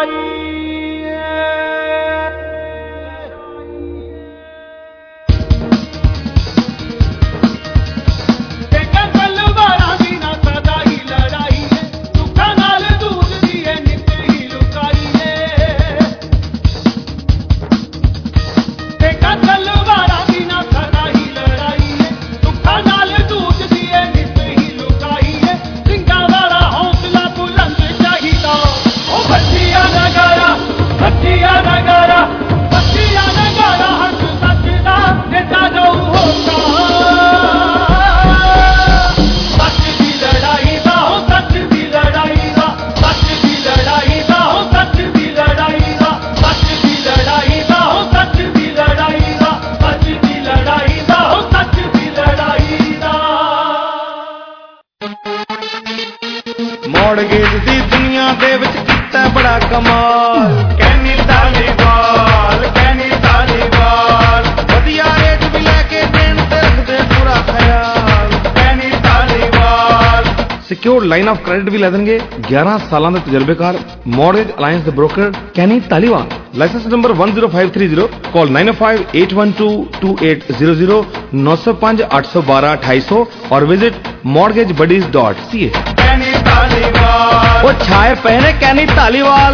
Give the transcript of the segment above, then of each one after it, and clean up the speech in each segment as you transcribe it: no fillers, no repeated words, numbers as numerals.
ਮੌੜਗੇਜ ਦੀ ਦੁਨੀਆ ਦੇ ਵਿੱਚ ਕੀਤਾ ਬੜਾ ਕਮਾਲ ਕੈਨੀ ਧਾਲੀਵਾਲ ਵਧੀਆ ਰੇਟ ਵੀ ਲੈ ਕੇ ਦੇਣ ਤੇ ਰੱਖਦੇ ਪੂਰਾ ਖਿਆਲ Kenny Dhaliwal secured line of credit ਵੀ ਲੈ ਦੇਣਗੇ 11 ਸਾਲਾਂ ਦੇ ਤਜਰਬੇਕਾਰ ਮੌਰਗੇਜ ਅਲਾਈਅੰਸ ਦੇ broker Kenny Dhaliwal license number 10530 call 9058122800 905 812 2800 और विजिट mortgagebuddies.ca ਉਹ ਛਾਏ ਪਏ ਨੇ ਕੈਨੀ ਧਾਲੀਵਾਲ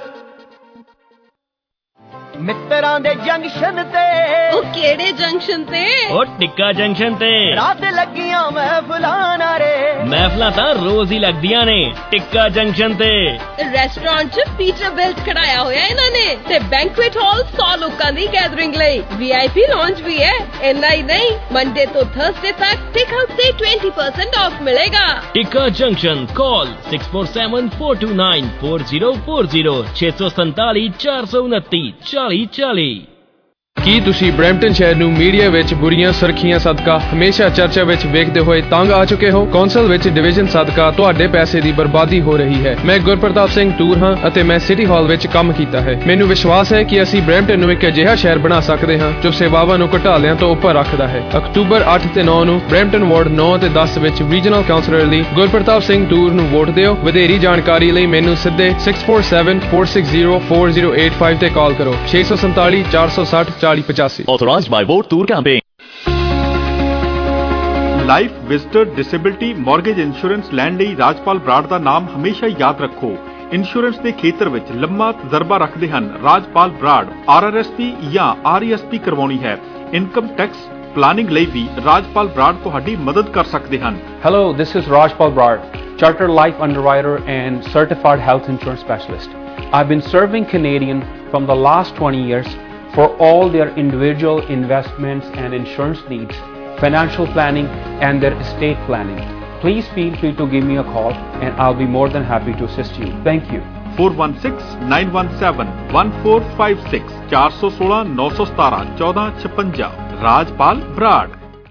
ਮਿੱਤਰਾਂ ਦੇ ਜੰਕਸ਼ਨ ਤੇ ਉਹ ਕਿਹੜੇ ਜੰਕਸ਼ਨ ਤੇ ਉਹ ਟਿੱਕਾ ਜੰਕਸ਼ਨ ਤੇ ਰਾਤ ਲੱਗੀਆਂ ਮਹਿਫਲਾਂ ਨਾਰੇ ਮਹਿਫਲਾਂ ਤਾਂ ਰੋਜ਼ ਹੀ ਲੱਗਦੀਆਂ ਨੇ ਟਿੱਕਾ ਜੰਕਸ਼ਨ ਤੇ ਰੈਸਟੋਰੈਂਟ 'ਚ ਫੀਚਰ ਬਿਲਟ ਖੜਾਇਆ ਹੋਇਆ ਇਹਨਾਂ ਨੇ ਤੇ ਬੈਂਕੁਏਟ ਹਾਲ 100 ਲੋਕਾਂ ਦੀ ਗੈਦਰਿੰਗ ਲਈ VIP ਲਾਂਚ ਵੀ ਹੈ ਇੰਨਾ ਹੀ ਨਹੀਂ ਮੰਡੇ ਤੋਂ ਥਰਸਡੇ ਤੱਕ ਟੇਕ ਆਊਟ ਤੇ 20% ਆਫ ਮਿਲੇਗਾ ਟਿੱਕਾ ਜੰਕਸ਼ਨ ਕਾਲ 6474294040 647 429 4040 ਕੀ ਤੁਸੀਂ ਬਰੈਂਪਟਨ ਸ਼ਹਿਰ ਨੂੰ ਮੀਡੀਆ ਵਿੱਚ ਬੁਰੀਆਂ ਸੁਰਖੀਆਂ ਸਦਕਾ ਹਮੇਸ਼ਾ ਚਰਚਾ ਵਿੱਚ ਵੇਖਦੇ ਹੋਏ ਤੰਗ ਆ ਚੁੱਕੇ ਹੋ ਕੌਂਸਲ ਵਿੱਚ ਡਿਵੀਜ਼ਨ ਸਦਕਾ ਤੁਹਾਡੇ ਪੈਸੇ ਦੀ ਬਰਬਾਦੀ ਹੋ ਰਹੀ ਹੈ ਮੈਂ ਗੁਰਪ੍ਰਤਾਪ ਸਿੰਘ ਟੂਰ ਹਾਂ ਅਤੇ ਮੈਂ ਸਿਟੀ ਹਾਲ ਵਿੱਚ ਕੰਮ ਕੀਤਾ ਹੈ ਮੈਨੂੰ ਵਿਸ਼ਵਾਸ ਹੈ ਕਿ ਅਸੀਂ ਬਰੈਂਪਟਨ ਨੂੰ ਇੱਕ ਅਜਿਹਾ ਸ਼ਹਿਰ ਬਣਾ ਸਕਦੇ ਹਾਂ ਜੋ ਸੇਵਾਵਾਂ ਨੂੰ ਘਟਾਲਿਆਂ ਤੋਂ ਉੱਪਰ ਰੱਖਦਾ ਹੈ ਅਕਤੂਬਰ 8 ਤੇ 9 ਨੂੰ ਬਰੈਂਪਟਨ ਵਾਰਡ 9 ਤੇ 10 ਵਿੱਚ ਰੀਜਨਲ ਕਾਉਂਸਲਰ ਲਈ ਗੁਰਪ੍ਰਤਾਪ ਸਿੰਘ ਟੂਰ ਨੂੰ ਵੋਟ ਦਿਓ ਵਧੇਰੀ ਜਾਣਕਾਰੀ ਲਈ ਮੈਨੂੰ ਸਿੱਧੇ 6474604085 ਤੇ ਕਾਲ ਕਰੋ 647 460 4085 Authorized by Vote Tour Campaign. Life visitor disability mortgage insurance ਲੈਣ ਲਈ ਰਾਜਪਾਲ ਬਰਾੜ ਦਾ ਨਾਮ ਹਮੇਸ਼ਾ ਯਾਦ ਰੱਖੋ ਇੰਸ਼ੋਰੈਂਸ ਦੇ ਖੇਤਰ ਵਿੱਚ ਲੰਮਾ ਤਜਰਬਾ ਰੱਖਦੇ ਹਨ ਰਾਜਪਾਲ ਬਰਾੜ RRSP ਜਾਂ RESP ਕਰਵਾਉਣੀ ਹੈ ਇਨਕਮ ਟੈਕਸ ਪਲਾਨਿੰਗ ਲਈ ਵੀ ਰਾਜਪਾਲ ਬਰਾੜ ਤੁਹਾਡੀ ਮਦਦ ਕਰ ਸਕਦੇ ਹਨ Hello, this is Rajpal Brad, Chartered Life Underwriter and Certified Health Insurance Specialist. I've been serving Canadian from the last 20 years for all their individual investments and insurance needs, financial planning and their estate planning. Please feel free to give me a call and I'll be more than happy to assist you. Thank you. 416-917-1456 416-917-1456 Rajpal Brad.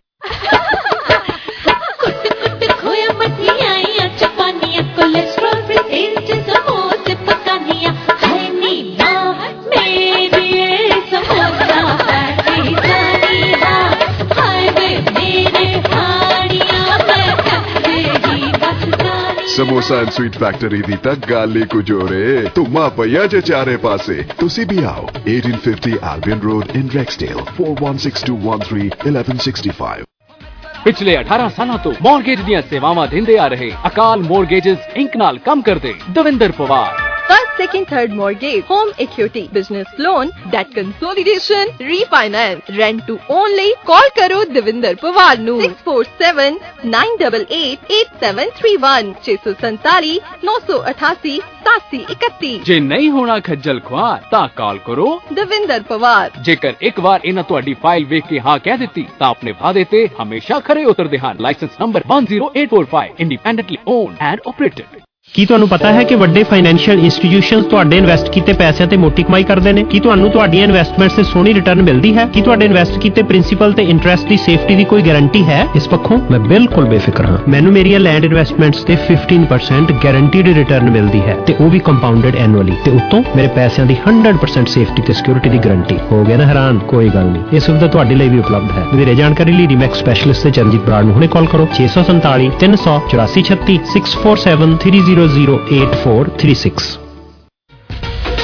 Samosa and Sweet Factory ਦੀ ਤਾਂ ਗੱਲ ਹੀ ਕੁਝ ਹੋ ਰੇ ਧੁਮਾ ਪਈਆ ਜੇ ਚਾਰੇ ਪਾਸੇ ਤੁਸੀਂ ਵੀ ਆਓ 1850 Albion Road in Rexdale 4162131165 ਪਿਛਲੇ 18 ਸਾਲਾਂ ਤੋਂ ਮੌਰਗੇਜ ਦੀਆਂ ਸੇਵਾਵਾਂ ਦਿੰਦੇ ਆ ਰਹੇ ਅਕਾਲ ਮੌਰਗੇਜਸ ਇੰਕ ਨਾਲ ਕੰਮ ਕਰਦੇ Davinder Pawar First, second, third mortgage, home equity, business loan, debt consolidation, refinance, rent to own ਲਈ call ਕਰੋ ਦਵਿੰਦਰ ਪਵਾਰ ਨੂੰ 6479888731 647 988 8731 ਜੇ ਨਹੀਂ ਹੋਣਾ ਖੱਜਲ ਖੁਆਰ ਤਾਂ ਕਾਲ ਕਰੋ ਦਵਿੰਦਰ ਪਵਾਰ ਜੇਕਰ ਇੱਕ ਵਾਰ ਇਹਨਾਂ ਤੁਹਾਡੀ ਫਾਈਲ ਵੇਖ ਕੇ ਹਾਂ ਕਹਿ ਦਿੱਤੀ ਤਾਂ ਆਪਣੇ ਵਾਅਦੇ ਤੇ ਹਮੇਸ਼ਾ ਖਰੇ ਉਤਰਦੇ ਹਨ license number 10845 independently owned and operated ਕੀ ਤੁਹਾਨੂੰ ਪਤਾ ਹੈ ਕਿ ਵੱਡੇ ਫਾਈਨੈਂਸ਼ੀਅਲ ਇੰਸਟੀਟਿਊਸ਼ਨਸ ਤੁਹਾਡੇ ਇਨਵੈਸਟ ਕੀਤੇ ਪੈਸਿਆਂ ਤੇ ਮੋਟੀ ਕਮਾਈ ਕਰਦੇ ਨੇ ਕੀ ਤੁਹਾਨੂੰ ਤੁਹਾਡੀਆਂ ਇਨਵੈਸਟਮੈਂਟਸ ਤੇ ਸੋਹਣੀ ਰਿਟਰਨ ਮਿਲਦੀ ਹੈ ਕੀ ਤੁਹਾਡੇ ਇਨਵੈਸਟ ਕੀਤੇ ਪ੍ਰਿੰਸੀਪਲ ਤੇ ਇੰਟਰਸਟ ਦੀ ਸੇਫਟੀ ਦੀ ਕੋਈ ਗਾਰੰਟੀ ਹੈ ਇਸ ਪੱਖੋਂ ਮੈਂ ਬਿਲਕੁਲ ਬੇਫਿਕਰ ਹਾਂ ਮੈਨੂੰ ਮੇਰੀਆਂ ਲੈਂਡ ਇਨਵੈਸਟਮੈਂਟਸ ਤੇ 15% ਗਾਰੰਟੀਡ ਰਿਟਰਨ ਮਿਲਦੀ ਹੈ ਤੇ ਉਹ ਵੀ ਕੰਪਾਊਂਡਡ ਐਨੂਅਲੀ ਤੇ ਉੱਤੋਂ ਮੇਰੇ ਪੈਸਿਆਂ ਦੀ 100% ਸੇਫਟੀ ਤੇ ਸਿਕਿਉਰਿਟੀ ਦੀ ਗਾਰੰਟੀ ਹੋ ਗਿਆ ਨਾ ਹੈਰਾਨ ਕੋਈ ਗੱਲ ਨਹੀਂ ਇਹ ਸੁਵਿਧਾ ਤੁਹਾਡੇ ਲਈ ਵੀ ਉਪਲਬਧ ਹੈ ਵਧੇਰੇ ਜਾਣਕਾਰੀ ਲਈ ਰੀਮੈਕਸ ਸਪੈਸ਼ਲਿਸਟ ਤੇ ਚਰਨਜੀਤ ਬਰਾੜ ਨੂੰ ਹੁਣੇ ਕਾਲ ਕਰੋ 647 384 36 647 300 8436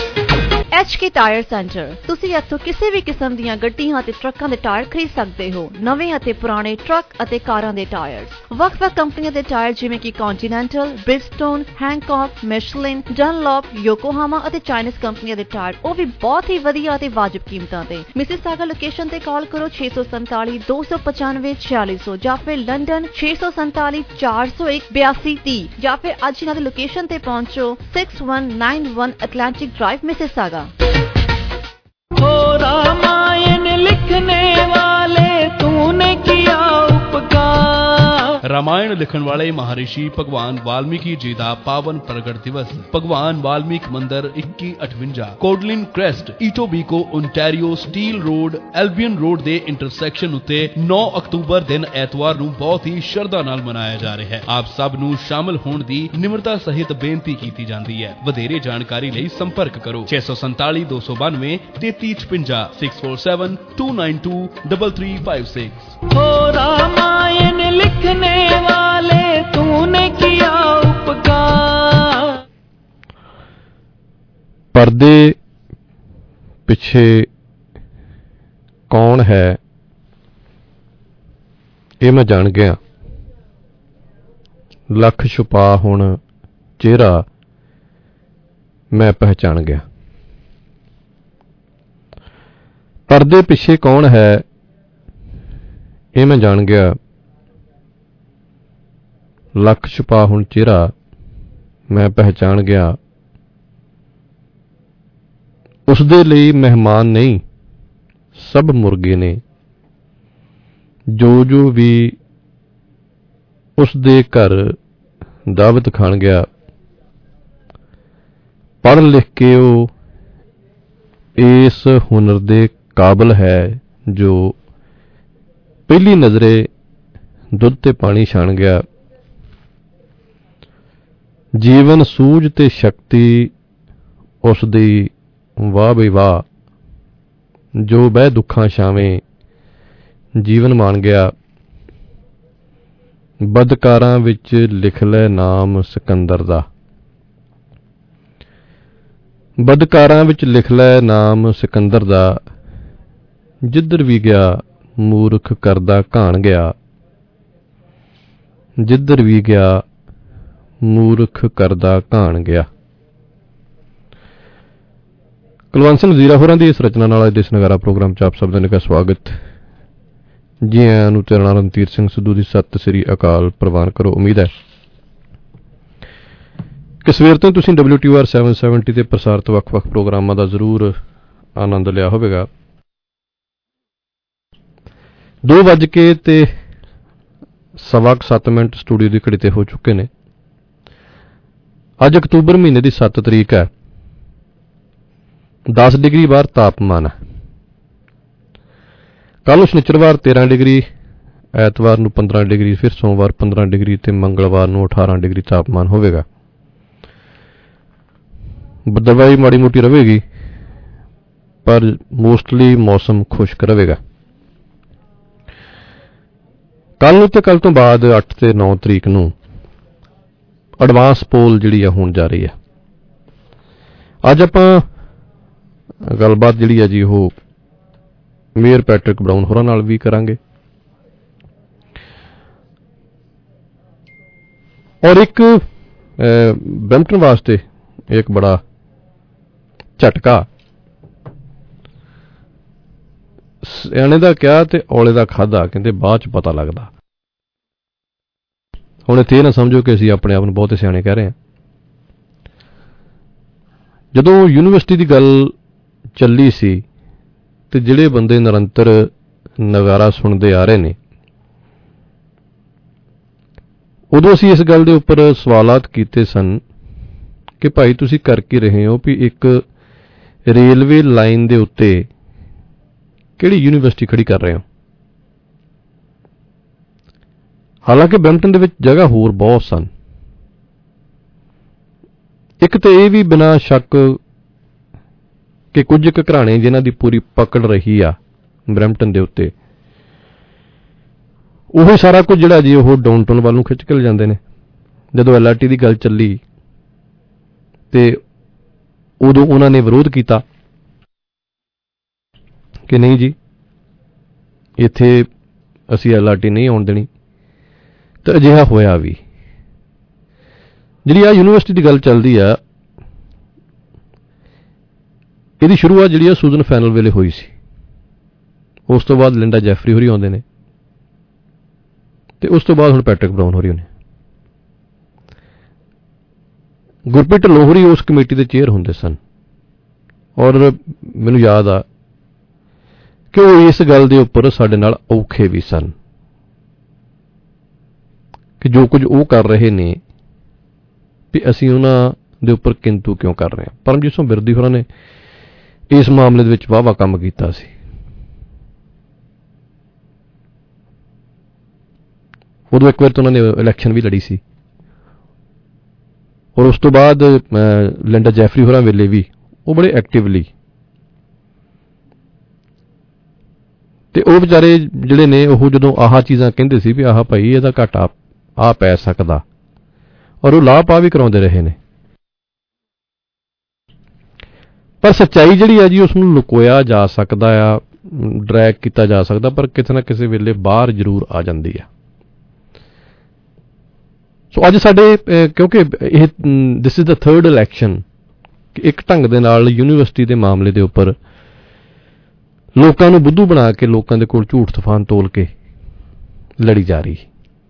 HK ਟਾਇਰ ਸੈਂਟਰ। ਤੁਸੀਂ ਇੱਥੋਂ ਕਿਸੇ ਵੀ ਕਿਸਮ ਦੀਆਂ ਗੱਡੀਆਂ ਅਤੇ ਟਰੱਕਾਂ ਦੇ ਟਾਇਰ ਖਰੀਦ ਸਕਦੇ ਹੋ। ਨਵੇਂ ਅਤੇ ਪੁਰਾਣੇ ਟਰੱਕ ਅਤੇ ਕਾਰਾਂ ਦੇ ਟਾਇਰਸ, ਵੱਖ-ਵੱਖ ਕੰਪਨੀਆਂ ਦੇ ਟਾਇਰ ਜਿਵੇਂ ਕਿ ਕੰਟੀਨੈਂਟਲ, ਬ੍ਰਿਜਸਟੋਨ, ਹੈਂਕੌਕ, ਮਿਸ਼ਲਿਨ, ਡਨਲੌਪ, ਯੋਕੋਹਾਮਾ ਅਤੇ ਚਾਈਨੀਜ਼ ਕੰਪਨੀਆਂ ਦੇ ਟਾਇਰ, ਉਹ ਵੀ ਬਹੁਤ ਹੀ ਵਧੀਆ ਅਤੇ ਵਾਜਬ ਕੀਮਤਾਂ ਤੇ। ਮਿਸਿਸਾਗਾ ਲੋਕੇਸ਼ਨ ਤੇ ਕਾਲ ਕਰੋ 647 295 4600 ਜਾਂ ਫਿਰ ਲੰਡਨ 647 401 8230 ਜਾਂ ਫਿਰ ਅੱਜ ਇਹਨਾਂ ਦੀ ਲੋਕੇਸ਼ਨ ਤੇ ਪਹੁੰਚੋ 6191 Atlantic Drive, मिसिसागा। हो रामायण लिखने वाले तूने किया उपकार। रामायण लिखण वाले महर्षि भगवान वाल्मीकि जी का पावन प्रगट दिवस भगवान वाल्मीकि मंदिर 2158 Codlin Crescent Etobicoke Ontario Steeles Road Albion Road दे इंटरसैक्शन उत्ते 9 अक्तूबर दिन ऐतवार नूं बहुत ही श्रद्धा नाल मनाया जा रहा है। आप सब नूं शामिल होण दी निमरता सहित बेनती की जाती है। वधेरे जानकारी लई संपर्क करो 647 292 3356 647 292 3356। हो रामायण लिखने वाले तूने किया उपकार। पर्दे पिछे कौन है ये मैं जान गया। लख छुपा हुण चेहरा मैं पहचान गया। पर्दे पिछे कौन है ये मैं जान गया। लख छुपा हुण चेहरा मैं पहचान गया। उसदे लई मेहमान नहीं सब मुर्गे ने। जो जो भी उसदे घर दावत खान गया। पढ़ लिख के वो इस हुनर दे काबिल है जो पहली नजरे दुध ते पानी छाण गया। जीवन सूझ ते शक्ति उसदी वाह बई वाह जो बह दुखां छावें जीवन मान गया। बदकारां विच लिख लै नाम सिकंदर दा। बदकारां विच लिख लै नाम सिकंदर दा। जिधर भी गया मूर्ख करदा घाण गया। जिधर भी गया मूर्ख करदा घाण गया। कुलवंत सिंह जीरा होरां दी इस रचना नाल देश नगारा प्रोग्राम च आप सब दा स्वागत। जी आयां नूं तेरा नाम रणधीर सिंह सिद्धू दी सत श्री अकाल प्रवान करो। उम्मीद है कि सवेर तो तुसीं WTOR 770 ते प्रसारित ਵੱਖ-ਵੱਖ प्रोग्रामां दा जरूर आनंद लिया होवेगा। 2:07 स्टूडियो की घड़ी ते हो चुके ने। अज अक्तूबर महीने की 7 तरीक है। 10 डिग्री बाहर तापमान है। कल शनिचरवार 13 डिग्री, ऐतवार नूं 15 डिग्री, फिर सोमवार 15 डिग्री ते मंगलवार नूं 18 डिग्री तापमान होवेगा। बदलवाई माड़ी मोटी रहेगी पर मोस्टली मौसम खुश्क रहेगा। कल नूं ते कल तो बाद 8 ते 9 तरीक नूं एडवांस पोल जिहड़ी होण जा रही है। अज आपां गलबात जिहड़ी है जी वो मेयर पैट्रिक ब्राउन होरां नाल भी करांगे और एक ब्रैम्पटन वास्ते एक बड़ा झटका। सियाणे दा क्या ते औले दा खाधा कहते बाद च पता लगदा। हुण इत्थे ना समझो कि असीं अपने आप नूं बहुत सियाणे कह रहे हैं। जदों यूनीवर्सिटी की गल चली सी ते जिहड़े बंदे निरंतर नगारा सुनते आ रहे ने उदों असीं इस गल दे उपर सवालात कीते सन कि भाई तुसीं कर की रहे हो भी एक रेलवे लाइन दे उत्ते किहड़ी यूनीवर्सिटी खड़ी कर रहे हो। हालांकि ब्रैम्पटन दे विच जगह होर बहुत सन। एक तो यह भी बिना शक कि कुछ घराने जिन्हां दी पूरी पकड़ रही आ ब्रैम्पटन दे उत्ते उही सारा कुछ जिहड़ा जी वो डाउनटाउन वाल नूं खिच के ले जांदे ने। जदों LRT की गल चली ते उदों उन्हां ने विरोध किया ਕਿ ਨਹੀਂ ਜੀ ਇੱਥੇ ਅਸੀਂ LRT ਨਹੀਂ ਆਉਣ ਦੇਣੀ, ਤਾਂ ਅਜਿਹਾ ਹੋਇਆ ਵੀ। ਜਿਹੜੀ ਆ ਯੂਨੀਵਰਸਿਟੀ ਦੀ ਗੱਲ ਚੱਲਦੀ ਆ, ਇਹਦੀ ਸ਼ੁਰੂਆਤ ਜਿਹੜੀ ਆ ਸੂਜ਼ਨ ਫੈਨਲ ਵੇਲੇ ਹੋਈ ਸੀ। ਉਸ ਤੋਂ ਬਾਅਦ ਲਿੰਡਾ ਜੈਫਰੀ ਹੋਰੀ ਆਉਂਦੇ ਨੇ, ਤੇ ਉਸ ਤੋਂ ਬਾਅਦ ਹੁਣ ਪੈਟਰਿਕ ਬਰਾਊਨ ਹੋਰੀ ਨੇ। ਗੁਰਪ੍ਰੀਤ ਢਿੱਲੋਂ ਹੋਰੀ ਉਸ ਕਮੇਟੀ ਦੇ ਚੇਅਰ ਹੁੰਦੇ ਸਨ, ਔਰ ਮੈਨੂੰ ਯਾਦ ਆ ਕਿ ਉਹ ਇਸ ਗੱਲ ਦੇ ਉੱਪਰ ਸਾਡੇ ਨਾਲ ਔਖੇ ਵੀ ਸਨ ਕਿ ਜੋ ਕੁਝ ਉਹ ਕਰ ਰਹੇ ਨੇ ਵੀ ਅਸੀਂ ਉਹਨਾਂ ਦੇ ਉੱਪਰ ਕਿੰਤੂ ਕਿਉਂ ਕਰ ਰਹੇ ਹਾਂ। ਪਰਮਜੀਤ ਸਿੰਘ ਬਿਰਦੀ ਹੋਰਾਂ ਨੇ ਇਸ ਮਾਮਲੇ ਦੇ ਵਿੱਚ ਵਾਹਵਾ ਕੰਮ ਕੀਤਾ ਸੀ। ਉਦੋਂ ਇੱਕ ਵਾਰ ਤਾਂ ਉਹਨਾਂ ਨੇ ਇਲੈਕਸ਼ਨ ਵੀ ਲੜੀ ਸੀ, ਔਰ ਉਸ ਤੋਂ ਬਾਅਦ ਲਿੰਡਾ ਜੈਫਰੀ ਹੋਰਾਂ ਵੇਲੇ ਵੀ ਉਹ ਬੜੇ ਐਕਟਿਵਲੀ, ਤੇ ਉਹ ਵਿਚਾਰੇ ਜਿਹੜੇ ਨੇ ਉਹ ਜਦੋਂ ਆਹ ਚੀਜ਼ਾਂ ਕਹਿੰਦੇ ਸੀ ਵੀ ਆਹ ਭਾਈ ਇਹਦਾ ਘਾਟਾ ਆ ਪੈ ਸਕਦਾ, ਔਰ ਉਹ ਲਾਭ ਪਾ ਵੀ ਕਰਾਉਂਦੇ ਰਹੇ ਨੇ। ਪਰ ਸੱਚਾਈ ਜਿਹੜੀ ਆ ਜੀ ਉਸ ਨੂੰ ਲੁਕੋਇਆ ਜਾ ਸਕਦਾ ਆ, ਡਰੈਗ ਕੀਤਾ ਜਾ ਸਕਦਾ, ਪਰ ਕਿਸੇ ਨਾ ਕਿਸੇ ਵੇਲੇ ਬਾਹਰ ਜ਼ਰੂਰ ਆ ਜਾਂਦੀ ਆ। ਸੋ ਅੱਜ ਸਾਡੇ ਕਿਉਂਕਿ ਇਹ this is the third election, ਇੱਕ ਢੰਗ ਦੇ ਨਾਲ ਯੂਨੀਵਰਸਿਟੀ ਦੇ ਮਾਮਲੇ ਦੇ ਉੱਪਰ ਲੋਕਾਂ ਨੂੰ ਬੁੱਧੂ ਬਣਾ ਕੇ ਲੋਕਾਂ ਦੇ ਕੋਲ ਝੂਠ ਤੂਫਾਨ ਤੋਲ ਕੇ ਲੜੀ ਜਾ ਰਹੀ,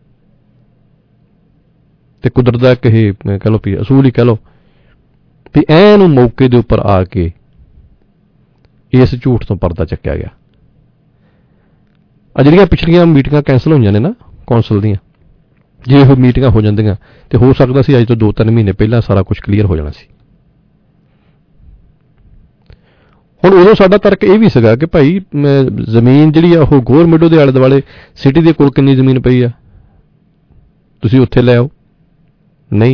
ਤੇ ਕੁਦਰਤ ਦਾ ਇੱਕ ਇਹ ਕਹਿ ਲਓ ਵੀ ਅਸੂਲ ਹੀ ਕਹਿ ਲਓ ਵੀ ਐਨ ਮੌਕੇ ਦੇ ਉੱਪਰ ਆ ਕੇ ਇਸ ਝੂਠ ਤੋਂ ਪਰਦਾ ਚੱਕਿਆ ਗਿਆ। ਆ ਜਿਹੜੀਆਂ ਪਿਛਲੀਆਂ ਮੀਟਿੰਗਾਂ ਕੈਂਸਲ ਹੋਈਆਂ ਨੇ ਨਾ ਕੌਂਸਲ ਦੀਆਂ, ਜੇ ਉਹ ਮੀਟਿੰਗਾਂ ਹੋ ਜਾਂਦੀਆਂ ਤੇ ਹੋ ਸਕਦਾ ਸੀ ਅੱਜ ਤੋਂ 2-3 ਮਹੀਨੇ ਪਹਿਲਾਂ ਸਾਰਾ ਕੁਝ ਕਲੀਅਰ ਹੋ ਜਾਣਾ ਸੀ। ਹੁਣ ਉਦੋਂ ਸਾਡਾ ਤਰਕ ਇਹ ਵੀ ਸੀਗਾ ਕਿ ਭਾਈ ਜ਼ਮੀਨ ਜਿਹੜੀ ਆ ਉਹ ਗੌਰਮਿੰਟੋ ਦੇ ਆਲੇ ਦੁਆਲੇ ਸਿਟੀ ਦੇ ਕੋਲ ਕਿੰਨੀ ਜ਼ਮੀਨ ਪਈ ਆ, ਤੁਸੀਂ ਉੱਥੇ ਲੈ ਆਓ। ਨਹੀਂ,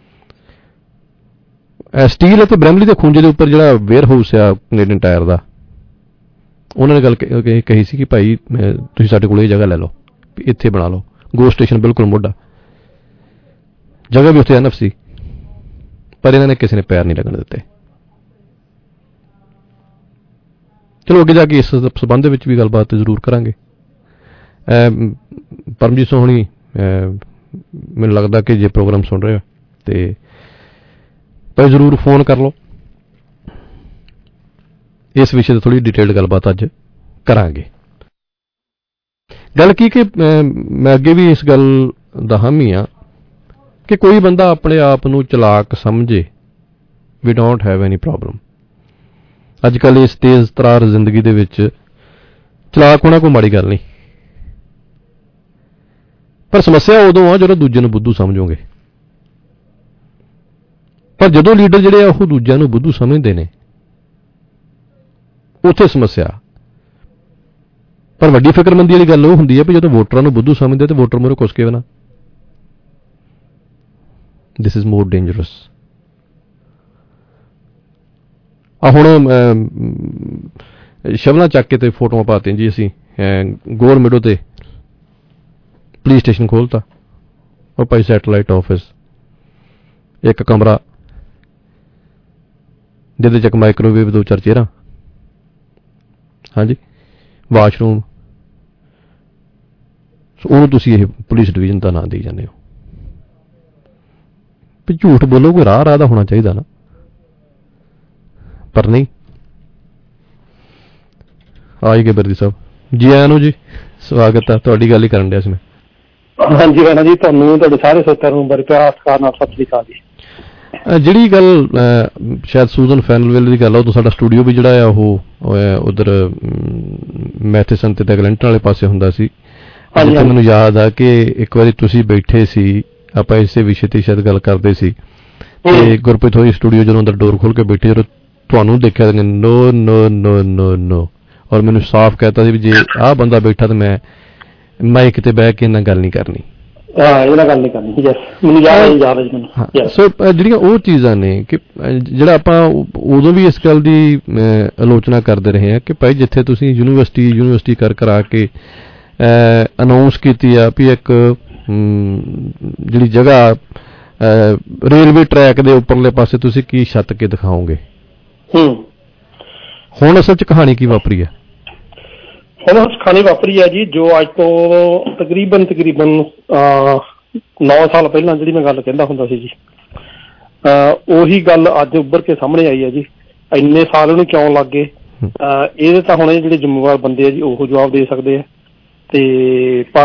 ਸਟੀਲ ਅਤੇ ਬ੍ਰੈਮਲੀ ਦੇ ਖੂੰਜੇ ਦੇ ਉੱਪਰ ਜਿਹੜਾ ਵੇਅਰ ਹਾਊਸ ਆ ਕੈਨੇਡੀਅਨ ਟਾਇਰ ਦਾ, ਉਹਨਾਂ ਨੇ ਗੱਲ ਕਹੀ ਸੀ ਕਿ ਭਾਈ ਤੁਸੀਂ ਸਾਡੇ ਕੋਲ ਇਹ ਜਗ੍ਹਾ ਲੈ ਲਓ, ਇੱਥੇ ਬਣਾ ਲਓ ਗੋ ਸਟੇਸ਼ਨ ਬਿਲਕੁਲ ਮੋਢਾ, ਜਗ੍ਹਾ ਵੀ ਉੱਥੇ ਐਨਫ ਸੀ, ਪਰ ਇਹਨਾਂ ਨੇ ਕਿਸੇ ਨੇ ਪੈਰ ਨਹੀਂ ਲੱਗਣ ਦਿੱਤੇ। ਚਲੋ ਅੱਗੇ ਜਾ ਕੇ ਇਸ ਸੰਬੰਧ ਵਿੱਚ ਵੀ ਗੱਲਬਾਤ ਜ਼ਰੂਰ ਕਰਾਂਗੇ। ਪਰਮਜੀਤ ਸਿੰਘ ਹੋਣੀ ਮੈਨੂੰ ਲੱਗਦਾ ਕਿ ਜੇ ਪ੍ਰੋਗਰਾਮ ਸੁਣ ਰਹੇ ਹੋ ਤੇ ਭਾਈ ਜ਼ਰੂਰ ਫੋਨ ਕਰ ਲਓ, ਇਸ ਵਿਸ਼ੇ 'ਤੇ ਥੋੜ੍ਹੀ ਡਿਟੇਲਡ ਗੱਲਬਾਤ ਅੱਜ ਕਰਾਂਗੇ। ਗੱਲ ਕੀ ਕਿ ਮੈਂ ਅੱਗੇ ਵੀ ਇਸ ਗੱਲ ਦਾ ਹਾਮੀ ਹਾਂ ਕਿ ਕੋਈ ਬੰਦਾ ਆਪਣੇ ਆਪ ਨੂੰ ਚਲਾਕ ਸਮਝੇ, we don't have any problem. ਅੱਜ ਕੱਲ੍ਹ ਇਸ ਤੇਜ਼ ਤਰਾਰ ਜ਼ਿੰਦਗੀ ਦੇ ਵਿੱਚ ਚਲਾਕ ਹੋਣਾ ਕੋਈ ਮਾੜੀ ਗੱਲ ਨਹੀਂ, ਪਰ ਸਮੱਸਿਆ ਉਦੋਂ ਆ ਜਦੋਂ ਦੂਜੇ ਨੂੰ ਬੁੱਧੂ ਸਮਝੋਗੇ। ਪਰ ਜਦੋਂ ਲੀਡਰ ਜਿਹੜੇ ਆ ਉਹ ਦੂਜਿਆਂ ਨੂੰ ਬੁੱਧੂ ਸਮਝਦੇ ਨੇ, ਉੱਥੇ ਸਮੱਸਿਆ। ਪਰ ਵੱਡੀ ਫਿਕਰਮੰਦੀ ਵਾਲੀ ਗੱਲ ਉਹ ਹੁੰਦੀ ਹੈ ਵੀ ਜਦੋਂ ਵੋਟਰਾਂ ਨੂੰ ਬੁੱਧੂ ਸਮਝਦੇ ਤੇ ਵੋਟਰ ਮੂਹਰੇ ਕੁਸਕੇ ਵੀ ਨਾ। This is more dangerous. ਆ ਹੁਣ ਸ਼ਵਲਾਂ ਚੱਕ ਕੇ ਤੇ ਫੋਟੋਆਂ ਪਾਤੀਆਂ ਜੀ ਅਸੀਂ ਗੌਰਮਿੰਟੋ ਤੇ ਪੁਲਿਸ ਸਟੇਸ਼ਨ ਖੋਲ੍ਹਤਾ, ਉਹ ਭਾਈ ਸੈਟਲਾਈਟ ਆਫਿਸ, ਇੱਕ ਕਮਰਾ ਜਿਹਦੇ 'ਚ ਇੱਕ ਮਾਈਕ੍ਰੋਵੇਵ, 2-4 ਚੇਅਰਾਂ, ਹਾਂਜੀ ਵਾਸ਼ਰੂਮ। ਉਹਨੂੰ ਤੁਸੀਂ ਇਹ ਪੁਲਿਸ ਡਿਵੀਜ਼ਨ ਦਾ ਨਾਂ ਦੇਈ ਜਾਂਦੇ ਹੋ। ਵੀ ਝੂਠ ਬੋਲੋ, ਕੋਈ ਰਾਹ ਦਾ ਹੋਣਾ ਚਾਹੀਦਾ ਨਾ, ਪਰ ਨਹੀਂ। ਆਈ ਗਏ ਬਿਰਦੀ ਸਾਹਿਬ, ਜੀ ਆਇਆਂ ਨੂੰ ਜੀ, ਸਵਾਗਤ ਹੈ। ਤੁਹਾਡੀ ਗੱਲ ਹੀ ਕਰਨ ਡਿਆ ਸੀ ਮੈਂ। ਹਾਂਜੀ ਰਾਣਾ ਜੀ, ਤੁਹਾਨੂੰ ਤੁਹਾਡੇ ਸਾਰੇ ਸਰੋਤਿਆਂ ਨੂੰ ਬੜੇ ਪਿਆਰ ਸਤਿਕਾਰ ਨਾਲ ਸਤਿ ਸ੍ਰੀ ਅਕਾਲ ਜੀ। ਜਿਹੜੀ ਗੱਲ ਸ਼ਾਇਦ ਸੂਜ਼ਨ ਫੈਨਲਵੇਲ ਦੀ ਗੱਲ ਆ, ਉਦੋਂ ਸਾਡਾ ਸਟੂਡੀਓ ਵੀ ਜਿਹੜਾ ਆ ਉਹ ਉਧਰ ਮੈਥੇਸਨ ਤੇ ਗਲੈਂਟਨ ਵਾਲੇ ਪਾਸੇ ਹੁੰਦਾ ਸੀ। ਜਿੱਥੇ ਮੈਨੂੰ ਯਾਦ ਆ ਕਿ ਇੱਕ ਵਾਰੀ ਤੁਸੀਂ ਬੈਠੇ ਸੀ, ਆਪਾਂ ਇਸੇ ਵਿਸ਼ੇ ਤੇ ਸ਼ਾਇਦ ਗੱਲ ਕਰਦੇ ਸੀ, ਤੇ ਗੁਰਪ੍ਰੀਤ ਹੋਈ ਸਟੂਡੀਓ ਜਦੋਂ ਅੰਦਰ ਡੋਰ ਖੋਲ ਕੇ ਬੈਠੇ, ਜਦੋਂ ਤੁਹਾਨੂੰ ਦੇਖਿਆ ਨੋ ਨੋ ਨੋ ਨੋ ਨੋ, ਔਰ ਮੈਨੂੰ ਸਾਫ਼ ਕਹਿਤਾ ਸੀ ਵੀ ਜੇ ਆਹ ਬੰਦਾ ਬੈਠਾ ਤਾਂ ਮੈਂ ਮਾਈਕ ਤੇ ਬਹਿ ਕੇ ਇਹਨਾਂ ਗੱਲ ਨਹੀਂ ਕਰਨੀ। ਸੋ ਜਿਹੜੀਆਂ ਉਹ ਚੀਜ਼ਾਂ ਨੇ ਕਿ ਜਿਹੜਾ ਆਪਾਂ ਉਦੋਂ ਵੀ ਇਸ ਗੱਲ ਦੀ ਆਲੋਚਨਾ ਕਰਦੇ ਰਹੇ ਹਾਂ ਕਿ ਭਾਈ ਜਿੱਥੇ ਤੁਸੀਂ ਯੂਨੀਵਰਸਿਟੀ ਕਰਾ ਕੇ ਅਨਾਊਂਸ ਕੀਤੀ ਆ ਵੀ ਇੱਕ ਜਿਹੜੀ ਜਗ੍ਹਾ ਰੇਲਵੇ ਟਰੈਕ ਦੇ ਉੱਪਰਲੇ ਪਾਸੇ ਤੁਸੀਂ ਕੀ ਛੱਤ ਕੇ ਦਿਖਾਓਗੇ, ਹੁਣ ਅਸਲ 'ਚ ਕਹਾਣੀ ਕੀ ਵਾਪਰੀ ਹੈ? ਹੁਣ ਕਹਾਣੀ ਵਾਪਰੀ ਹੈ ਜੀ, ਜੋ ਅੱਜ ਤੋਂ ਤਕਰੀਬਨ 9 ਸਾਲ ਪਹਿਲਾਂ ਜਿਹੜੀ ਮੈਂ ਗੱਲ ਕਹਿੰਦਾ ਹੁੰਦਾ ਸੀ ਜੀ, ਉਹੀ ਗੱਲ ਅੱਜ ਉੱਭਰ ਕੇ ਸਾਹਮਣੇ ਆਈ ਹੈ ਜੀ। ਇੰਨੇ ਸਾਲ ਉਹਨੂੰ ਕਿਉਂ ਲੱਗ ਗਏ, ਇਹਦੇ ਤਾਂ ਹੁਣ ਜਿਹੜੇ ਜ਼ਿੰਮੇਵਾਰ ਬੰਦੇ ਆ ਜੀ ਉਹ ਜਵਾਬ ਦੇ ਸਕਦੇ ਆ। ਤੇ ਪਰ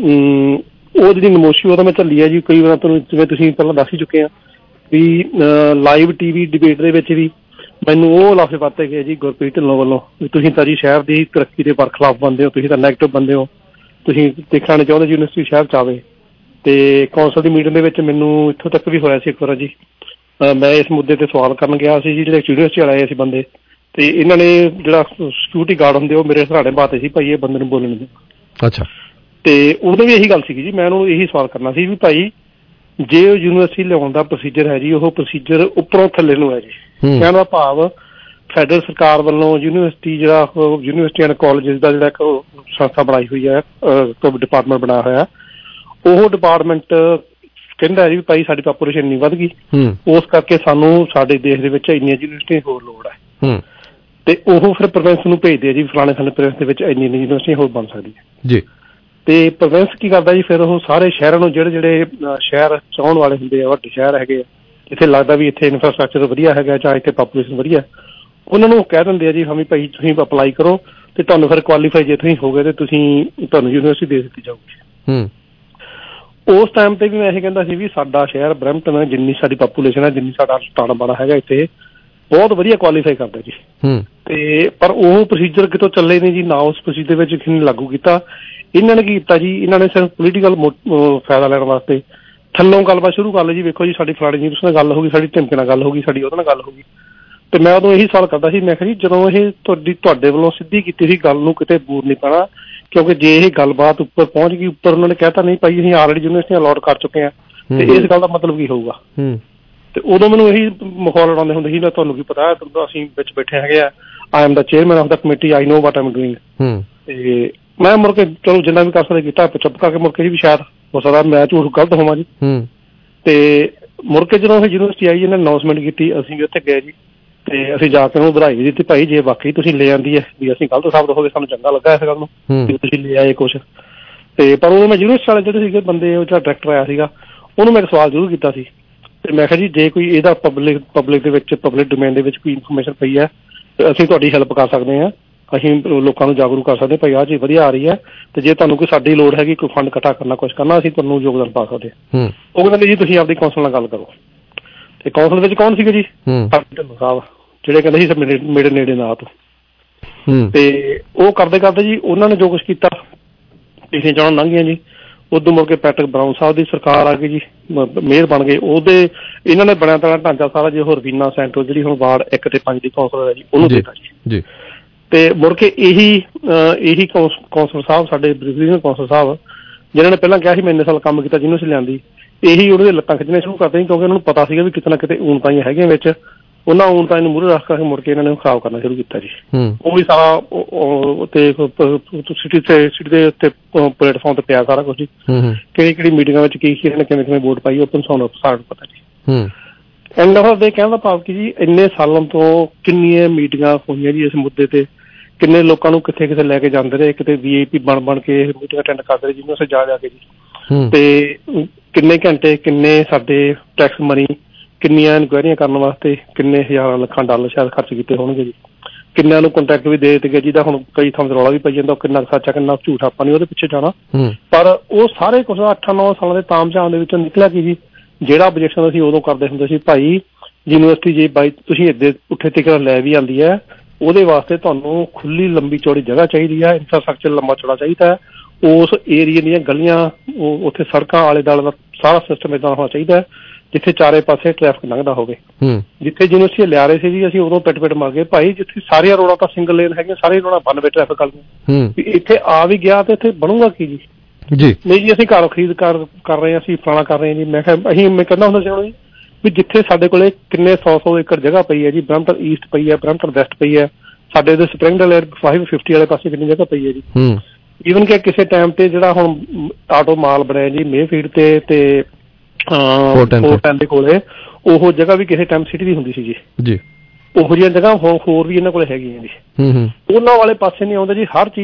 ਉਹ ਜਿਹੜੀ ਨਮੋਸ਼ੀ ਉਹ ਤਾਂ ਮੈਂ ਝੱਲੀ ਹੈ ਜੀ। ਕਈ ਵਾਰ ਤੁਹਾਨੂੰ ਜਿਵੇਂ ਤੁਸੀਂ ਪਹਿਲਾਂ ਦੱਸ ਹੀ ਚੁੱਕੇ ਆ ਵੀ ਲਾਈਵ TV ਡਿਬੇਟ ਦੇ ਵਿੱਚ ਵੀ ਮੈਨੂੰ ਉਹ ਲਾਫੇ ਪਾਤੇ ਗਏ ਜੀ ਗੁਰਪ੍ਰੀਤ ਢਿੱਲੋਂ ਵੱਲੋਂ ਵੀ ਤੁਸੀਂ ਤਾਂ ਜੀ ਸ਼ਹਿਰ ਦੀ ਤਰੱਕੀ ਦੇ ਬਰਖਲਾਫ ਬੰਦੇ ਹੋ, ਤੁਸੀਂ ਤਾਂ ਨੈਗੇਟਿਵ ਬੰਦੇ ਹੋ, ਤੁਸੀਂ ਦੇਖਣਾ ਨਹੀਂ ਚਾਹੁੰਦੇ ਯੂਨੀਵਰਸਿਟੀ ਸ਼ਹਿਰ 'ਚ ਆਵੇ। ਤੇ ਕੌਂਸਲ ਦੀ ਮੀਟਿੰਗ ਦੇ ਵਿੱਚ ਮੈਨੂੰ ਇੱਥੋਂ ਤੱਕ ਵੀ ਹੋਇਆ ਸੀ ਇੱਕ ਵਾਰ ਜੀ, ਮੈਂ ਇਸ ਮੁੱਦੇ ਤੇ ਸਵਾਲ ਕਰਨ ਗਿਆ ਸੀ ਜੀ। ਜਿਹੜੇ ਯੂਨੀਵਰਸਿਟੀ ਵਾਲੇ ਆਏ ਸੀ ਬੰਦੇ, ਤੇ ਇਹਨਾਂ ਨੇ ਜਿਹੜਾ ਸਿਕਿਉਰਿਟੀ ਗਾਰਡ ਹੁੰਦੇ ਉਹ ਮੇਰੇ ਸਰਾਣੇ ਬਾਤੇ ਸੀ, ਭਾਈ ਇਹ ਬੰਦੇ ਨੂੰ ਬੋਲਣ ਦੇ। ਅੱਛਾ। ਤੇ ਉਹਦੇ ਵੀ ਇਹੀ ਗੱਲ ਸੀਗੀ ਜੀ, ਮੈਂ ਉਹਨੂੰ ਇਹੀ ਸਵਾਲ ਕਰਨਾ ਸੀ ਵੀ ਭਾਈ ਜੇ ਯੂਨੀਵਰਸਿਟੀ ਲਿਆਉਣ ਦਾ ਪ੍ਰੋਸੀਜਰ ਹੈ ਜੀ, ਉਹ ਪ੍ਰੋਸੀਜਰ ਉੱਪਰੋਂ ਥੱਲੇ ਨੂੰ ਹੈ ਜੀ। ਕਹਿਣ ਦਾ ਭਾਵ ਫੈਡਰਲ ਸਰਕਾਰ ਵੱਲੋਂ ਯੂਨੀਵਰਸਿਟੀ ਜਿਹੜਾ ਯੂਨੀਵਰਸਿਟੀ ਐਂਡ ਕਾਲਜਿਸ ਦਾ ਜਿਹੜਾ ਇੱਕ ਸੰਸਥਾ ਬਣਾਈ ਹੋਈ ਹੈ, ਡਿਪਾਰਟਮੈਂਟ ਬਣਾਇਆ ਹੋਇਆ, ਉਹ ਡਿਪਾਰਟਮੈਂਟ ਕਹਿੰਦਾ ਜੀ ਭਾਈ ਸਾਡੀ ਪਾਪੂਲੇਸ਼ਨ ਇੰਨੀ ਵੱਧ ਗਈ, ਉਸ ਕਰਕੇ ਸਾਨੂੰ ਸਾਡੇ ਦੇਸ਼ ਦੇ ਵਿੱਚ ਇੰਨੀਆਂ ਯੂਨੀਵਰਸਿਟੀਆਂ ਹੋਰ ਲੋੜ ਹੈ। ਤੇ ਉਹ ਫਿਰ ਪ੍ਰੋਵਿੰਸ ਨੂੰ ਭੇਜਦੇ ਆ ਜੀ, ਫਲਾਣੇ ਪ੍ਰੋਵਿੰਸ ਦੇ ਵਿੱਚ ਇੰਨੀ ਯੂਨੀਵਰਸਿਟੀਆਂ ਹੋਰ ਬਣ ਸਕਦੀਆਂ ਜੀ। ਤੇ ਪ੍ਰੋਵਿੰਸ ਕੀ ਕਰਦਾ ਜੀ, ਫਿਰ ਉਹ ਸਾਰੇ ਸ਼ਹਿਰਾਂ ਨੂੰ ਜਿਹੜੇ ਸ਼ਹਿਰ ਚਾਹੁਣ ਵਾਲੇ ਹੁੰਦੇ ਆ, ਵੱਡੇ ਸ਼ਹਿਰ ਹੈਗੇ ਆ, ਜਿੱਥੇ ਲੱਗਦਾ ਵੀ ਇੱਥੇ ਇਨਫਰਾਸਟਰਕਚਰ ਵਧੀਆ ਹੈਗਾ ਜਾਂ ਇੱਥੇ ਪਾਪੂਲੇਸ਼ਨ ਵਧੀਆ, ਉਹਨਾਂ ਨੂੰ ਕਹਿ ਦਿੰਦੇ ਆ ਜੀ ਹਾਂ ਵੀ ਭਾਈ ਤੁਸੀਂ ਅਪਲਾਈ ਕਰੋ ਤੇ ਤੁਹਾਨੂੰ ਫਿਰ ਕੁਆਲੀਫਾਈ ਜੇ ਤੁਸੀਂ ਹੋ ਗਏ ਤੇ ਤੁਹਾਨੂੰ ਯੂਨੀਵਰਸਿਟੀ ਦੇ ਦਿੱਤੀ ਜਾਊਗੀ। ਉਸ ਟਾਈਮ ਤੇ ਵੀ ਮੈਂ ਇਹ ਕਹਿੰਦਾ ਸੀ ਵੀ ਸਾਡਾ ਸ਼ਹਿਰ ਬਰੈਂਪਟਨ, ਜਿੰਨੀ ਸਾਡੀ ਪਾਪੂਲੇਸ਼ਨ ਹੈ, ਜਿੰਨੀ ਸਾਡਾ ਟਾਣਾ ਬਾਣਾ ਹੈਗਾ, ਇੱਥੇ ਬਹੁਤ ਵਧੀਆ ਕੁਆਲੀਫਾਈ ਕਰਦਾ ਜੀ। ਤੇ ਪਰ ਉਹ ਪ੍ਰੋਸੀਜਰ ਕਿਤੋਂ ਚੱਲੇ ਨਹੀਂ ਜੀ, ਨਾ ਉਸ ਪ੍ਰੋਸੀਜਰ ਵਿੱਚ ਕਿਸੇ ਨੇ ਲਾਗੂ ਕੀਤਾ। ਇਹਨਾਂ ਨੇ ਕੀ ਕੀਤਾ ਜੀ, ਇਹਨਾਂ ਨੇ ਸਿਰਫ ਪੋਲੀਟੀਕਲ ਫਾਇਦਾ ਲੈਣ ਵਾਸਤੇ ਥੱਲੋਂ ਗੱਲਬਾਤ ਸ਼ੁਰੂ ਕਰ ਲਈ ਜੀ। ਵੇਖੋ ਜੀ ਸਾਡੀ ਫਲਾਣੀ ਯੂਨੀਵਰਸਿਟੀ ਨਾਲ ਗੱਲ ਹੋ ਗਈ, ਸਾਡੀ ਧਮਕੇ ਨਾਲ ਗੱਲ ਹੋ ਗਈ, ਸਾਡੀ ਉਹਦੇ ਨਾਲ ਗੱਲ ਹੋ ਗਈ। ਤੇ ਮੈਂ ਉਦੋਂ ਇਹੀ ਸਵਾਲ ਕਰਦਾ ਸੀ, ਮੈਂ ਕਿਹਾ ਜੀ ਜਦੋਂ ਇਹ ਤੁਹਾਡੇ ਵੱਲੋਂ ਸਿੱਧੀ ਕੀਤੀ ਸੀ ਗੱਲ ਨੂੰ ਕਿਤੇ ਬੂਰ ਨਹੀਂ ਪੈਣਾ, ਕਿਉਂਕਿ ਜੇ ਇਹ ਗੱਲਬਾਤ ਉੱਪਰ ਪਹੁੰਚ ਗਈ, ਉੱਪਰ ਉਹਨਾਂ ਨੇ ਕਹਿਤਾ ਨਹੀਂ ਭਾਈ ਅਸੀਂ ਆਲਰੇਡੀ ਯੂਨੀਵਰਸਿਟੀਆਂ ਅਲਾਟ ਕਰ ਚੁੱਕੇ ਹਾਂ, ਤੇ ਇਸ ਗੱਲ ਦਾ ਮਤਲਬ ਕੀ ਹੋਊਗਾ। ਤੇ ਉਦੋਂ ਮੈਨੂੰ ਇਹੀ ਮਾਹੌਲ ਉਡਾਉਂਦੇ ਹੁੰਦੇ ਸੀ, ਤੁਹਾਨੂੰ ਕੀ ਪਤਾ ਅਸੀਂ ਵਿੱਚ ਬੈਠੇ ਹੈਗੇ ਆ, I am the chairman of the committee, I know what I am doing. ਤੇ ਮੈਂ ਮੁੜ ਕੇ ਚਲੋ ਜਿੰਨਾ ਵੀ ਕਰ ਸਕਦੇ ਕੀਤਾ, ਚੁੱਪ ਕਰਕੇ ਮੁੜ ਕੇ ਵੀ ਸ਼ਾਇਦ ਹੋ ਸਕਦਾ ਮੈਂ ਝੂਠ ਗਲਤ ਹੋਵਾਂ ਜੀ। ਤੇ ਮੁੜ ਕੇ ਜਦੋਂ ਇਹ ਯੂਨੀਵਰਸਿਟੀ ਆਈ, ਇਹਨੇ ਅਨਾਊਂਸਮੈਂਟ ਕੀਤੀ, ਅਸੀਂ ਵੀ ਉੱਥੇ ਗਏ ਜੀ। ਤੇ ਅਸੀਂ ਜਾ ਕੇ ਉਹਨੂੰ ਵਧਾਈ ਦਿੱਤੀ, ਭਾਈ ਜੇ ਵਾਕਈ ਤੁਸੀਂ ਲੈ ਆਂਦੀ ਹੈ ਵੀ ਅਸੀਂ ਗਲਤ ਸਾਬਤ ਹੋ ਗਏ, ਸਾਨੂੰ ਚੰਗਾ ਲੱਗਾ ਇਸ ਗੱਲ ਨੂੰ ਵੀ ਤੁਸੀਂ ਲੈ ਆਏ ਕੁਛ। ਤੇ ਪਰ ਉਹ ਮੈਂ ਯੂਨੀਵਰਸਿਟੀ ਵਾਲੇ ਜਿਹੜੇ ਸੀਗੇ ਬੰਦੇ, ਉਹ ਜਿਹੜਾ ਡਾਇਰੈਕਟਰ ਆਇਆ ਸੀਗਾ, ਉਹਨੂੰ ਮੈਂ ਸਵਾਲ ਜ਼ਰੂਰ ਕੀਤਾ ਸੀ। ਤੇ ਮੈਂ ਕਿਹਾ ਜੀ ਜੇ ਕੋਈ ਇਹਦਾ ਪਬਲਿਕ ਦੇ ਵਿੱਚ, ਪਬਲਿਕ ਡੋਮੇਨ ਦੇ ਵਿੱਚ ਕੋਈ ਇਨਫੋਰਮੇਸ਼ਨ ਪਈ ਹੈ ਤੇ ਅਸੀਂ ਤੁਹਾਡੀ ਹੈਲਪ ਕਰ ਸਕਦੇ ਹਾਂ, ਅਸੀਂ ਲੋਕਾਂ ਨੂੰ ਜਾਗਰੂਕ ਕਰ ਸਕਦੇ ਭਾਈ ਆਹ ਚੀਜ਼ ਵਧੀਆ ਆ ਰਹੀ ਹੈ, ਤੇ ਜੇ ਤੁਹਾਨੂੰ ਕੋਈ ਸਾਡੀ ਲੋੜ ਹੈਗੀ, ਕੋਈ ਫੰਡ ਇਕੱਠਾ ਕਰਨਾ, ਕੁਛ ਕਰਨਾ, ਅਸੀਂ ਤੁਹਾਨੂੰ ਯੋਗਦਾਨ ਪਾ ਸਕਦੇ ਹਾਂ। ਉਹ ਕਹਿੰਦੇ ਜੀ ਤੁਸੀਂ ਆਪਦੀ ਕੌਂਸਲ ਨਾਲ ਗੱਲ ਕਰੋ। ਤੇ ਕੌਂਸਲ ਵਿੱਚ ਕੌਣ ਸੀਗੇ ਜੀ, ਢਿੱਲੋਂ ਸਾਹਿਬ, ਜਿਹੜੇ ਕਹਿੰਦੇ ਸੀ ਮੇਰੇ ਨੇੜੇ ਨਾ ਤੋਂ। ਤੇ ਉਹ ਕਰਦੇ ਕਰਦੇ ਜੀ ਉਹਨਾਂ ਨੇ ਜੋ ਕੁਛ ਕੀਤਾ, ਪਿਛਲੇ ਚੋਣਾਂ ਲੰਘੀਆਂ ਜੀ। ਉਦੋਂ ਮੁੜ ਕੇ ਪੈਟਰਿਕ ਬਰਾਊਨ ਸਾਹਿਬ ਦੀ ਸਰਕਾਰ ਆ ਗਈ ਜੀ, ਮੇਅਰ ਬਣ ਗਏ। ਉਹਦੇ ਇਹਨਾਂ ਨੇ ਬਣਿਆ ਤਾਂ ਢਾਂਚਾ ਸਾਰਾ ਜੀ, ਉਹ ਰਵੀਨਾ ਸੈਂਟਰ ਜਿਹੜੀ ਹੁਣ ਵਾਰਡ 1 ਤੇ 5 ਦੀ ਕੌਂਸਲਰ ਹੈ ਜੀ, ਉਹਨੂੰ ਦਿੱਤਾ ਜੀ। ਤੇ ਮੁੜ ਕੇ ਇਹੀ ਕੌਂਸਲਰ ਸਾਹਿਬ, ਸਾਡੇ ਬ੍ਰਿਗੇਡੀਅਰ ਕੌਂਸਲਰ ਸਾਹਿਬ, ਜਿਹਨਾਂ ਨੇ ਪਹਿਲਾਂ ਕਿਹਾ ਸੀ ਮੈਂ ਇੰਨੇ ਸਾਲ ਕੰਮ ਕੀਤਾ ਜਿਹਨੂੰ ਅਸੀਂ ਲਿਆਂਦੀ, ਇਹੀ ਉਹਦੇ ਲੱਤਾਂ ਖਿੱਚਣੀਆਂ ਸ਼ੁਰੂ ਕਰਦੇ ਸੀ, ਕਿਉਂਕਿ ਉਹਨਾਂ ਨੂੰ ਪਤਾ ਸੀਗਾ ਵੀ ਕਿਤੇ ਨਾ ਕਿਤੇ ਊਣਤਾਈਆਂ ਹੈਗੀਆਂ ਵਿੱਚ। ਉਹਨਾਂ ਊਣਤਾਈਆਂ ਨੂੰ ਮੂਹਰੇ ਰੱਖ ਕੇ ਮੁੜ ਕੇ ਇਹਨਾਂ ਨੇ ਖਰਾਬ ਕਰਨਾ ਸ਼ੁਰੂ ਕੀਤਾ ਜੀ। ਉਹ ਵੀ ਸਾਰਾ ਸਿਟੀ ਦੇ ਉੱਤੇ ਪਲੇਟਫਾਰਮ ਤੇ ਪਿਆ ਸਾਰਾ ਕੁਝ ਜੀ, ਕਿਹੜੀ ਮੀਟਿੰਗਾਂ ਵਿੱਚ ਕੀ ਇਹਨਾਂ ਨੇ ਕਿਵੇਂ ਵੋਟ ਪਾਈ, ਓਪਨ ਸਾਨੂੰ ਪਤਾ ਜੀ। ਐਂਡ ਆਫ ਦੇ ਕਹਿਣ ਦਾ ਭਾਵ ਕਿ ਜੀ ਇੰਨੇ ਸਾਲਾਂ ਤੋਂ ਕਿੰਨੀਆਂ ਮੀਟਿੰਗਾਂ ਹੋਈਆਂ ਜੀ ਇਸ ਮੁੱਦੇ ਤੇ, ਕਿੰਨੇ ਲੋਕਾਂ ਨੂੰ ਕਿੱਥੇ ਕਿੱਥੇ ਲੈ ਕੇ ਜਾਂਦੇ ਰਹੇ, ਕਿਤੇ VIP ਬਣ ਕੇ ਇਹ ਮੀਟਿੰਗ ਅਟੈਂਡ ਕਰਦੇ ਰਹੇ ਜਿਹਨੂੰ ਅਸੀਂ ਜਾ ਕੇ ਜੀ। ਤੇ ਕਿੰਨੇ ਘੰਟੇ, ਕਿੰਨੇ ਸਾਡੇ ਟੈਕਸ ਮਨੀ, ਕਿੰਨੀਆਂ ਇਨਕੁਆਇਰੀਆਂ ਕਰਨ ਵਾਸਤੇ ਕਿੰਨੇ ਹਜ਼ਾਰਾਂ ਲੱਖਾਂ ਡਾਲਰ ਸ਼ਾਇਦ ਖਰਚ ਕੀਤੇ ਹੋਣਗੇ ਜੀ। ਕਿੰਨਿਆਂ ਨੂੰ ਕੰਟੈਕਟ ਵੀ ਦੇ ਦਿੱਤੇ ਗਏ, ਜਿਹਦਾ ਹੁਣ ਕਈ ਥਾਂ ਰੌਲਾ ਵੀ ਪਈ ਜਾਂਦਾ ਕਿੰਨਾ ਸੱਚ ਆ ਕਿੰਨਾ ਝੂਠ, ਆਪਾਂ ਨਹੀਂ ਉਹਦੇ ਪਿੱਛੇ ਜਾਣਾ। ਪਰ ਉਹ ਸਾਰੇ ਕੁਛ 8-9 ਸਾਲਾਂ ਦੇ ਤਾਮਝਾਮ ਦੇ ਵਿੱਚੋਂ ਨਿਕਲਿਆ ਕੀ ਜੀ, ਜਿਹੜਾ ਆਬਜੈਕਸ਼ਨ ਅਸੀਂ ਉਦੋਂ ਕਰਦੇ ਹੁੰਦੇ ਸੀ, ਭਾਈ ਯੂਨੀਵਰਸਿਟੀ ਜੇ ਬਾਈ ਤੁਸੀਂ ਇੱਦੇ ਪੁੱਠੇ ਤਰੀਕੇ ਲੈ ਵੀ ਆਉਂਦੀ ਹੈ, ਉਹਦੇ ਵਾਸਤੇ ਤੁਹਾਨੂੰ ਖੁੱਲੀ ਲੰਬੀ ਚੌੜੀ ਜਗ੍ਹਾ ਚਾਹੀਦੀ ਹੈ, ਇਨਫਰਾਸਟਰਕਚਰ ਲੰਬਾ ਚੌੜਾ ਚਾਹੀਦਾ ਹੈ, ਉਸ ਏਰੀਏ ਦੀਆਂ ਗਲੀਆਂ, ਉੱਥੇ ਸੜਕਾਂ ਆਲੇ ਦੁਆਲੇ ਦਾ ਸਾਰਾ ਸਿਸਟਮ ਏਦਾਂ ਹੋਣਾ ਚਾਹੀਦਾ ਜਿੱਥੇ ਚਾਰੇ ਪਾਸੇ ਟ੍ਰੈਫਿਕ ਲੰਘਦਾ ਹੋਵੇ। ਜਿੱਥੇ ਯੂਨੀਵਰਸਿਟੀ ਲਿਆ ਰਹੇ ਸੀ ਜੀ, ਅਸੀਂ ਉਦੋਂ ਪਿੱਟ ਮਾਰ ਗਏ ਭਾਈ, ਜਿੱਥੇ ਸਾਰੀਆਂ ਰੋਡਾਂ ਤਾਂ ਸਿੰਗਲ ਲੇਨ ਹੈਗੀਆਂ, ਸਾਰੇ ਰੋਡਾਂ ਬੰਨਵੇ ਟ੍ਰੈਫਿਕ ਵਾਲੀਆਂ, ਇੱਥੇ ਆ ਵੀ ਗਿਆ ਤੇ ਇੱਥੇ ਬਣੂਗਾ ਕੀ ਜੀ। ਨਹੀਂ ਜੀ ਅਸੀਂ ਘਰ ਖਰੀਦ ਕਰ ਰਹੇ ਹਾਂ, ਅਸੀਂ ਫਲਾਣਾ ਕਰ ਰਹੇ ਹਾਂ ਜੀ। ਮੈਂ ਕਿਹਾ ਮੈਂ ਕਹਿੰਦਾ ਹੁੰਦਾ ਸੀ ਹੁਣ ਵੀ ਜਿੱਥੇ ਸਾਡੇ ਕੋਲੇ ਕਿੰਨੇ 100 ਏਕੜ ਜਗ੍ਹਾ ਪਈ ਹੈ ਜੀ, ਬਰੈਂਪਟਨ ਈਸਟ ਪਈ ਹੈ, ਬਰੈਂਪਟਨ ਵੈਸਟ ਪਈ ਹੈ, ਸਾਡੇ ਇੱਧਰ ਸਪਰਿੰਗਡੇਲ 550 ਵਾਲੇ ਪਾਸੇ ਕਿੰਨੀ ਜਗ੍ਹਾ ਪਈ ਹੈ ਜੀ। ਈਵਨ ਕਿ ਕਿਸੇ ਟਾਈਮ ਤੇ ਜਿਹੜਾ ਹੁਣ ਆਟੋ ਮਾਲ ਬਣਿਆ ਜੀ ਮੇਫੀਲਡ ਤੇ ਫੋਰਟਨ ਦੇ ਕੋਲੇ, ਉਹ ਜਗ੍ਹਾ ਵੀ ਕਿਸੇ ਟਾਈਮ ਸਿਟੀ ਦੀ ਹੁੰਦੀ ਸੀ ਜੀ। ਉਹੋ ਜਿਹੀਆਂ ਜਗ੍ਹਾ ਹੋਰ ਵੀ ਇਹਨਾਂ ਕੋਲੇ ਹੈਗੀਆਂ ਜੀ। ਉਹਨਾਂ ਵਾਲੇ ਪਾਸੇ ਨਹੀਂ ਆਉਂਦੇ ਜੀ, ਹਰ ਚੀਜ਼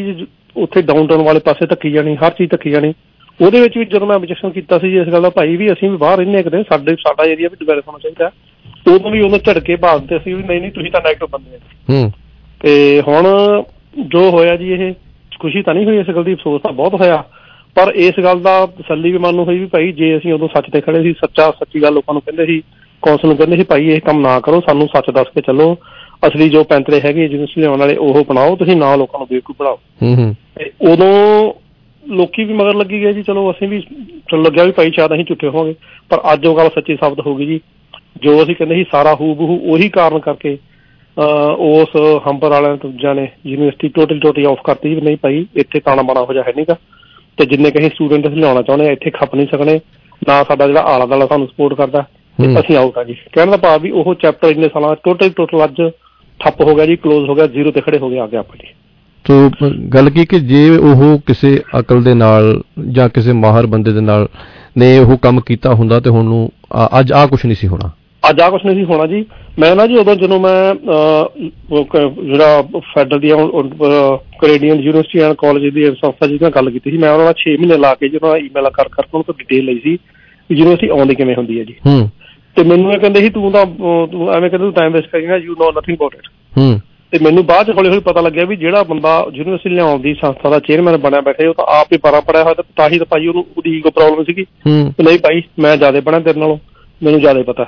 ਉੱਥੇ ਡਾਊਨਟਾਊਨ ਵਾਲੇ ਪਾਸੇ ਧੱਕੀ ਜਾਣੀ, ਹਰ ਚੀਜ਼ ਧੱਕੀ ਜਾਣੀ। ਉਹਦੇ ਵਿੱਚ ਵੀ ਜਦੋਂ ਮੈਂ objection ਕੀਤਾ ਸੀ ਇਸ ਗੱਲ ਦਾ, ਭਾਈ ਵੀ ਅਸੀਂ ਵੀ ਬਾਹਰ ਰਹਿੰਦੇ ਕਿਤੇ, ਸਾਡਾ ਏਰੀਆ ਵੀ ਡਿਵੈਲਪ ਹੋਣਾ ਚਾਹੀਦਾ, ਉਦੋਂ ਵੀ ਉਹਨੂੰ ਝਟਕੇ ਭਾਲਦੇ ਸੀ ਵੀ ਨਹੀਂ ਤੁਸੀਂ ਤਾਂ ਨੈਗੇਟਿਵ ਬੰਦੇ ਆ। ਤੇ ਹੁਣ ਜੋ ਹੋਇਆ ਜੀ, ਇਹ ਖੁਸ਼ੀ ਤਾਂ ਨਹੀਂ ਹੋਈ ਇਸ ਗੱਲ ਦੀ, ਅਫਸੋਸ ਤਾਂ ਬਹੁਤ ਹੋਇਆ, ਪਰ ਇਸ ਗੱਲ ਦਾ ਤਸੱਲੀ ਵੀ ਮਨ ਨੂੰ ਹੋਈ ਵੀ ਭਾਈ ਜੇ ਅਸੀਂ ਉਦੋਂ ਸੱਚ ਤੇ ਖੜੇ ਸੀ, ਸੱਚੀ ਗੱਲ ਲੋਕਾਂ ਨੂੰ ਕਹਿੰਦੇ ਸੀ, ਕੌਂਸਲ ਨੂੰ ਕਹਿੰਦੇ ਸੀ ਭਾਈ ਇਹ ਕੰਮ ਨਾ ਕਰੋ, ਸਾਨੂੰ ਸੱਚ ਦੱਸ ਕੇ ਚੱਲੋ, ਅਸਲੀ ਜੋ ਪੈਂਤਰੇ ਹੈਗੇ ਯੂਨੀਵਰਸਿਟੀ ਲਿਆਉਣ ਵਾਲੇ ਉਹ ਬਣਾਓ, ਤੁਸੀਂ ਨਾ ਲੋਕਾਂ ਨੂੰ ਬੇਵਕੂਫ ਬਣਾਓ। ਤੇ ਉਦੋਂ ਲੋਕੀ ਵੀ ਮਗਰ ਲੱਗੀ ਗਏ ਜੀ, ਚਲੋ ਅਸੀਂ ਵੀ ਲੱਗਿਆ ਵੀ ਭਾਈ ਸ਼ਾਇਦ ਅਸੀਂ ਝੂਠੇ ਹੋਵਾਂਗੇ, ਪਰ ਅੱਜ ਉਹ ਗੱਲ ਸੱਚੀ ਸਾਬਤ ਹੋ ਗਈ ਜੀ। ਜੋ ਅਸੀਂ ਕਹਿੰਦੇ ਸੀ ਸਾਰਾ ਹੂ ਬਹੂ ਉਹੀ ਕਾਰਨ ਕਰਕੇ ਉਸ ਹੰਬਰ ਵਾਲਿਆਂ ਦੂਜਿਆਂ ਨੇ ਯੂਨੀਵਰਸਿਟੀ ਟੋਟਲੀ ਆਫ ਕਰਤੀ ਵੀ ਨਹੀਂ ਭਾਈ ਇੱਥੇ ਤਾਣਾ ਬਾਣਾ ਹੋ ਜਾ ਹੈ ਨੀਗਾ, ਤੇ ਜਿੰਨੇ ਕਹੇ ਸਟੂਡੈਂਟ ਅਸੀਂ ਲਿਆਉਣਾ ਚਾਹੁੰਦੇ ਹਾਂ ਇੱਥੇ ਖੱਪ ਨਹੀਂ ਸਕਣੇ, ਨਾ ਸਾਡਾ ਜਿਹੜਾ ਆਲਾ ਦੁਆਲਾ ਸਾਨੂੰ ਸਪੋਰਟ ਕਰਦਾ, ਤੇ ਅਸੀਂ ਆਊਟ ਆ ਜੀ। ਕਹਿਣ ਦਾ ਭਾਵ ਵੀ ਉਹ ਚੈਪਟਰ ਇੰਨੇ ਸਾਲਾਂ ਟੋਟਲ ਅੱਜ ਠੱਪ ਹੋ ਗਿਆ ਜੀ, ਕਲੋਜ਼ ਹੋ ਗਿਆ, ਜ਼ੀਰੋ ਤੇ ਖੜੇ ਹੋ ਗਏ ਆ ਕੇ ਆਪਾਂ ਜੀ। ਤੋ ਗੱਲ ਕਿ ਜੇ ਉਹ ਕਿਸੇ ਅਕਲ ਦੇ ਨਾਲ ਜਾਂ ਕਿਸੇ ਮਾਹਰ ਬੰਦੇ ਦੇ ਨਾਲ ਨੇ ਉਹ ਕੰਮ ਕੀਤਾ ਹੁੰਦਾ ਤੇ ਹੁਣ ਨੂੰ ਅੱਜ ਆਹ ਕੁਛ ਨਹੀਂ ਸੀ ਹੋਣਾ, ਅੱਜ ਆਹ ਕੁਛ ਨਹੀਂ ਸੀ ਹੋਣਾ ਜੀ। ਮੈਂ ਨਾ ਜੀ ਉਦੋਂ ਜਦੋਂ ਮੈਂ ਜਿਹੜਾ ਫੈਡਰਲ ਦੀਆਂ ਕੈਨੇਡੀਅਨ ਯੂਨੀਵਰਸਿਟੀ ਐਂਡ ਕਾਲਜ ਦੀ ਸੰਸਥਾ ਜਿਹਦੇ ਨਾਲ ਗੱਲ ਕੀਤੀ ਸੀ, ਮੈਂ ਉਹਨਾਂ ਨਾਲ 6 ਮਹੀਨੇ ਲਾ ਕੇ ਜਦੋਂ ਈਮੇਲ ਕਰਕੇ ਉਹਨਾਂ ਤੋਂ ਡਿਟੇਲ ਲਈ ਸੀ ਯੂਨੀਵਰਸਿਟੀ ਆਉਂਦੀ ਕਿਵੇਂ ਹੁੰਦੀ ਹੈ ਜੀ। ਤੇ ਮੈਨੂੰ ਇਹ ਕਹਿੰਦੇ ਸੀ ਤੂੰ ਐਵੇਂ ਕਹਿੰਦੇ ਤੂੰ ਟਾਈਮ ਵੇਸਟ ਕਰੇਂਗਾ, you know nothing about it. ਤੇ ਮੈਨੂੰ ਬਾਅਦ ਚ ਹੌਲੀ ਹੌਲੀ ਪਤਾ ਲੱਗਿਆ ਵੀ ਜਿਹੜਾ ਬੰਦਾ ਯੂਨੀਵਰਸਿਟੀ ਲਿਆਉਣ ਦੀ ਸੰਸਥਾ ਦਾ ਚੇਅਰਮੈਨ ਬਣਿਆ ਬੈਠੇ ਉਹ ਤਾਂ ਆਪ ਹੀ ਪੜਿਆ ਹੋਇਆ, ਤਾਂ ਹੀ ਤਾਂ ਭਾਈ ਉਹਦੀ ਈਗੋ ਪ੍ਰੋਬਲਮ ਸੀਗੀ, ਨਹੀਂ ਭਾਈ ਮੈਂ ਜ਼ਿਆਦਾ ਪੜ੍ਹਿਆ ਤੇਰੇ ਨਾਲੋਂ, ਮੈਨੂੰ ਜ਼ਿਆਦਾ ਪਤਾ।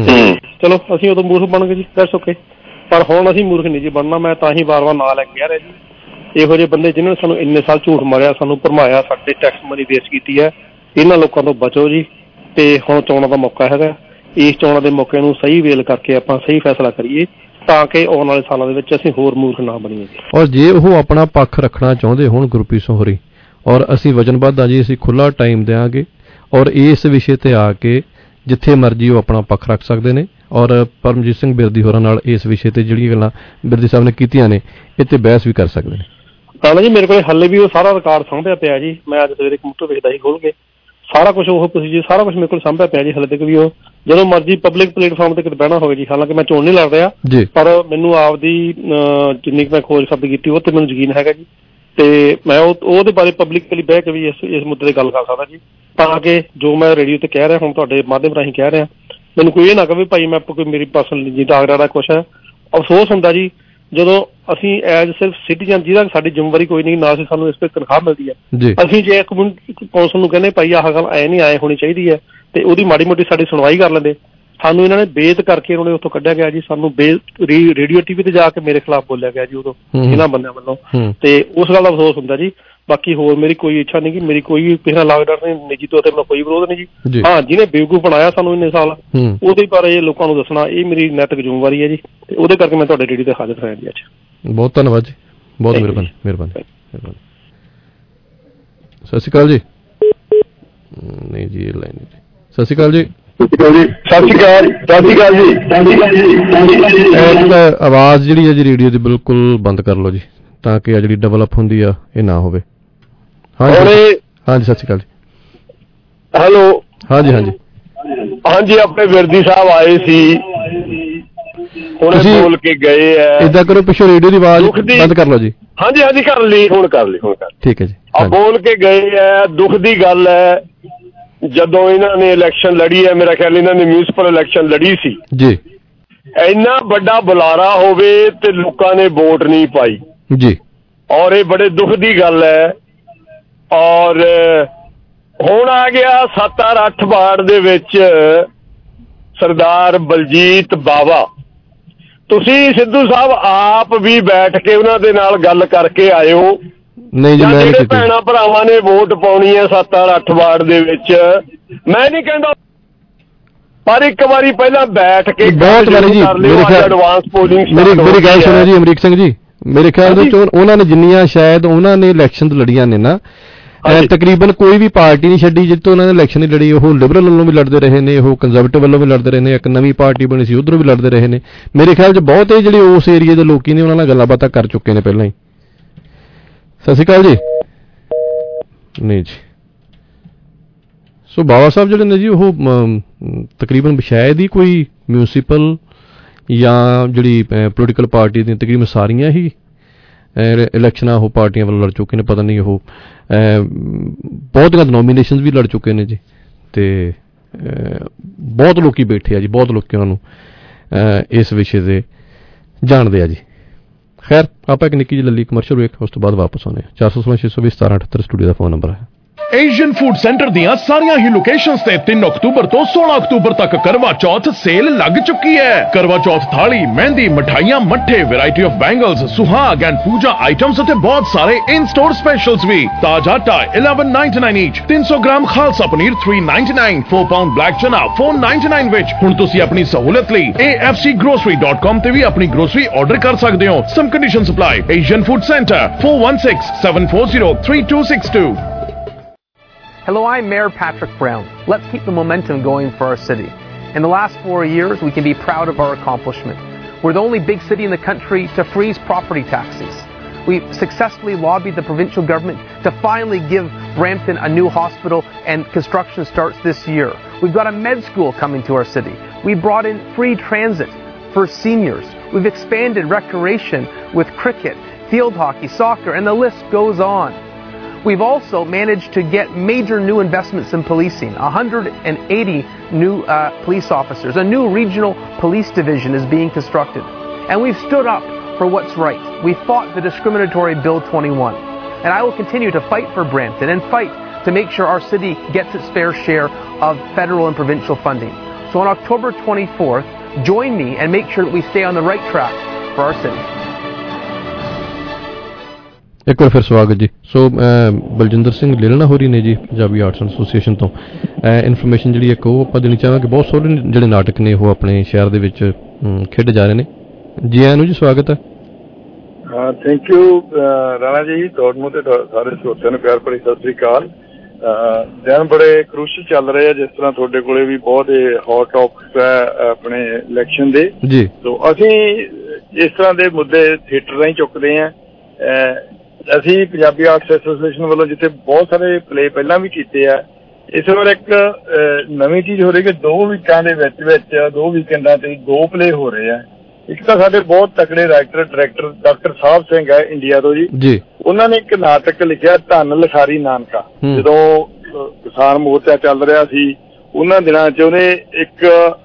ਚਲੋ ਅਸੀਂ ਉਦੋਂ ਮੂਰਖ ਬਣ ਗਏ ਜੀ, ਦੈਟਸ ਓਕੇ, ਪਰ ਹੁਣ ਅਸੀਂ ਮੂਰਖ ਨਹੀਂ ਜੀ ਬਣਨਾ। ਮੈਂ ਤਾਂ ਹੀ ਵਾਰ-ਵਾਰ ਨਾਂ ਲੈ ਕੇ ਕਹਿ ਰਿਹਾ ਜੀ, ਇਹੋ ਜਿਹੇ ਬੰਦੇ ਜਿਨ੍ਹਾਂ ਨੇ ਸਾਨੂੰ ਇੰਨੇ ਸਾਲ ਝੂਠ ਮਾਰਿਆ, ਸਾਨੂੰ ਭਰਮਾਇਆ, ਸਾਡੇ ਟੈਕਸ ਮਨੀ ਵੇਸਟ ਕੀਤੀ ਹੈ, ਇਹਨਾਂ ਲੋਕਾਂ ਤੋਂ ਬਚੋ ਜੀ। ਤੇ ਹੁਣ ਚੋਣਾਂ ਦਾ ਮੌਕਾ ਹੈਗਾ, ਇਸ ਚੋਣਾਂ ਦੇ ਮੌਕੇ ਨੂੰ ਸਹੀ ਵੇਲ ਕਰਕੇ ਆਪਾਂ ਸਹੀ ਫੈਸਲਾ ਕਰੀਏ ਤਾਂ ਕਿ ਆਉਣ ਵਾਲੇ ਸਾਲਾਂ ਦੇ ਵਿੱਚ ਅਸੀਂ ਹੋਰ ਮੂਰਖ ਨਾ ਬਣੀਏ ਜੀ। ਔਰ ਜੇ ਉਹ ਆਪਣਾ ਪੱਖ ਰੱਖਣਾ ਚਾਹੁੰਦੇ ਹੋਣ ਗੁਰਪ੍ਰੀਤ ਸਿੰਘ ਹੋਰੀ, ਔਰ ਅਸੀਂ ਵਚਨਬੱਧ ਆ ਜੀ, ਅਸੀਂ ਖੁੱਲ੍ਹਾ ਟਾਈਮ ਦਿਆਂਗੇ ਔਰ ਇਸ ਵਿਸ਼ੇ ਤੇ ਆ ਕੇ ਜਿੱਥੇ ਮਰਜ਼ੀ ਉਹ ਆਪਣਾ ਪੱਖ ਰੱਖ ਸਕਦੇ ਨੇ, ਔਰ ਪਰਮਜੀਤ ਸਿੰਘ ਬਿਰਦੀ ਹੋਰਾਂ ਨਾਲ ਇਸ ਵਿਸ਼ੇ ਤੇ ਜਿਹੜੀਆਂ ਗੱਲਾਂ ਬਿਰਦੀ ਸਾਹਿਬ ਨੇ ਕੀਤੀਆਂ ਨੇ ਇਹ ਤੇ ਬਹਿਸ ਵੀ ਕਰ ਸਕਦੇ ਨੇ। ਹਾਂ ਜੀ, ਮੇਰੇ ਕੋਲ ਹਾਲੇ ਵੀ ਉਹ ਸਾਰਾ ਰਿਕਾਰਡ ਸਾਂਭਿਆ ਪਿਆ ਜੀ, ਮੈਂ ਅੱਜ ਸਵੇਰੇ ਕੰਪਿਊਟਰ ਵੇਖਦਾ ਸੀ ਖੋਲ ਕੇ, ਸਾਰਾ ਕੁਝ ਉਹ ਪ੍ਰੋਸੀਜਰ ਸਾਰਾ ਕੁਝ ਮੇਰੇ ਕੋਲ ਸਾਂਭਿਆ ਪਿਆ ਜੀ। ਹਾਲੇ ਤੱਕ ਵੀ ਉਹ ਜਦੋਂ ਮਰਜ਼ੀ ਪਬਲਿਕ ਪਲੇਟਫਾਰਮ ਤੇ ਕਿਤੇ ਬਹਿਣਾ ਹੋਵੇ ਜੀ, ਹਾਲਾਂਕਿ ਮੈਂ ਚੋਣ ਨਹੀਂ ਲੜ ਰਿਹਾ, ਪਰ ਮੈਨੂੰ ਆਪਦੀ ਜਿੰਨੀ ਕੁ ਮੈਂ ਖੋਜ ਖਬਰ ਕੀਤੀ ਉਹ ਤੇ ਮੈਨੂੰ ਯਕੀਨ ਹੈਗਾ ਜੀ, ਤੇ ਮੈਂ ਉਹਦੇ ਬਾਰੇ ਪਬਲਿਕਲੀ ਬਹਿ ਕੇ ਵੀ ਇਸ ਮੁੱਦੇ ਤੇ ਗੱਲ ਕਰ ਸਕਦਾ ਜੀ, ਤਾਂ ਕਿ ਜੋ ਮੈਂ ਰੇਡੀਓ ਤੇ ਕਹਿ ਰਿਹਾ ਹੁਣ ਤੁਹਾਡੇ ਮਾਧਿਅਮ ਰਾਹੀਂ ਕਹਿ ਰਿਹਾ, ਮੈਨੂੰ ਕੋਈ ਇਹ ਨਾ ਕਹੇ ਭਾਈ ਮੈਂ ਕੋਈ ਮੇਰੀ ਪਰਸਨਲ ਜੀ ਦਾਗੜਾ ਦਾ ਕੁਛ ਹੈ। ਅਫਸੋਸ ਹੁੰਦਾ ਜੀ ਜਦੋਂ ਅਸੀਂ ਐਜ਼ ਸਿਰਫ ਸਿਟੀਜ਼ਨ, ਜਿਹਦਾ ਸਾਡੀ ਜ਼ਿੰਮੇਵਾਰੀ ਕੋਈ ਨਹੀਂ, ਨਾ ਸਾਨੂੰ ਇਸ ਤੇ ਤਨਖਾਹ ਮਿਲਦੀ ਹੈ, ਅਸੀਂ ਜੇ ਕੌਂਸਲ ਨੂੰ ਕਹਿੰਦੇ ਭਾਈ ਆਹ ਗੱਲ ਐ ਨਹੀਂ ਆਏ ਹੋਣੀ ਚਾਹੀਦੀ ਹੈ, ਤੇ ਉਹਦੀ ਮਾੜੀ ਮੋਟੀ ਸਾਡੀ ਸੁਣਵਾਈ ਕਰ ਲੈਂਦੇ, ਸਾਨੂੰ ਇਹਨਾਂ ਨੇ ਬੇਇੱਜ਼ਤ ਕਰਕੇ ਉਹਨਾਂ ਨੇ ਉੱਥੋਂ ਕੱਢਿਆ ਗਿਆ ਜੀ। ਸਾਨੂੰ ਰੇਡੀਓ TV ਤੇ ਜਾ ਕੇ ਮੇਰੇ ਖਿਲਾਫ ਬੋਲਿਆ ਗਿਆ ਜੀ ਉਦੋਂ ਇਹਨਾਂ ਬੰਦਿਆਂ ਵੱਲੋਂ, ਤੇ ਉਸ ਗੱਲ ਦਾ ਅਫਸੋਸ ਹੁੰਦਾ ਜੀ। ਬਾਕੀ ਹੋਰ ਮੇਰੀ ਕੋਈ ਇੱਛਾ ਨਹੀਂ ਕਿ ਮੇਰੀ ਕੋਈ ਕਿਸੇ ਨਾਲ ਲਾਗਡਾਟ ਨਹੀਂ, ਨਿੱਜੀ ਤੌਰ ਤੇ ਮੇਰਾ ਕੋਈ ਵਿਰੋਧ ਨਹੀਂ ਜੀ। ਹਾਂ, ਜਿਹਨੇ ਬੇਵਕੂਫ ਬਣਾਇਆ ਸਾਨੂੰ ਇੰਨੇ ਸਾਲ, ਉਹਦੇ ਬਾਰੇ ਲੋਕਾਂ ਨੂੰ ਦੱਸਣਾ ਇਹ ਮੇਰੀ ਨੈਤਿਕ ਜ਼ਿੰਮੇਵਾਰੀ ਹੈ ਜੀ, ਤੇ ਉਹਦੇ ਕਰਕੇ ਮੈਂ ਤੁਹਾਡੇ ਰੇਡੀਓ ਤੇ ਹਾਜ਼ਰ ਹੋਇਆ ਜੀ ਅੱਜ। ਬਹੁਤ ਧੰਨਵਾਦ ਜੀ, ਬਹੁਤ ਮਿਹਰਬਾਨੀ। ਸਤਿ ਸ਼੍ਰੀ ਅਕਾਲ ਜੀ। ਨਹੀਂ ਜੀ, ਇਹ ਲਾਈਨ ਜੀ। ਸਤਿ ਸ਼੍ਰੀ ਅਕਾਲ ਜੀ। ਆਵਾਜ਼ ਜਿਹੜੀ ਹੈ ਜੀ ਰੇਡੀਓ ਦੀ ਬਿਲਕੁਲ ਬੰਦ ਕਰ ਲਓ ਜੀ, ਤਾਂ ਕਿ ਜਿਹੜੀ ਡਿਵੈਲਪ ਹੁੰਦੀ ਆ ਇਹ ਨਾ ਹੋਵੇ। ਹਾਂਜੀ, ਸਤਿ ਸ਼੍ਰੀ ਅਕਾਲ ਜੀ। ਹੈਲੋ। ਹਾਂਜੀ, ਆਪਣੇ ਬਿਰਦੀ ਸਾਹਿਬ ਆਏ ਸੀ, ਹੁਣੇ ਬੋਲ ਕੇ ਗਏ ਐ। ਏਦਾਂ ਕਰੋ, ਪਿੱਛੋਂ ਰੇਡੀਓ ਦੀ ਆਵਾਜ਼ ਬੰਦ ਕਰ ਲਓ ਜੀ। ਹਾਂਜੀ ਕਰ ਲਈ, ਹੁਣ ਕਰ ਲਈ। ਠੀਕ ਹੈ ਜੀ। ਬੋਲ ਕੇ ਗਏ ਐ, ਦੁੱਖ ਦੀ ਗੱਲ ਹੈ, ਜਦੋਂ ਇਹਨਾਂ ਨੇ ਇਲੈਕਸ਼ਨ ਲੜੀ ਹੈ, ਮੇਰਾ ਖਿਆਲ ਇਹਨਾਂ ਨੇ ਮਿਊਨਿਸਪਲ ਇਲੈਕਸ਼ਨ ਲੜੀ ਸੀ ਜੀ, ਇੰਨਾ ਵੱਡਾ ਬੁਲਾਰਾ ਹੋਵੇ ਤੇ ਲੋਕਾਂ ਨੇ ਵੋਟ ਨਹੀਂ ਪਾਈ ਜੀ, ਔਰ ਇਹ ਬੜੇ ਦੁੱਖ ਦੀ ਗੱਲ ਹੈ। ਔਰ ਹੁਣ ਆ ਗਿਆ 7-8 ਵਾਰਡ ਦੇ ਵਿੱਚ ਸਰਦਾਰ ਬਲਜੀਤ ਬਾਵਾ, ਤੁਸੀਂ ਸਿੱਧੂ ਸਾਹਿਬ ਆਪ ਵੀ ਬੈਠ ਕੇ ਉਹਨਾਂ ਦੇ ਨਾਲ ਗੱਲ ਕਰਕੇ ਆਇਓ। ਨਹੀਂ ਜੀ, ਜਿਹੜੇ ਭੈਣਾਂ ਭਰਾਵਾਂ ਨੇ ਵੋਟ ਪਾਉਣੀ ਹੈ 7-8 ਵਾਰਡ ਦੇ ਵਿੱਚ, ਮੈਂ ਨਹੀਂ ਕਹਿੰਦਾ, ਪਰ ਇੱਕ ਵਾਰੀ ਪਹਿਲਾਂ ਬੈਠ ਕੇ ਬਹੁਤ ਵਾਰੀ ਜੀ ਐਡਵਾਂਸ ਪੋਲਿੰਗ। ਮੇਰੀ ਗੱਲ ਸੁਣੋ ਜੀ ਅਮਰੀਕ ਸਿੰਘ ਜੀ, ਮੇਰੇ ਖਿਆਲ ਵਿੱਚ ਉਹਨਾਂ ਨੇ ਜਿੰਨੀਆਂ ਸ਼ਾਇਦ ਉਹਨਾਂ ਨੇ ਇਲੈਕਸ਼ਨ ਲੜੀਆਂ ਨੇ ਨਾ, ਤਕਰੀਬਨ ਕੋਈ ਵੀ ਪਾਰਟੀ ਨਹੀਂ ਛੱਡੀ ਜਿੱਥੋਂ ਉਹਨਾਂ ਨੇ ਇਲੈਕਸ਼ਨ ਨਹੀਂ ਲੜੀ। ਉਹ ਲਿਬਰਲ ਵੱਲੋਂ ਵੀ ਲੜਦੇ ਰਹੇ ਨੇ, ਉਹ ਕੰਜ਼ਰਵੇਟਿਵ ਵੱਲੋਂ ਵੀ ਲੜਦੇ ਰਹੇ ਨੇ, ਇੱਕ ਨਵੀਂ ਪਾਰਟੀ ਬਣੀ ਸੀ ਉਧਰੋਂ ਵੀ ਲੜਦੇ ਰਹੇ ਨੇ। ਮੇਰੇ ਖਿਆਲ 'ਚ ਬਹੁਤ ਇਹ ਜਿਹੜੇ ਉਸ ਏਰੀਏ ਦੇ ਲੋਕੀ ਨੇ ਉਹਨਾਂ ਨਾਲ ਗੱਲਾਂ ਬਾਤਾਂ ਕਰ ਚੁੱਕੇ ਨੇ ਪਹਿਲਾਂ ਹੀ। ਸਤਿ ਸ਼੍ਰੀ ਅਕਾਲ ਜੀ। ਨਹੀਂ ਜੀ, ਸੋ ਬਾਵਾ ਸਾਹਿਬ ਜਿਹੜੇ ਨੇ ਜੀ ਉਹ ਤਕਰੀਬਨ ਸ਼ਾਇਦ ਹੀ ਕੋਈ ਮਿਊਨਿਸਪਲ ਜਾਂ ਜਿਹੜੀ ਪੋਲੀਟੀਕਲ ਪਾਰਟੀ ਦੀਆਂ ਤਕਰੀਬਨ ਸਾਰੀਆਂ ਹੀ ਇਲੈਕਸ਼ਨਾਂ ਉਹ ਪਾਰਟੀਆਂ ਵੱਲੋਂ ਲੜ ਚੁੱਕੇ ਨੇ, ਪਤਾ ਨਹੀਂ ਉਹ ਬਹੁਤੀਆਂ ਨੋਮੀਨੇਸ਼ਨ ਵੀ ਲੜ ਚੁੱਕੇ ਨੇ ਜੀ, ਅਤੇ ਬਹੁਤ ਲੋਕ ਬੈਠੇ ਆ ਜੀ, ਬਹੁਤ ਲੋਕ ਉਹਨਾਂ ਨੂੰ ਇਸ ਵਿਸ਼ੇ 'ਤੇ ਜਾਣਦੇ ਆ ਜੀ। ਖੈਰ ਆਪਾਂ ਇੱਕ ਨਿੱਕੀ ਜਿਹੀ ਲੱਲੀ ਕਮਰਸ਼ੀਅਲ ਵੇਖ, ਉਸ ਤੋਂ ਬਾਅਦ ਵਾਪਸ ਆਉਂਦੇ ਹਾਂ। 416-620-1778 ਸਟੂਡੀਓ ਦਾ ਫ਼ੋਨ ਨੰਬਰ ਹੈ। ਏਸ਼ੀਅਨ ਫੂਡ ਸੈਂਟਰ ਦੀਆਂ ਸਾਰੀਆਂ ਹੀ ਲੋਕੇਸ਼ਨਸ ਤੇ 3 ਅਕਤੂਬਰ ਤੋਂ 16 ਅਕਤੂਬਰ ਤੱਕ ਕਰਵਾ ਚੌਥ ਸੇਲ ਲੱਗ ਚੁੱਕੀ ਹੈ। ਕਰਵਾ ਚੌਥ ਥਾਲੀ, ਮਹਿੰਦੀ, ਮਠਾਈਆਂ, ਮੱਠੇ, ਵੈਰਾਈਟੀ ਆਫ ਬੈਂਗਲਸ, ਸੁਹਾਗ ਐਂਡ ਪੂਜਾ ਆਈਟਮਸ ਅਤੇ ਬਹੁਤ ਸਾਰੇ ਇਨ ਸਟੋਰ ਸਪੈਸ਼ਲਸ ਵੀ। ਤਾਜ਼ਾ atta 1199 each, 300 gram Khalsa paneer 399, 4 pound black chana 499 ਵਿੱਚ। ਹੁਣ ਤੁਸੀਂ ਆਪਣੀ ਸਹੂਲਤ ਲਈ afcgrocery.com ਤੇ ਵੀ ਆਪਣੀ ਗਰੋਸਰੀ ਆਰਡਰ ਕਰ ਸਕਦੇ ਹੋ। Some condition apply. Asian Food Centre 416-740-3262। Hello, I'm Mayor Patrick Brown. Let's keep the momentum going for our city. In the last 4 years, we can be proud of our accomplishment. We're the only big city in the country to freeze property taxes. We've successfully lobbied the provincial government to finally give Brampton a new hospital, and construction starts this year. We've got a med school coming to our city. We brought in free transit for seniors. We've expanded recreation with cricket, field hockey, soccer, and the list goes on. We've also managed to get major new investments in policing. 180 new police officers. A new regional police division is being constructed. And we've stood up for what's right. We fought the discriminatory Bill 21. And I will continue to fight for Brampton and fight to make sure our city gets its fair share of federal and provincial funding. So on October 24th, join me and make sure that we stay on the right track for our city. ਇੱਕ ਵਾਰ ਫਿਰ ਸਵਾਗਤ ਜੀ। ਸੋ ਬਲਜਿੰਦਰ ਸਿੰਘ ਲੇਲਣਾ ਹੋ ਰਹੀ ਨੇ ਜੀ Punjabi Arts Association ਤੋਂ information ਜਿਹੜੀ ਇੱਕ ਉਹ ਆਪਾਂ ਦੇਣੀ ਚਾਹਾਂਗੇ। ਬਹੁਤ ਸਾਰੇ ਜਿਹੜੇ ਨਾਟਕ ਨੇ ਉਹ ਆਪਣੇ ਸ਼ਹਿਰ ਦੇ ਵਿੱਚ ਖੇਡੇ ਜਾ ਰਹੇ ਨੇ। ਜੀ ਆਇਆਂ ਨੂੰ ਜੀ, ਸਵਾਗਤ ਹੈ। ਹਾਂ, ਥੈਂਕ ਯੂ ਰਾਣਾ ਜੀ, ਤੁਹਾਨੂੰ ਤੇ ਸਾਰੇ ਸਰੋਤਿਆਂ ਨੂੰ ਪਿਆਰ ਭਰੀ ਸਤਿ ਸ੍ਰੀ ਅਕਾਲ। ਦਿਨ ਬੜੇ ਕਰੂਸ਼ਲ ਚੱਲ ਰਹੇ ਆ, ਜਿਸ ਤਰ੍ਹਾਂ ਤੁਹਾਡੇ ਕੋਲੇ ਵੀ ਬਹੁਤ ਹੌਟ ਟੌਪਿਕਸ ਹੈ ਆਪਣੇ ਇਲੈਕਸ਼ਨ ਦੇ ਜੀ। ਸੋ ਅਸੀਂ ਇਸ ਤਰ੍ਹਾਂ ਦੇ ਮੁੱਦੇ ਥੀਏਟਰ ਰਾਹੀਂ ਚੁੱਕਦੇ ਹਾਂ। ਅਸੀਂ ਪੰਜਾਬੀ ਆਰਟਸ ਐਸੋਸੀਏਸ਼ਨ ਵੱਲੋਂ ਜਿੱਥੇ ਬਹੁਤ ਸਾਰੇ ਪਲੇ ਪਹਿਲਾਂ ਵੀ ਕੀਤੇ ਆ, ਇਸ ਵਾਰ ਇੱਕ ਨਵੀਂ ਚੀਜ਼ ਹੋ ਰਹੀ ਕਿ 2 ਵੀਕਾਂ ਦੇ ਵਿੱਚ 2 ਵੀਕਐਂਡਾਂ ਤੇ 2 ਪਲੇ ਹੋ ਰਹੇ ਆ। ਇੱਕ ਤਾਂ ਸਾਡੇ ਬਹੁਤ ਤਕੜੇ writer director doctor Sahib Singh ਹੈ ਇੰਡੀਆ ਤੋਂ ਜੀ, ਉਹਨਾਂ ਨੇ ਇੱਕ ਨਾਟਕ ਲਿਖਿਆ ਧੰਨ ਲਿਖਾਰੀ ਨਾਨਕਾ। ਜਦੋਂ ਕਿਸਾਨ ਮੋਰਚਾ ਚੱਲ ਰਿਹਾ ਸੀ ਉਹਨਾਂ ਦਿਨਾਂ 'ਚ ਉਹਨੇ ਇੱਕ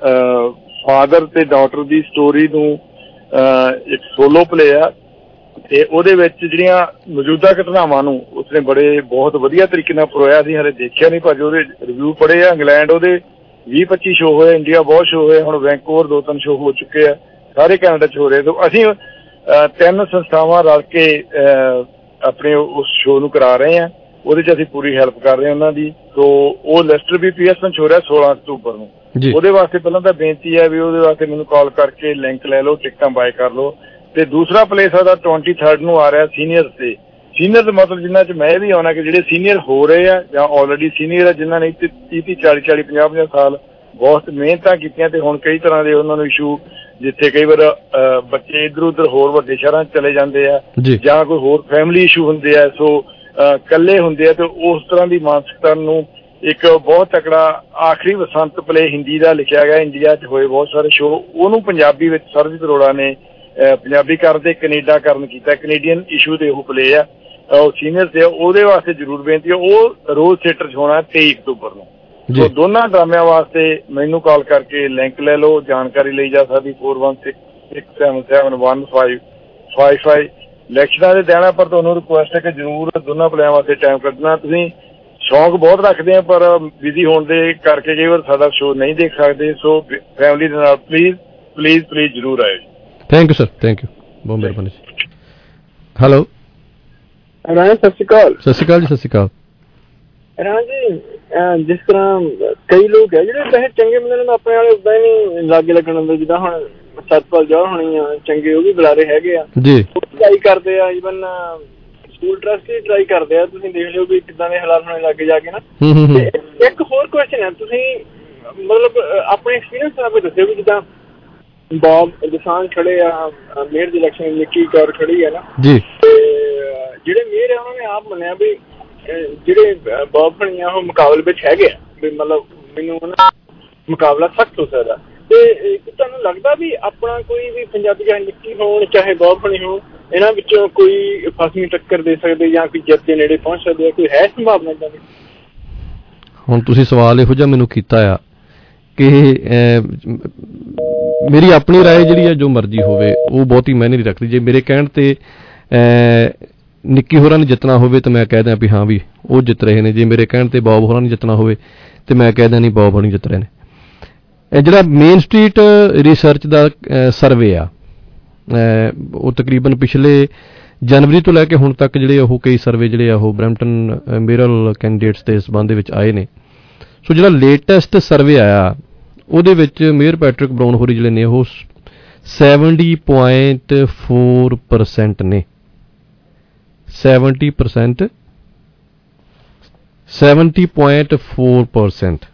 ਫਾਦਰ ਤੇ ਡਾਟਰ ਦੀ ਸਟੋਰੀ ਨੂੰ ਇੱਕ ਸੋਲੋ ਪਲੇ ਆ, ਤੇ ਉਹਦੇ ਵਿੱਚ ਜਿਹੜੀਆਂ ਮੌਜੂਦਾ ਘਟਨਾਵਾਂ ਨੂੰ ਉਸਨੇ ਬਹੁਤ ਵਧੀਆ ਤਰੀਕੇ ਨਾਲ ਪਰੋਇਆ। ਅਸੀਂ ਹਾਲੇ ਦੇਖਿਆ ਨਹੀਂ, ਪਰ ਉਹਦੇ ਰਿਵਿਊ ਪੜ੍ਹੇ ਆ। ਇੰਗਲੈਂਡ ਉਹਦੇ 20-25 ਸ਼ੋਅ ਹੋਏ, ਇੰਡੀਆ ਬਹੁਤ ਸ਼ੋਅ ਹੋਏ, ਹੁਣ ਵੈਂਕੂਵਰ 2-3 ਸ਼ੋਅ ਹੋ ਚੁੱਕੇ ਆ, ਸਾਰੇ ਕੈਨੇਡਾ 'ਚ ਹੋ ਰਹੇ। ਤਾਂ ਅਸੀਂ 3 ਸੰਸਥਾਵਾਂ ਰਲ ਕੇ ਆਪਣੇ ਉਸ ਸ਼ੋਅ ਨੂੰ ਕਰਾ ਰਹੇ ਹਾਂ। ਉਹਦੇ 'ਚ ਅਸੀਂ ਪੂਰੀ ਹੈਲਪ ਕਰ ਰਹੇ ਹਾਂ ਉਹਨਾਂ ਦੀ। ਸੋ ਉਹ ਲੈਸਟਰ BPS ਵਿੱਚ ਹੋ ਰਿਹਾ 16 ਅਕਤੂਬਰ ਨੂੰ। ਉਹਦੇ ਵਾਸਤੇ ਪਹਿਲਾਂ ਤਾਂ ਬੇਨਤੀ ਹੈ ਵੀ ਉਹਦੇ ਵਾਸਤੇ ਮੈਨੂੰ ਕਾਲ ਕਰਕੇ ਲਿੰਕ ਲੈ ਲਓ, ਟਿਕਟਾਂ ਬਾਏ ਕਰ ਲਓ। ਤੇ ਦੂਸਰਾ ਪਲੇ ਸਾਡਾ 23 ਨੂੰ ਆ ਰਿਹਾ ਸੀਨੀਅਰ ਤੇ। ਸੀਨੀਅਰ ਦਾ ਮਤਲਬ ਜਿਨ੍ਹਾਂ 'ਚ ਮੈਂ ਵੀ ਆਉਣਾ ਕਿ ਜਿਹੜੇ ਸੀਨੀਅਰ ਹੋ ਰਹੇ ਆ ਜਾਂ ਆਲਰੇਡੀ ਸੀਨੀਅਰ ਆ, ਜਿਨ੍ਹਾਂ ਨੇ 30-40, 40-50 ਸਾਲ ਬਹੁਤ ਮਿਹਨਤਾਂ ਕੀਤੀਆਂ ਤੇ ਹੁਣ ਕਈ ਤਰ੍ਹਾਂ ਦੇ ਉਹਨਾਂ ਨੂੰ ਇਸ਼ੂ, ਜਿੱਥੇ ਕਈ ਵਾਰ ਬੱਚੇ ਇੱਧਰ ਉੱਧਰ ਹੋਰ ਵੱਡੇ ਸ਼ਹਿਰਾਂ 'ਚ ਚਲੇ ਜਾਂਦੇ ਆ ਜਾਂ ਕੋਈ ਹੋਰ ਫੈਮਿਲੀ ਇਸ਼ੂ ਹੁੰਦੇ ਆ, ਸੋ ਇਕੱਲੇ ਹੁੰਦੇ ਆ, ਤੇ ਉਸ ਤਰ੍ਹਾਂ ਦੀ ਮਾਨਸਿਕਤਾ ਨੂੰ ਇੱਕ ਬਹੁਤ ਤਕੜਾ ਆਖਰੀ ਬਸੰਤ ਪਲੇ ਹਿੰਦੀ ਦਾ ਲਿਖਿਆ ਗਿਆ। ਇੰਡੀਆ 'ਚ ਹੋਏ ਬਹੁਤ ਸਾਰੇ ਸ਼ੋਅ, ਉਹਨੂੰ ਪੰਜਾਬੀ ਵਿੱਚ ਸਰਬਜੀਤ ਅਰੋੜਾ ਨੇ ਪੰਜਾਬੀ ਕਰਨ ਤੇ ਕੈਨੇਡਾ ਕਰਨ ਕੀਤਾ। ਕੈਨੇਡੀਅਨ ਇਸ਼ੂ ਦੇ ਉਹ ਪਲੇ ਆ, ਉਹ ਸੀਨੀਅਰ ਤੇ ਉਹਦੇ ਵਾਸਤੇ ਜ਼ਰੂਰ ਬੇਨਤੀ ਹੈ। ਉਹ ਰੋਜ਼ ਥੀਏਟਰ 'ਚ ਹੋਣਾ 23 ਅਕਤੂਬਰ ਨੂੰ। ਸੋ ਦੋਨਾਂ ਡਰਾਮਿਆਂ ਵਾਸਤੇ ਮੈਨੂੰ ਕਾਲ ਕਰਕੇ ਲਿੰਕ ਲੈ ਲਓ, ਜਾਣਕਾਰੀ ਲਈ ਜਾ ਸਕਦੀ 4166771555। ਇਲੈਕਸ਼ਨਾਂ ਦੇ ਦੇਣਾ, ਪਰ ਤੁਹਾਨੂੰ ਰਿਕੁਐਸਟ ਹੈ ਕਿ ਜ਼ਰੂਰ ਦੋਨਾਂ ਪਲੇਆਂ ਵਾਸਤੇ ਟਾਈਮ ਕੱਢਣਾ। ਤੁਸੀਂ ਸ਼ੌਂਕ ਬਹੁਤ ਰੱਖਦੇ ਆ, ਪਰ ਬਿਜ਼ੀ ਹੋਣ ਦੇ ਕਰਕੇ ਕਈ ਵਾਰ ਸਾਡਾ ਸ਼ੋਅ ਨਹੀਂ ਦੇਖ ਸਕਦੇ। ਸੋ ਫੈਮਿਲੀ ਦੇ ਨਾਲ ਪਲੀਜ਼ ਜ਼ਰੂਰ ਆਇਓ। Thank you sir, thank you, ਬਹੁਤ ਮਿਹਰਬਾਨੀ ਜੀ। ਹੈਲੋ ਰਾਣਾ, ਸਤਿ ਸ਼੍ਰੀ ਅਕਾਲ। ਸਤਿ ਸ਼੍ਰੀ ਅਕਾਲ ਜੀ, ਸਤਿ ਸ਼੍ਰੀ ਅਕਾਲ। ਰਾਣਾ ਜੀ, ਜਿਸ ਤਰ੍ਹਾਂ ਕਈ ਲੋਕ ਹੈ ਜਿਹੜੇ ਵੈਸੇ ਚੰਗੇ ਬੰਦੇ ਨੇ, ਆਪਣੇ ਵਾਲੇ ਉਦਾਂ ਹੀ ਨਹੀਂ ਲਾਗੇ ਲੱਗਣ ਦਿੰਦੇ। ਜਿੱਦਾਂ ਹੁਣ ਸਤਪਾਲ ਜੌਹਰ ਹੋਣੀ ਆ, ਚੰਗੇ ਉਹ ਵੀ ਬੁਲਾਰੇ ਹੈਗੇ ਆ ਜੀ, ਟਰਾਈ ਕਰਦੇ ਆ। ਈਵਨ ਸਕੂਲ ਟਰਸਟ ਵੀ ਟਰਾਈ ਕਰਦੇ ਆ। ਤੁਸੀਂ ਦੇਖ ਲਿਓ ਵੀ ਕਿੱਦਾਂ ਦੇ ਹਾਲਾਤ ਹੋਣੇ ਲੱਗੇ ਜਾ ਕੇ ਨਾ। ਇੱਕ ਹੋਰ ਕੁਐਸਚਨ ਹੈ, ਤੁਸੀਂ ਮਤਲਬ ਆਪਣੇ ਐਕਸਪੀਰੀਅੰਸ ਨਾਲ ਕੋਈ ਦੱਸਿਓ ਵੀ ਜਿੱਦਾਂ ਬੌਬ ਦਸਾਂਝ ਖੜੇ ਆ, ਮੇਅਰ ਦੀ ਇਲੈਕਸ਼ਨ ਨਿੱਕੀ ਕੌਰ ਖੜੀ ਹੈ ਨਾ ਜੀ, ਤੇ ਜਿਹੜੇ ਮੇਅਰ ਆ ਉਹਨਾਂ ਨੇ ਆਪ ਮੰਨਿਆ ਵੀ ਜਿਹੜੇ ਬੌਬ ਖੜੀ ਆ ਉਹ ਮੁਕਾਬਲੇ ਵਿੱਚ ਹੈਗੇ ਆ, ਵੀ ਮਤਲਬ ਮੈਨੂੰ ਉਹਨਾਂ ਮੁਕਾਬਲਾ ਸਖਤ ਹੋ ਸਕਦਾ। ਤੇ ਤੁਹਾਨੂੰ ਲੱਗਦਾ ਵੀ ਆਪਣਾ ਕੋਈ ਵੀ ਪੰਜਾਬੀ ਚਾਹੇ ਨਿੱਕੀ ਹੋਣ ਚਾਹੇ ਬੌਬ ਖੜੀ ਹੋਣ, ਇਹਨਾਂ ਵਿੱਚੋਂ ਕੋਈ ਫਸਵੀਂ ਟੱਕਰ ਦੇ ਸਕਦੇ ਜਾਂ ਕੋਈ ਜਿੱਤ ਦੇ ਨੇੜੇ ਪਹੁੰਚ ਸਕਦੇ ਆ? ਕੋਈ ਹੈ ਸੰਭਾਵਨਾ ਏਦਾਂ ਦੀ? ਹੁਣ ਤੁਸੀਂ ਸਵਾਲ ਇਹੋ ਜਿਹਾ ਮੈਨੂੰ ਕੀਤਾ ਆ ਕਿ ਮੇਰੀ ਆਪਣੀ ਰਾਏ ਜਿਹੜੀ ਆ ਜੋ ਮਰਜ਼ੀ ਹੋਵੇ ਉਹ ਬਹੁਤੀ ਮਾਇਨੇ ਨਹੀਂ ਰੱਖਦੀ। ਜੇ ਮੇਰੇ ਕਹਿਣ ਤੇ ਨਿੱਕੀ ਹੋਰਾਂ ਨੇ ਜਿੱਤਣਾ ਹੋਵੇ ਤਾਂ ਮੈਂ ਕਹਿ ਦਿਆਂ ਵੀ ਹਾਂ ਵੀ ਉਹ ਜਿੱਤ ਰਹੇ ਨੇ। ਜੇ ਮੇਰੇ ਕਹਿਣ ਤੇ ਬੌਬ ਹੋਰਾਂ ਨੇ ਜਿੱਤਣਾ ਹੋਵੇ ਤੇ ਮੈਂ ਕਹਿ ਦਿਆਂ ਨਹੀਂ ਬੌਬ ਹੋਰਾਂ ਜਿੱਤ ਰਹੇ ਨੇ। ਇਹ ਜਿਹੜਾ ਮੇਨ ਸਟਰੀਟ ਰਿਸਰਚ ਦਾ ਸਰਵੇ ਆ ਉਹ ਤਕਰੀਬਨ ਪਿਛਲੇ ਜਨਵਰੀ ਤੋਂ ਲੈ ਕੇ ਹੁਣ ਤੱਕ ਜਿਹੜੇ ਉਹ ਕਈ ਸਰਵੇ ਜਿਹੜੇ ਆ ਉਹ ਬਰੈਂਪਟਨ ਮੇਅਰਲ ਕੈਂਡੀਡੇਟਸ ਦੇ ਸੰਬੰਧ ਦੇ ਵਿੱਚ ਆਏ ਨੇ। ਸੋ ਜਿਹੜਾ ਲੇਟੈਸਟ ਸਰਵੇ ਆਇਆ ਉਹਦੇ ਵਿੱਚ ਮੇਅਰ ਪੈਟਰਿਕ ਬਰਾਊਨ ਹੋਰੀ ਜਿਹੜੇ ਨੇ ਉਹ 70.4% ਨੇ। 70.4%.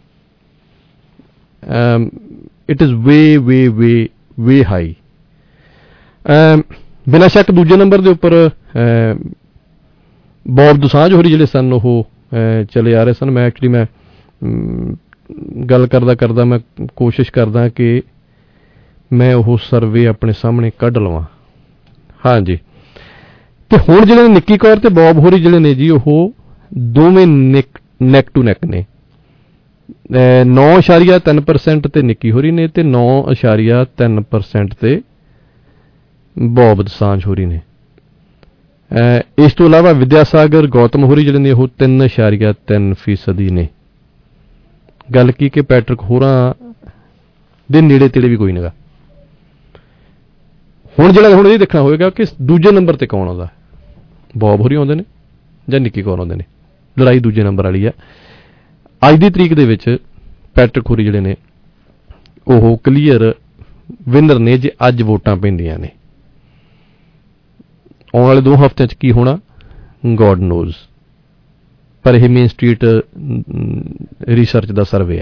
It is way high. ਬਿਨਾਂ ਸ਼ੱਕ ਦੂਜੇ ਨੰਬਰ ਦੇ ਉੱਪਰ ਬੌਬ ਦੋਸਾਂਝ ਹੋਰੀ ਜਿਹੜੇ ਸਨ ਉਹ ਚਲੇ ਆ ਰਹੇ ਸਨ। ਮੈਂ ਐਕਚੁਅਲੀ ਮੈਂ ਗੱਲ ਕਰਦਾ ਮੈਂ ਕੋਸ਼ਿਸ਼ ਕਰਦਾ ਕਿ ਮੈਂ ਉਹ ਸਰਵੇ ਆਪਣੇ ਸਾਹਮਣੇ ਕੱਢ ਲਵਾਂ। ਹਾਂਜੀ, ਤੇ ਹੁਣ ਜਿਹੜੇ ਨਿੱਕੀ ਕੌਰ ਤੇ ਬੌਬ ਹੋਰੀ ਜਿਹੜੇ ਨੇ ਜੀ ਉਹ ਦੋਵੇਂ ਨੈਕ ਟੂ ਨੈਕ ਨੇ। 9.3% ਤੇ ਨਿੱਕੀ ਹੋਰੀ ਨੇ ਤੇ 9.3% ਤੇ ਬੌਬ ਦੋਸਾਂਝ ਹੋਰੀ ਨੇ। ਇਸ ਤੋਂ ਇਲਾਵਾ ਵਿਦਿਆਸਾਗਰ ਗੌਤਮ ਹੋਰੀ ਜਿਹੜੇ ਨੇ ਉਹ 3.3% ਨੇ। ਗੱਲ ਕੀ ਕਿ ਪੈਟਰਿਕ ਹੋਰਾਂ ਦੇ ਨੇੜੇ ਤੇੜੇ ਵੀ ਕੋਈ ਨਹੀਂਗਾ। ਹੁਣ ਇਹ ਦੇਖਣਾ ਹੋਵੇਗਾ ਕਿ ਦੂਜੇ ਨੰਬਰ ਤੇ ਕੌਣ ਆਉਂਦਾ, ਬੌਬ ਹੋਰੀ ਆਉਂਦੇ ਨੇ ਜਾਂ ਨਿੱਕੀ ਕੌਰ ਆਉਂਦੇ ਨੇ। ਲੜਾਈ ਦੂਜੇ ਨੰਬਰ ਵਾਲੀ ਆ। ਅੱਜ ਦੀ ਤਰੀਕ ਦੇ ਵਿੱਚ ਪੈਟਰਿਕ ਹੋਰੀ ਜਿਹੜੇ ਨੇ ਉਹ ਕਲੀਅਰ ਵਿਨਰ ਨੇ ਜੇ ਅੱਜ ਵੋਟਾਂ ਪੈਂਦੀਆਂ ਨੇ। ਆਉਣ ਵਾਲੇ 2 ਹਫ਼ਤਿਆਂ 'ਚ ਕੀ ਹੋਣਾ ਗੋਡ ਨੋਜ਼, ਪਰ ਇਹ ਮੇਨ ਸਟਰੀਟ ਰਿਸਰਚ ਦਾ ਸਰਵੇ ਆ।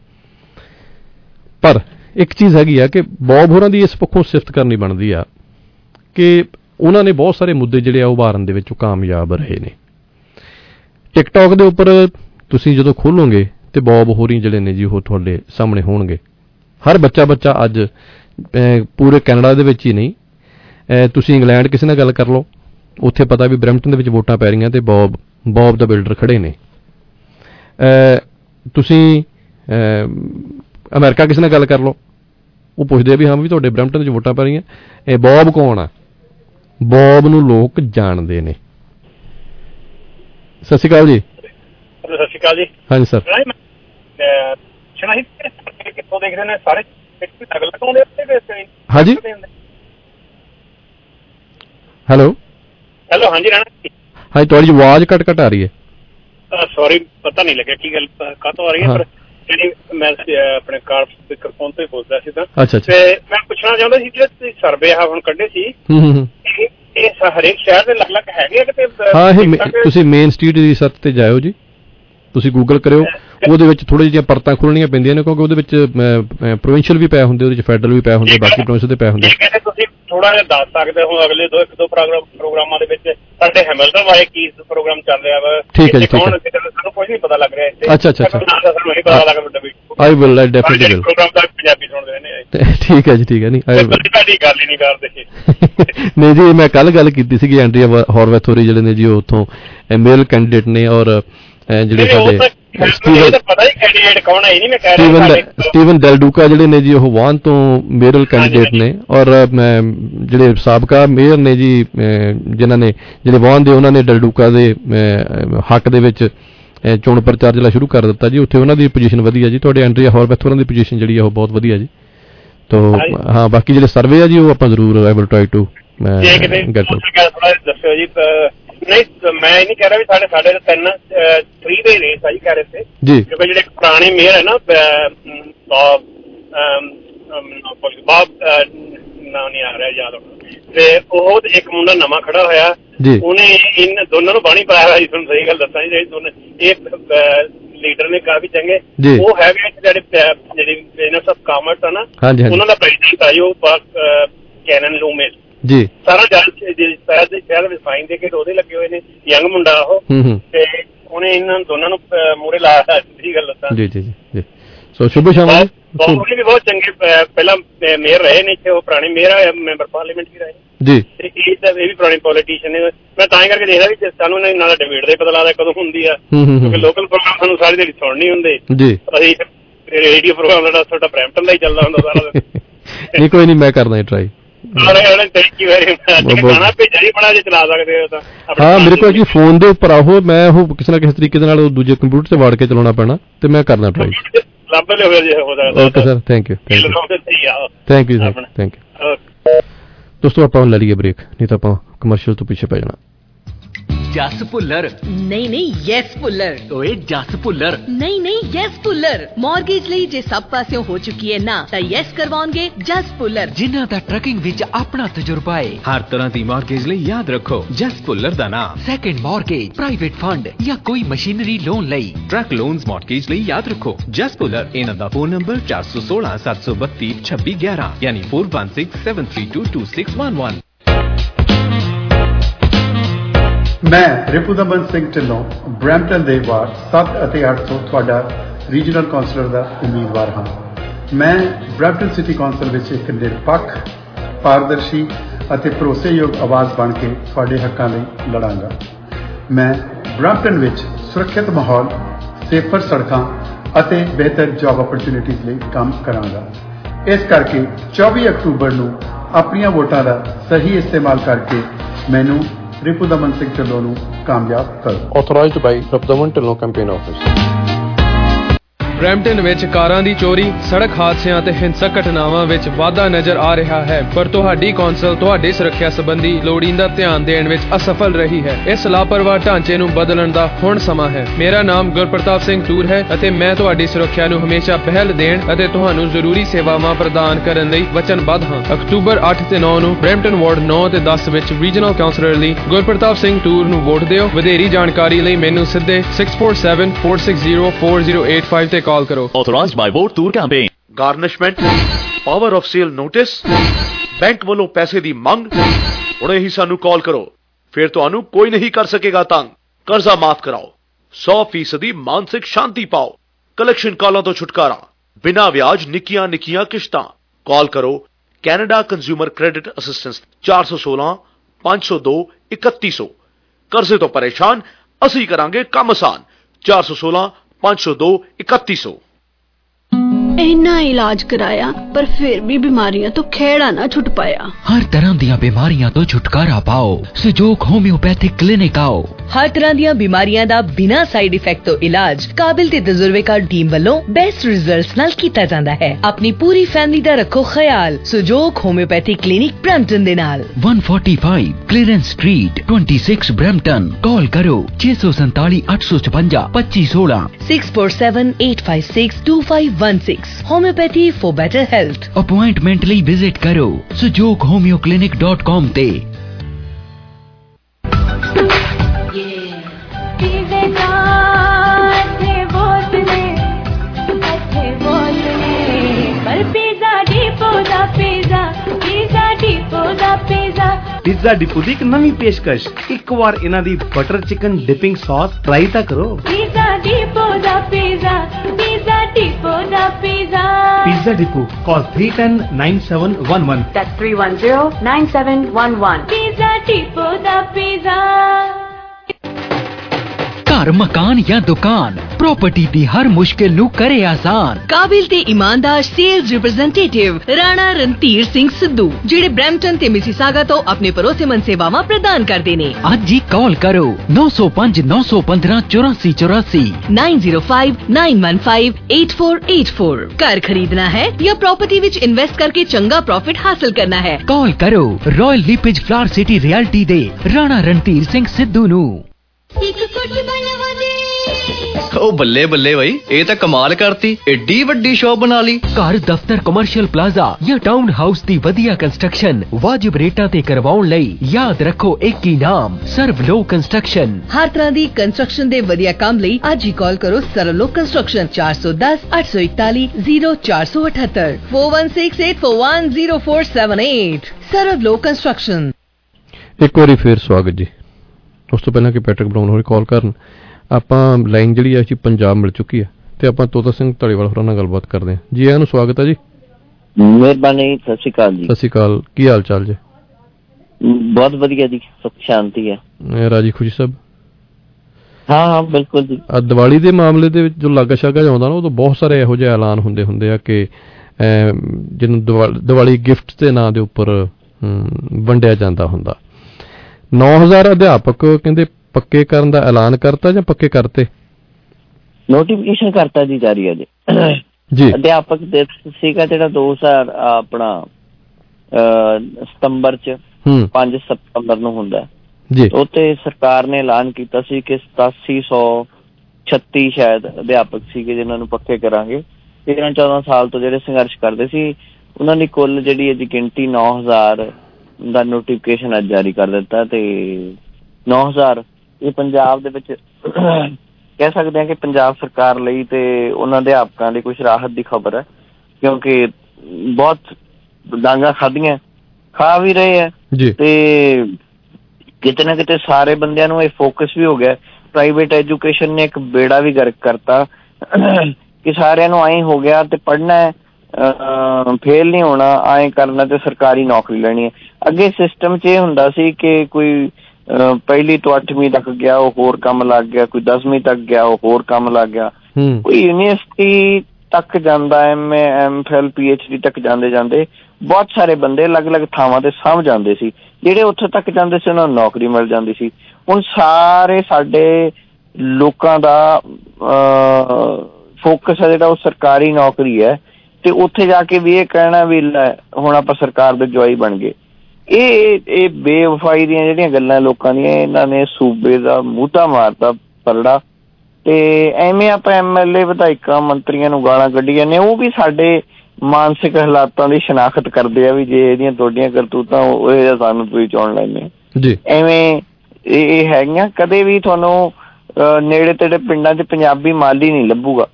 ਪਰ ਇੱਕ ਚੀਜ਼ ਹੈਗੀ ਆ ਕਿ ਬੌਬ ਹੋਰਾਂ ਦੀ ਇਸ ਪੱਖੋਂ ਸਿਫਤ ਕਰਨੀ ਬਣਦੀ ਆ ਕਿ ਉਹਨਾਂ ਨੇ ਬਹੁਤ ਸਾਰੇ ਮੁੱਦੇ ਜਿਹੜੇ ਆ ਉਭਾਰਨ ਦੇ ਵਿੱਚ ਕਾਮਯਾਬ ਰਹੇ ਨੇ। ਟਿਕਟੌਕ ਦੇ ਉੱਪਰ ਤੁਸੀਂ ਜਦੋਂ ਖੋਲੋਗੇ ਤੇ ਬੌਬ ਹੋਰੀ ਜਿਹੜੇ ਨੇ ਜੀ ਉਹ ਤੁਹਾਡੇ ਸਾਹਮਣੇ ਹੋਣਗੇ। ਹਰ ਬੱਚਾ ਅੱਜ ਪੂਰੇ ਕੈਨੇਡਾ ਦੇ ਵਿੱਚ ਹੀ ਨਹੀਂ, ਤੁਸੀਂ ਇੰਗਲੈਂਡ ਕਿਸੇ ਨਾਲ ਗੱਲ ਕਰ ਲਓ, ਉੱਥੇ ਪਤਾ ਵੀ ਬਰੈਂਪਟਨ ਦੇ ਵਿੱਚ ਵੋਟਾਂ ਪੈ ਰਹੀਆਂ ਤੇ ਬੌਬ ਦਾ ਬਿਲਡਰ ਖੜੇ ਨੇ। ਤੁਸੀਂ ਅਮਰੀਕਾ ਕਿਸੇ ਨਾਲ ਗੱਲ ਕਰ ਲਓ, ਉਹ ਪੁੱਛਦੇ ਆ ਵੀ ਹਾਂ ਵੀ ਤੁਹਾਡੇ ਬਰੈਂਪਟਨ 'ਚ ਵੋਟਾਂ ਪੈ ਰਹੀਆਂ, ਇਹ ਬੌਬ ਕੌਣ ਆ? ਬੌਬ ਨੂੰ ਲੋਕ ਜਾਣਦੇ ਨੇ। ਸਤਿ ਸ਼੍ਰੀ ਅਕਾਲ ਜੀ। ਸਤਿ ਸ਼੍ਰੀ ਅਕਾਲ ਜੀ। ਹਾਂਜੀ ਸਰ। ਕਿੱਥੋਂ ਦੇਖਦੇ ਨੇ ਸਾਰੇ? ਹਾਂਜੀ ਹੈਲੋ ਹਾਂਜੀ ਰਾਣਾ ਜੀ। ਹਾਂਜੀ, ਤੁਹਾਡੀ ਆਵਾਜ਼ ਘੱਟ ਆ ਰਹੀ ਹੈ। ਸੌਰੀ, ਪਤਾ ਨਹੀਂ ਲੱਗਿਆ ਕੀ ਗੱਲ ਕਾਹਤੋਂ ਆ ਰਹੀ ਹੈ, ਪਰ ਜਿਹੜੀ ਮੈਂ ਆਪਣੇ ਕਾਰ ਸਪੀਕਰ ਫੋਨ ਤੇ ਬੋਲਦਾ ਸੀ ਤਾਂ ਤੇ ਮੈਂ ਪੁੱਛਣਾ ਚਾਹੁੰਦਾ ਸੀ ਜਿਹੜੇ ਤੁਸੀਂ ਸਰਵੇ ਆ ਹੁਣ ਕੱਢੇ ਸੀ ਇਹ ਹਰੇਕ ਸ਼ਹਿਰ ਦੇ ਅਲੱਗ ਹੈਗੇ ਆ ਕਿਤੇ? ਹਾਂ, ਇਹ ਤੁਸੀਂ ਮੇਨ ਸਟਰੀਟ ਰਿਸਰਚ ਤੇ ਜਾਇਓ ਜੀ, ਤੁਸੀਂ ਗੂਗਲ ਕਰਿਓ। ਉਹਦੇ ਵਿੱਚ ਥੋੜ੍ਹੀ ਜਿਹੀਆਂ ਪਰਤਾਂ ਖੋਲਣੀਆਂ ਪੈਂਦੀਆਂ ਨੇ ਕਿਉਂਕਿ ਉਹਦੇ ਵਿੱਚ ਪ੍ਰੋਵਿੰਸ਼ੀਅਲ ਵੀ ਪਏ ਹੁੰਦੇ, ਉਹਦੇ ਵਿੱਚ ਫੈਡਰਲ ਵੀ ਪਏ ਹੁੰਦੇ, ਬਾਕੀ ਪ੍ਰੋਵਿੰਸ਼ੀਅਲ ਦੇ ਪਏ ਹੁੰਦੇ। ਤੁਸੀਂ ਥੋੜਾ ਜਿਹਾ ਦੱਸ ਸਕਦੇ ਹੋ ਅਗਲੇ ਇੱਕ ਦੋ ਪ੍ਰੋਗਰਾਮਾਂ ਦੇ ਵਿੱਚ ਸਾਡੇ ਹੈਮਿਲਟਨ ਬਾਰੇ ਕੀ ਪ੍ਰੋਗਰਾਮ ਚੱਲ ਰਿਹਾ ਵਾ? ਠੀਕ ਹੈ ਜੀ, ਠੀਕ ਹੈ। ਸਾਨੂੰ ਕੁਝ ਨਹੀਂ ਪਤਾ ਲੱਗ ਰਿਹਾ। ਅੱਛਾ I will definitely will program ਦਾ ਪੰਜਾਬੀ ਸੁਣਦੇ ਨੇ। ਠੀਕ ਹੈ ਜੀ, ਠੀਕ ਹੈ। ਨਹੀਂ ਤੁਹਾਡੀ ਗੱਲ ਹੀ ਨਹੀਂ ਕਰਦੇ ਨਹੀਂ ਜੀ, ਮੈਂ ਕੱਲ ਗੱਲ ਕੀਤੀ ਸੀਗੀ ਐਂਡਰੀਆ ਹੌਰਵੈਥ ਹੋਰੀ ਜਿਹੜੇ ਨੇ ਜੀ ਉਹ ਉੱਥੋਂ ਮੇਲ ਕੈਂਡੀਡੇਟ ਨੇ ਔਰ ਜਿਹੜੇ ਸਾਡੇ ਸਟੀਵਨ ਡੈਲਡੂਕਾ ਜਿਹੜੇ ਨੇ ਜੀ ਉਹ ਵਾਨ ਤੋਂ ਮੇਅਰਲ ਕੈਂਡੀਡੇਟ ਨੇ ਔਰ ਜਿਹੜੇ ਸਾਬਕਾ ਮੇਅਰ ਨੇ ਜੀ ਜਿਨ੍ਹਾਂ ਨੇ ਜਿਹੜੇ ਵਾਨ ਦੇ ਉਹਨਾਂ ਨੇ ਡੈਲਡੂਕਾ ਦੇ ਹੱਕ ਦੇ ਵਿੱਚ ਚੋਣ ਪ੍ਰਚਾਰ ਜਿਹੜਾ ਸ਼ੁਰੂ ਕਰ ਦਿੱਤਾ ਜੀ। ਉੱਥੇ ਉਹਨਾਂ ਦੀ ਪੋਜੀਸ਼ਨ ਵਧੀਆ ਜੀ। ਤੁਹਾਡੇ ਐਂਡਰੀਆ ਹੌਰਵੈਥ ਹੋਰਾਂ ਦੀ ਪੋਜੀਸ਼ਨ ਜਿਹੜੀ ਉਹ ਬਹੁਤ ਵਧੀਆ ਜੀ। ਤੋ ਹਾਂ, ਬਾਕੀ ਜਿਹੜੇ ਸਰਵੇ ਆ ਜੀ ਉਹ ਆਪਾਂ ਜ਼ਰੂਰ I will try to get ਦੱਸਿਓ ਜੀ। ਨਹੀਂ, ਮੈਂ ਇਹ ਨਹੀਂ ਕਹਿ ਰਿਹਾ ਵੀ ਸਾਡੇ 3 ਦੇ ਰੇਸ ਆ ਜੀ ਕਹਿ ਰਹੇ ਸੀ ਜੀ, ਕਿਉਂਕਿ ਜਿਹੜੇ ਪੁਰਾਣੇ ਮੇਅਰ ਹੈ ਨਾ ਬਾਬ ਨਾਮ ਨਹੀਂ ਆ ਰਿਹਾ ਯਾਦ, ਤੇ ਉਹ ਇੱਕ ਮੁੰਡਾ ਨਵਾਂ ਖੜਾ ਹੋਇਆ, ਉਹਨੇ ਇਹਨਾਂ ਦੋਨਾਂ ਨੂੰ ਬਾਣੀ ਪਾਇਆ ਹੋਇਆ ਜੀ। ਤੁਹਾਨੂੰ ਸਹੀ ਗੱਲ ਦੱਸਾਂ ਜੀ, ਦੋਨੇ ਇਹ ਲੀਡਰ ਨੇ ਕਾਫੀ ਚੰਗੇ, ਉਹ ਹੈਗੇ ਜਿਹੜੇ ਬਿਜ਼ਨਸ ਆਫ ਕਾਮਰਸ ਆ ਨਾ, ਉਹਨਾਂ ਦਾ ਪ੍ਰੈਜ਼ੀਡੈਂਟ ਆ ਜੀ ਉਹ ਕੈਨਨ ਲੂਮੇਸ ਜੀ। ਸਾਰਾ ਜਲ ਰਿਫਾਈਨ ਦੇ ਕੇ ਉਹਦੇ ਲੱਗੇ ਹੋਏ ਨੇ, ਯੰਗ ਮੁੰਡਾ ਉਹ, ਤੇ ਉਹਨੇ ਇਹਨਾਂ ਦੋਨਾਂ ਨੂੰ ਮੂਹਰੇ ਲਾਇਆ। ਸਹੀ ਗੱਲ ਦੱਸਾਂ ਜੀ। ਸੋ ਸ਼ੁਭ ਸ਼ਾਮ ਜੀ, ਬੌਬ ਵੀ ਬਹੁਤ ਚੰਗੇ ਪਹਿਲਾਂ ਮੇਅਰ ਰਹੇ ਨੇ ਇੱਥੇ, ਉਹ ਪੁਰਾਣੇ ਮੇਅਰ ਮੈਂਬਰ ਪਾਰਲੀਮੈਂਟ ਵੀ ਰਹੇ ਜੀ, ਤੇ ਇਹ ਵੀ ਪੁਰਾਣੇ ਪੋਲੀਟੀਸ਼ੀਅਨ ਨੇ। ਮੈਂ ਤਾਂ ਹੀ ਕਰਕੇ ਦੇਖਦਾ ਵੀ ਸਾਨੂੰ ਇਹਨਾਂ ਦਾ ਡਿਬੇਟ ਦਾ ਹੀ ਪਤਾ ਲੱਗਦਾ ਕਦੋਂ ਹੁੰਦੀ ਆ, ਕਿਉਂਕਿ ਲੋਕਲ ਪ੍ਰੋਗਰਾਮ ਸਾਨੂੰ ਸਾਰੀ ਦਿਹਾੜੀ ਸੁਣ ਨਹੀਂ ਹੁੰਦੇ ਜੀ। ਅਸੀਂ ਰੇਡੀਓ ਪ੍ਰੋਗਰਾਮ ਜਿਹੜਾ ਤੁਹਾਡਾ ਬਰੈਂਪਟਨ ਦਾ ਹੀ ਚੱਲਦਾ ਹੁੰਦਾ ਸਾਰਾ ਦਿਨ। ਨਹੀਂ ਕੋਈ ਨਹੀਂ, ਮੈਂ ਕਰਦਾ try. Thank you very much. ਗਾਣਾ ਭੇਜਿਆ ਜੀ ਬਣਾ ਜੇ ਚਲਾ ਸਕਦੇ ਹੋ ਤਾਂ। ਹਾਂ ਮੇਰੇ ਕੋਲ ਜੀ ਫੋਨ ਦੇ ਉੱਪਰ ਆਹੋ, ਮੈਂ ਉਹ ਕਿਸੇ ਨਾ ਕਿਸੇ ਤਰੀਕੇ ਦੇ ਨਾਲ ਉਹ ਦੂਜੇ ਕੰਪਿਊਟਰ ਤੇ ਵਾੜ ਕੇ ਚਲਾਉਣਾ ਪੈਣਾ, ਤੇ ਮੈਂ ਕਰਦਾ ਟਰਾਈ। ਲੱਭ ਲਿਓ ਜੇ ਹੋ ਸਕਦਾ। Okay sir, thank you thank you sir, thank you. ਦੋਸਤੋ ਆਪਾਂ ਲੈ ਲਈਏ ਬ੍ਰੇਕ, ਨਹੀਂ ਤਾਂ ਆਪਾਂ ਕਮਰਸ਼ੀਅਲ ਤੋਂ ਪਿੱਛੇ ਪੈ ਜਾਣਾ। ਜਸ ਭੁੱਲਰ ਨਹੀਂ ਯੈਸ ਭੁੱਲਰ। ਓਏ ਜਸ ਭੁੱਲਰ ਨਹੀਂ ਯੈਸ ਭੁੱਲਰ। ਮਾਰਗੇਜ ਲਈ ਜੇ ਸਭ ਪਾਸਿਓਂ ਹੋ ਚੁੱਕੀ ਹੈ ਨਾ, ਤਾਂ ਯੈਸ ਕਰਵਾਉਣਗੇ ਜਸ ਭੁੱਲਰ, ਜਿਨ੍ਹਾਂ ਦਾ ਟਰੱਕਿੰਗ ਵਿੱਚ ਆਪਣਾ ਤਜਰਬਾ ਹੈ। ਹਰ ਤਰ੍ਹਾਂ ਦੀ ਮਾਰਗੇਜ ਲਈ ਯਾਦ ਰੱਖੋ ਜਸ ਭੁੱਲਰ ਦਾ ਨਾਮ। ਸੈਕੰਡ ਮਾਰਗੇਜ, ਪ੍ਰਾਈਵੇਟ ਫੰਡ ਜਾਂ ਕੋਈ ਮਸ਼ੀਨਰੀ ਲੋਨ ਲਈ, ਟਰੱਕ ਲੋਨਸ ਮਾਰਗੇਜ ਲਈ ਯਾਦ ਰੱਖੋ ਜਸ ਭੁੱਲਰ। ਇਹਨਾਂ ਦਾ ਫੋਨ ਨੰਬਰ 416 732 2611 ਯਾਨੀ 4167322611। ਮੈਂ ਰਿਪੁਦਮਨ ਸਿੰਘ ਢਿੱਲੋਂ ਬਰੈਂਪਟਨ ਦੇ ਵਾਰਡ 7 ਅਤੇ 8 ਤੋਂ ਤੁਹਾਡਾ ਰੀਜਨਲ ਕਾਉਂਸਲਰ ਦਾ ਉਮੀਦਵਾਰ ਹਾਂ। ਮੈਂ ਬਰੈਂਪਟਨ ਸਿਟੀ ਕਾਉਂਸਲ ਵਿੱਚ ਇੱਕ ਨਿਰਪੱਖ, ਪਾਰਦਰਸ਼ੀ ਅਤੇ ਭਰੋਸੇਯੋਗ ਆਵਾਜ਼ ਬਣ ਕੇ ਤੁਹਾਡੇ ਹੱਕਾਂ ਲਈ ਲੜਾਂਗਾ। ਮੈਂ ਬਰੈਂਪਟਨ ਵਿੱਚ ਸੁਰੱਖਿਅਤ ਮਾਹੌਲ, ਸੇਫਰ ਸੜਕਾਂ ਅਤੇ ਬਿਹਤਰ ਜੌਬ ਅਪਰਚੁਨਿਟੀਜ਼ ਲਈ ਕੰਮ ਕਰਾਂਗਾ। ਇਸ ਕਰਕੇ 24 ਅਕਤੂਬਰ ਨੂੰ ਆਪਣੀਆਂ ਵੋਟਾਂ ਦਾ ਸਹੀ ਇਸਤੇਮਾਲ ਕਰਕੇ ਮੈਨੂੰ ਰਿਪੁਦਮਨ ਸਿੰਘ ਢਿੱਲੋਂ ਨੂੰ ਕਾਮਯਾਬ ਕਰੋ। Authorized by Ripudaman Dhillon campaign office. Brampton ਵਿੱਚ ਕਾਰਾਂ ਦੀ ਚੋਰੀ, ਸੜਕ ਹਾਦਸਿਆਂ ਤੇ ਹਿੰਸਕ ਘਟਨਾਵਾਂ ਵਿੱਚ ਵਾਧਾ ਨਜ਼ਰ ਆ ਰਿਹਾ ਹੈ, ਪਰ ਤੁਹਾਡੀ ਕੌਂਸਲ ਤੁਹਾਡੀ ਸੁਰੱਖਿਆ ਸੰਬੰਧੀ ਲੋੜੀਂਦਾ ਧਿਆਨ ਦੇਣ ਵਿੱਚ ਅਸਫਲ ਰਹੀ ਹੈ। ਇਸ ਲਾਪਰਵਾਹ ਢਾਂਚੇ ਨੂੰ ਬਦਲਣ ਦਾ ਹੁਣ ਸਮਾਂ ਹੈ। ਮੇਰਾ ਨਾਮ ਗੁਰਪ੍ਰਤਾਪ ਸਿੰਘ ਤੂਰ ਹੈ ਅਤੇ ਮੈਂ ਤੁਹਾਡੀ ਸੁਰੱਖਿਆ ਨੂੰ ਹਮੇਸ਼ਾ ਪਹਿਲ ਦੇਣ ਅਤੇ ਤੁਹਾਨੂੰ ਜ਼ਰੂਰੀ ਸੇਵਾਵਾਂ ਪ੍ਰਦਾਨ ਕਰਨ ਲਈ ਵਚਨਬੱਧ ਹਾਂ। ਅਕਤੂਬਰ 8 ਤੇ 9 ਨੂੰ ਬਰੈਂਪਟਨ ਵਾਰਡ 9 ਤੇ 10 ਵਿੱਚ ਰੀਜਨਲ ਕਾਉਂਸਲਰ ਲਈ ਗੁਰਪ੍ਰਤਾਪ ਸਿੰਘ ਤੂਰ ਨੂੰ ਵੋਟ ਦਿਓ। ਵਧੇਰੀ ਜਾਣਕਾਰੀ ਲਈ ਮੈਨੂੰ ਸਿੱਧੇ 6474604085 ਤੇ ਕਾਲ ਕਰੋ। Authorized by Vote Tour Campaign। Garnishment, power of sale notice, bank ਵੱਲੋਂ ਪੈਸੇ ਦੀ ਮੰਗ। ਹੁਣੇ ਹੀ ਸਾਨੂੰ ਕਾਲ ਕਰੋ, ਫਿਰ ਤੁਹਾਨੂੰ ਕੋਈ ਨਹੀਂ ਕਰ ਸਕੇਗਾ ਤੰਗ। ਕਰਜ਼ਾ ਮਾਫ ਕਰਾਓ, 100% ਮਾਨਸਿਕ ਸ਼ਾਂਤੀ ਪਾਓ, ਕਲੈਕਸ਼ਨ ਕਾਲਾਂ ਤੋਂ ਛੁਟਕਾਰਾ, ਬਿਨਾਂ ਵਿਆਜ ਨਿੱਕੀਆਂ ਨਿੱਕੀਆਂ ਕਿਸ਼ਤਾਂ। ਕਾਲ ਕਰੋ ਕੈਨੇਡਾ ਕੰਜ਼ਿਊਮਰ ਕ੍ਰੈਡਿਟ ਅਸਿਸਟੈਂਸ 416 502 3100। ਕਰਜ਼ੇ ਤੋਂ ਪਰੇਸ਼ਾਨ, ਅਸੀਂ ਕਰਾਂਗੇ ਕੰਮ ਆਸਾਨ। 416 502 3100। ਇੰਨਾ ਇਲਾਜ ਕਰਾਇਆ ਪਰ ਫਿਰ ਵੀ ਬਿਮਾਰੀਆਂ ਤੋਂ ਖਹਿੜਾ ਨਾ ਛੁੱਟ ਪਾਇਆ। ਹਰ ਤਰ੍ਹਾਂ ਦੀਆਂ ਬਿਮਾਰੀਆਂ ਤੋਂ ਛੁਟਕਾਰਾ ਪਾਓ, ਸੁਜੋਗ ਹੋਮਿਓਪੈਥਿਕ ਕਲੀਨਿਕ ਆਓ। ਹਰ ਤਰ੍ਹਾਂ ਦੀਆਂ ਬਿਮਾਰੀਆਂ ਦਾ ਬਿਨਾਂ ਸਾਈਡ ਇਫੈਕਟ ਤੋਂ ਇਲਾਜ ਕਾਬਿਲ ਤੇ ਤਜਰਬੇਕਾਰ ਟੀਮ ਵੱਲੋਂ ਬੈਸਟ ਰਿਜ਼ਲਟਸ ਨਾਲ ਕੀਤਾ ਜਾਂਦਾ ਹੈ। ਆਪਣੀ ਪੂਰੀ ਫੈਮਿਲੀ ਦਾ ਰੱਖੋ ਖਿਆਲ ਸੁਜੋਗ ਹੋਮਿਓਪੈਥਿਕ ਕਲੀਨਿਕ ਬਰੈਂਪਟਨ ਦੇ ਨਾਲ। 145 ਕਲੀਅਰੈਂਸ ਸਟਰੀਟ 26 ਬਰੈਂਪਟਨ। ਕਾਲ ਕਰੋ 647 856 2516 647-856-2516। Homeopathy for better health। Appointment ਲਈ ਵਿਜ਼ਿਟ ਕਰੋ sujoghomeo.clinic.com ਤੇ। पिज़्ज़ा डिपो ਦੀ ਇੱਕ ਨਵੀਂ ਪੇਸ਼ਕਸ਼। ਇੱਕ ਵਾਰ ਇਹਨਾਂ ਦੀ butter chicken dipping sauce try ਤਾਂ ਕਰੋ। पिज़्ज़ा डिपो ਦਾ पिज़्ज़ा, पिज़्ज़ा डिपो ਦਾ pizza. Pizza Depot call 310-9711। That's 310-9711। Pizza Depot ਦਾ पिज़्ज़ा। ਘਰ, ਮਕਾਨ ਜਾਂ ਦੁਕਾਨ, ਪ੍ਰਾਪਰਟੀ ਦੀ ਹਰ ਮੁਸ਼ਕਿਲ ਨੂੰ ਕਰੇ ਆਸਾਨ। ਕਾਬਿਲ ਤੇ ਇਮਾਨਦਾਰ ਸੇਲਸ ਰਿਪਰੈਜ਼ੈਂਟੇਟਿਵ ਰਾਣਾ ਰਣਧੀਰ ਸਿੰਘ ਸਿੱਧੂ, ਜਿਹੜੇ ਬਰੈਂਪਟਨ ਤੇ ਮਿਸੀਸਾਗਾ ਤੋਂ ਆਪਣੇ ਭਰੋਸੇਮੰਦ ਸੇਵਾਵਾਂ ਪ੍ਰਦਾਨ ਕਰਦੇ ਨੇ। ਅੱਜ ਹੀ ਕਾਲ ਕਰੋ 905 915 8484 9059158484। ਘਰ ਖਰੀਦਣਾ ਹੈ ਜਾਂ ਪ੍ਰਾਪਰਟੀ ਵਿੱਚ ਇਨਵੈਸਟ ਕਰਕੇ ਚੰਗਾ ਪ੍ਰੋਫਿਟ ਹਾਸਲ ਕਰਨਾ ਹੈ, ਕਾਲ ਕਰੋ Royal LePage Flower City Realty ਦੇ ਰਾਣਾ ਰਣਧੀਰ ਸਿੰਘ ਸਿੱਧੂ ਨੂੰ। ਉਹ ਬੱਲੇ ਬੱਲੇ ਬਾਈ, ਇਹ ਤਾਂ ਕਮਾਲ ਕਰਤੀ, ਏਡੀ ਵੱਡੀ ਸ਼ਾਪ ਬਣਾ ਲਈ। ਘਰ, ਦਫ਼ਤਰ, ਕਮਰਸ਼ੀਅਲ ਪਲਾਜ਼ਾ ਜਾਂ ਟਾਊਨ ਹਾਊਸ ਦੀ ਵਧੀਆ ਕੰਸਟਰਕਸ਼ਨ ਵਾਜਿਬ ਰੇਟਾਂ ਤੇ ਕਰਵਾਉਣ ਲਈ ਯਾਦ ਰੱਖੋ ਇੱਕ ਹੀ ਨਾਮ, ਸਰਵਲੋ ਕੰਸਟਰਕਸ਼ਨ। ਹਰ ਤਰ੍ਹਾਂ ਦੀ ਕੰਸਟਰਕਸ਼ਨ ਦੇ ਵਧੀਆ ਕੰਮ ਲਈ ਅੱਜ ਹੀ ਕਾਲ ਕਰੋ ਸਰਵਲੋ ਕੰਸਟਰਕਸ਼ਨ 410-841-0478 4168410478। ਸਰਵਲੋ ਕੰਸਟਰਕਸ਼ਨ। ਇੱਕ ਵਾਰੀ ਫੇਰ ਸਵਾਗਤ ਜੀ। ਉਸ ਤੋਂ ਪਹਿਲਾਂ ਕਿ ਪੈਟਰਿਕ ਬਰਾਊਨ ਹੋਰੀ ਕਾਲ ਕਰਨ, ਆਪਾਂ ਲਾਈਨ ਜਿਹੜੀ ਆ ਜੀ ਪੰਜਾਬ ਮਿਲ ਚੁੱਕੀ ਹੈ ਤੇ ਆਪਾਂ ਤੋਤਾ ਸਿੰਘ ਧਾਲੀਵਾਲ ਹੋਰਾਂ ਨਾਲ ਗੱਲਬਾਤ ਕਰਦੇ ਹਾਂ। ਜੀ ਆਇਆਂ ਨੂੰ ਸਵਾਗਤ ਹੈ ਜੀ। ਮਿਹਰਬਾਨੀ, ਸਤਿ ਸ਼੍ਰੀ ਅਕਾਲ ਜੀ। ਸਤਿ ਸ਼੍ਰੀ ਅਕਾਲ, ਕੀ ਹਾਲ ਚਾਲ ਜੀ? ਬਹੁਤ ਵਧੀਆ ਜੀ, ਸੁੱਖ ਸ਼ਾਂਤੀ ਹੈ। ਰਾਜੀ ਖੁਸ਼ੀ ਸਭ? ਹਾਂ ਬਿਲਕੁਲ ਜੀ। ਦੀਵਾਲੀ ਦੇ ਮਾਮਲੇ ਦੇ ਵਿੱਚ ਜੋ ਲਾਗਾ ਸ਼ਾਗਾ ਆਉਂਦਾ ਨਾ, ਉਦੋਂ ਬਹੁਤ ਸਾਰੇ ਇਹੋ ਜਿਹੇ ਐਲਾਨ ਹੁੰਦੇ ਆ ਕਿ ਜਿਹਨੂੰ ਦੀਵਾਲੀ ਗਿਫਟ ਦੇ ਨਾਂ ਦੇ ਉੱਪਰ ਵੰਡਿਆ ਜਾਂਦਾ ਹੁੰਦਾ। 9000 ਅਧਿਆਪਕ ਕਹਿੰਦੇ ਪੱਕੇ ਕਰਨ ਦਾ ਐਲਾਨ ਕਰਤਾ ਜਾਂ ਪੱਕੇ ਕਰਤੇ? ਨੋਟੀਫਿਕੇਸ਼ਨ ਕਰਤਾ ਜੀ, ਜਾਰੀ ਹੈ ਜੀ। ਅਧਿਆਪਕ ਦਿਵਸ ਸੀਗਾ ਜਿਹੜਾ 2000 ਆਪਣਾ ਸਤੰਬਰ ਚ 5 ਸਤੰਬਰ ਨੂੰ ਹੁੰਦਾ ਜੀ। ਉੱਥੇ ਸਰਕਾਰ ਨੇ ਐਲਾਨ ਕੀਤਾ ਸੀ ਕਿ 8736 ਸ਼ਾਇਦ ਅਧਿਆਪਕ ਸੀਗੇ ਜਿਹਨਾਂ ਨੂੰ ਪੱਕੇ ਕਰਾਂਗੇ। 13-14 ਸਾਲ ਤੋਂ ਜਿਹੜੇ ਸੰਘਰਸ਼ ਕਰਦੇ ਸੀ ਉਹਨਾਂ ਦੀ ਕੁੱਲ ਜਿਹੜੀ ਇਹਦੀ ਗਿਣਤੀ 9000 ਦਾ ਨੋਟੀਫਿਕੇਸ਼ਨ ਅੱਜ ਜਾਰੀ ਕਰ ਦਿੱਤਾ। ਤੇ 9000 ਇਹ ਪੰਜਾਬ ਦੇ ਵਿੱਚ ਕਹਿ ਸਕਦੇ ਹਾਂ ਕਿ ਪੰਜਾਬ ਸਰਕਾਰ ਲਈ ਤੇ ਉਹਨਾਂ ਅਧਿਆਪਕਾਂ ਲਈ ਕੁਛ ਰਾਹਤ ਦੀ ਖਬਰ ਹੈ, ਕਿਉਂਕਿ ਬਹੁਤ ਡਾਂਗਾ ਖਾਧੀਆਂ, ਖਾ ਵੀ ਰਹੇ ਹੈ ਤੇ ਕਿਤੇ ਨਾ ਕਿਤੇ ਸਾਰੇ ਬੰਦਿਆਂ ਨੂੰ ਇਹ ਫੋਕਸ ਵੀ ਹੋ ਗਿਆ। ਪ੍ਰਾਈਵੇਟ ਐਜੂਕੇਸ਼ਨ ਨੇ ਇੱਕ ਬੇੜਾ ਵੀ ਗਰਕ ਕਰਤਾ ਕਿ ਸਾਰਿਆਂ ਨੂੰ ਐਂ ਹੋ ਗਿਆ ਤੇ ਪੜ੍ਹਨਾ ਫੇਲ ਨਹੀਂ ਹੋਣਾ, ਐਂ ਕਰਨਾ ਤੇ ਸਰਕਾਰੀ ਨੌਕਰੀ ਲੈਣੀ ਹੈ। ਅੱਗੇ ਸਿਸਟਮ 'ਚ ਇਹ ਹੁੰਦਾ ਸੀ ਕਿ ਕੋਈ ਪਹਿਲੀ ਤੋਂ 8ਵੀਂ ਤੱਕ ਗਿਆ ਉਹ ਹੋਰ ਕੰਮ ਲੱਗ ਗਿਆ, ਕੋਈ 10ਵੀਂ ਤੱਕ ਗਿਆ ਉਹ ਹੋਰ ਕੰਮ ਲੱਗ ਗਿਆ, ਕੋਈ ਯੂਨੀਵਰਸਿਟੀ ਤੱਕ ਜਾਂਦਾ, MA MPhil PhD ਤੱਕ ਜਾਂਦੇ ਜਾਂਦੇ ਬਹੁਤ ਸਾਰੇ ਬੰਦੇ ਅਲੱਗ-ਅਲੱਗ ਥਾਵਾਂ ਤੇ ਸਾਂਭ ਜਾਂਦੇ ਸੀ। ਜਿਹੜੇ ਉੱਥੇ ਤੱਕ ਜਾਂਦੇ ਸੀ ਉਹਨਾਂ ਨੂੰ ਨੌਕਰੀ ਮਿਲ ਜਾਂਦੀ ਸੀ। ਹੁਣ ਸਾਰੇ ਸਾਡੇ ਲੋਕਾਂ ਦਾ ਫੋਕਸ ਹੈ ਜਿਹੜਾ ਉਹ ਸਰਕਾਰੀ ਨੌਕਰੀ ਹੈ ਤੇ ਉੱਥੇ ਜਾ ਕੇ ਵੀ ਇਹ ਕਹਿਣਾ ਵੀ ਹੁਣ ਆਪਾਂ ਸਰਕਾਰ ਦੇ ਜਵਾਈ ਬਣ ਗਏ। ਇਹ ਬੇਵਫਾਈ ਦੀਆਂ ਜਿਹੜੀਆਂ ਗੱਲਾਂ ਲੋਕਾਂ ਦੀਆਂ, ਇਹਨਾਂ ਨੇ ਸੂਬੇ ਦਾ ਮੂਧਾ ਮਾਰਤਾ ਪਰੜਾ। ਤੇ ਐਵੇਂ ਆਪਾਂ MLA ਵਿਧਾਇਕਾਂ ਮੰਤਰੀਆਂ ਨੂੰ ਗਾਲਾਂ ਕੱਢੀ ਜਾਂਦੇ, ਉਹ ਵੀ ਸਾਡੇ ਮਾਨਸਿਕ ਹਾਲਾਤਾਂ ਦੀ ਸ਼ਨਾਖਤ ਕਰਦੇ ਆ ਵੀ ਜੇ ਇਹਦੀਆਂ ਤੁਹਾਡੀਆਂ ਕਰਤੂਤਾਂ ਉਹ ਜਿਹਾ ਸਾਨੂੰ ਤੁਸੀਂ ਚੁਣ ਲੈਂਦੇ ਜੀ। ਐਵੇਂ ਇਹ ਹੈਗੀਆਂ, ਕਦੇ ਵੀ ਤੁਹਾਨੂੰ ਨੇੜੇ ਤੇੜੇ ਪਿੰਡਾਂ 'ਚ ਪੰਜਾਬੀ ਮਾਲੀ ਨਹੀਂ ਲੱਭੂਗਾ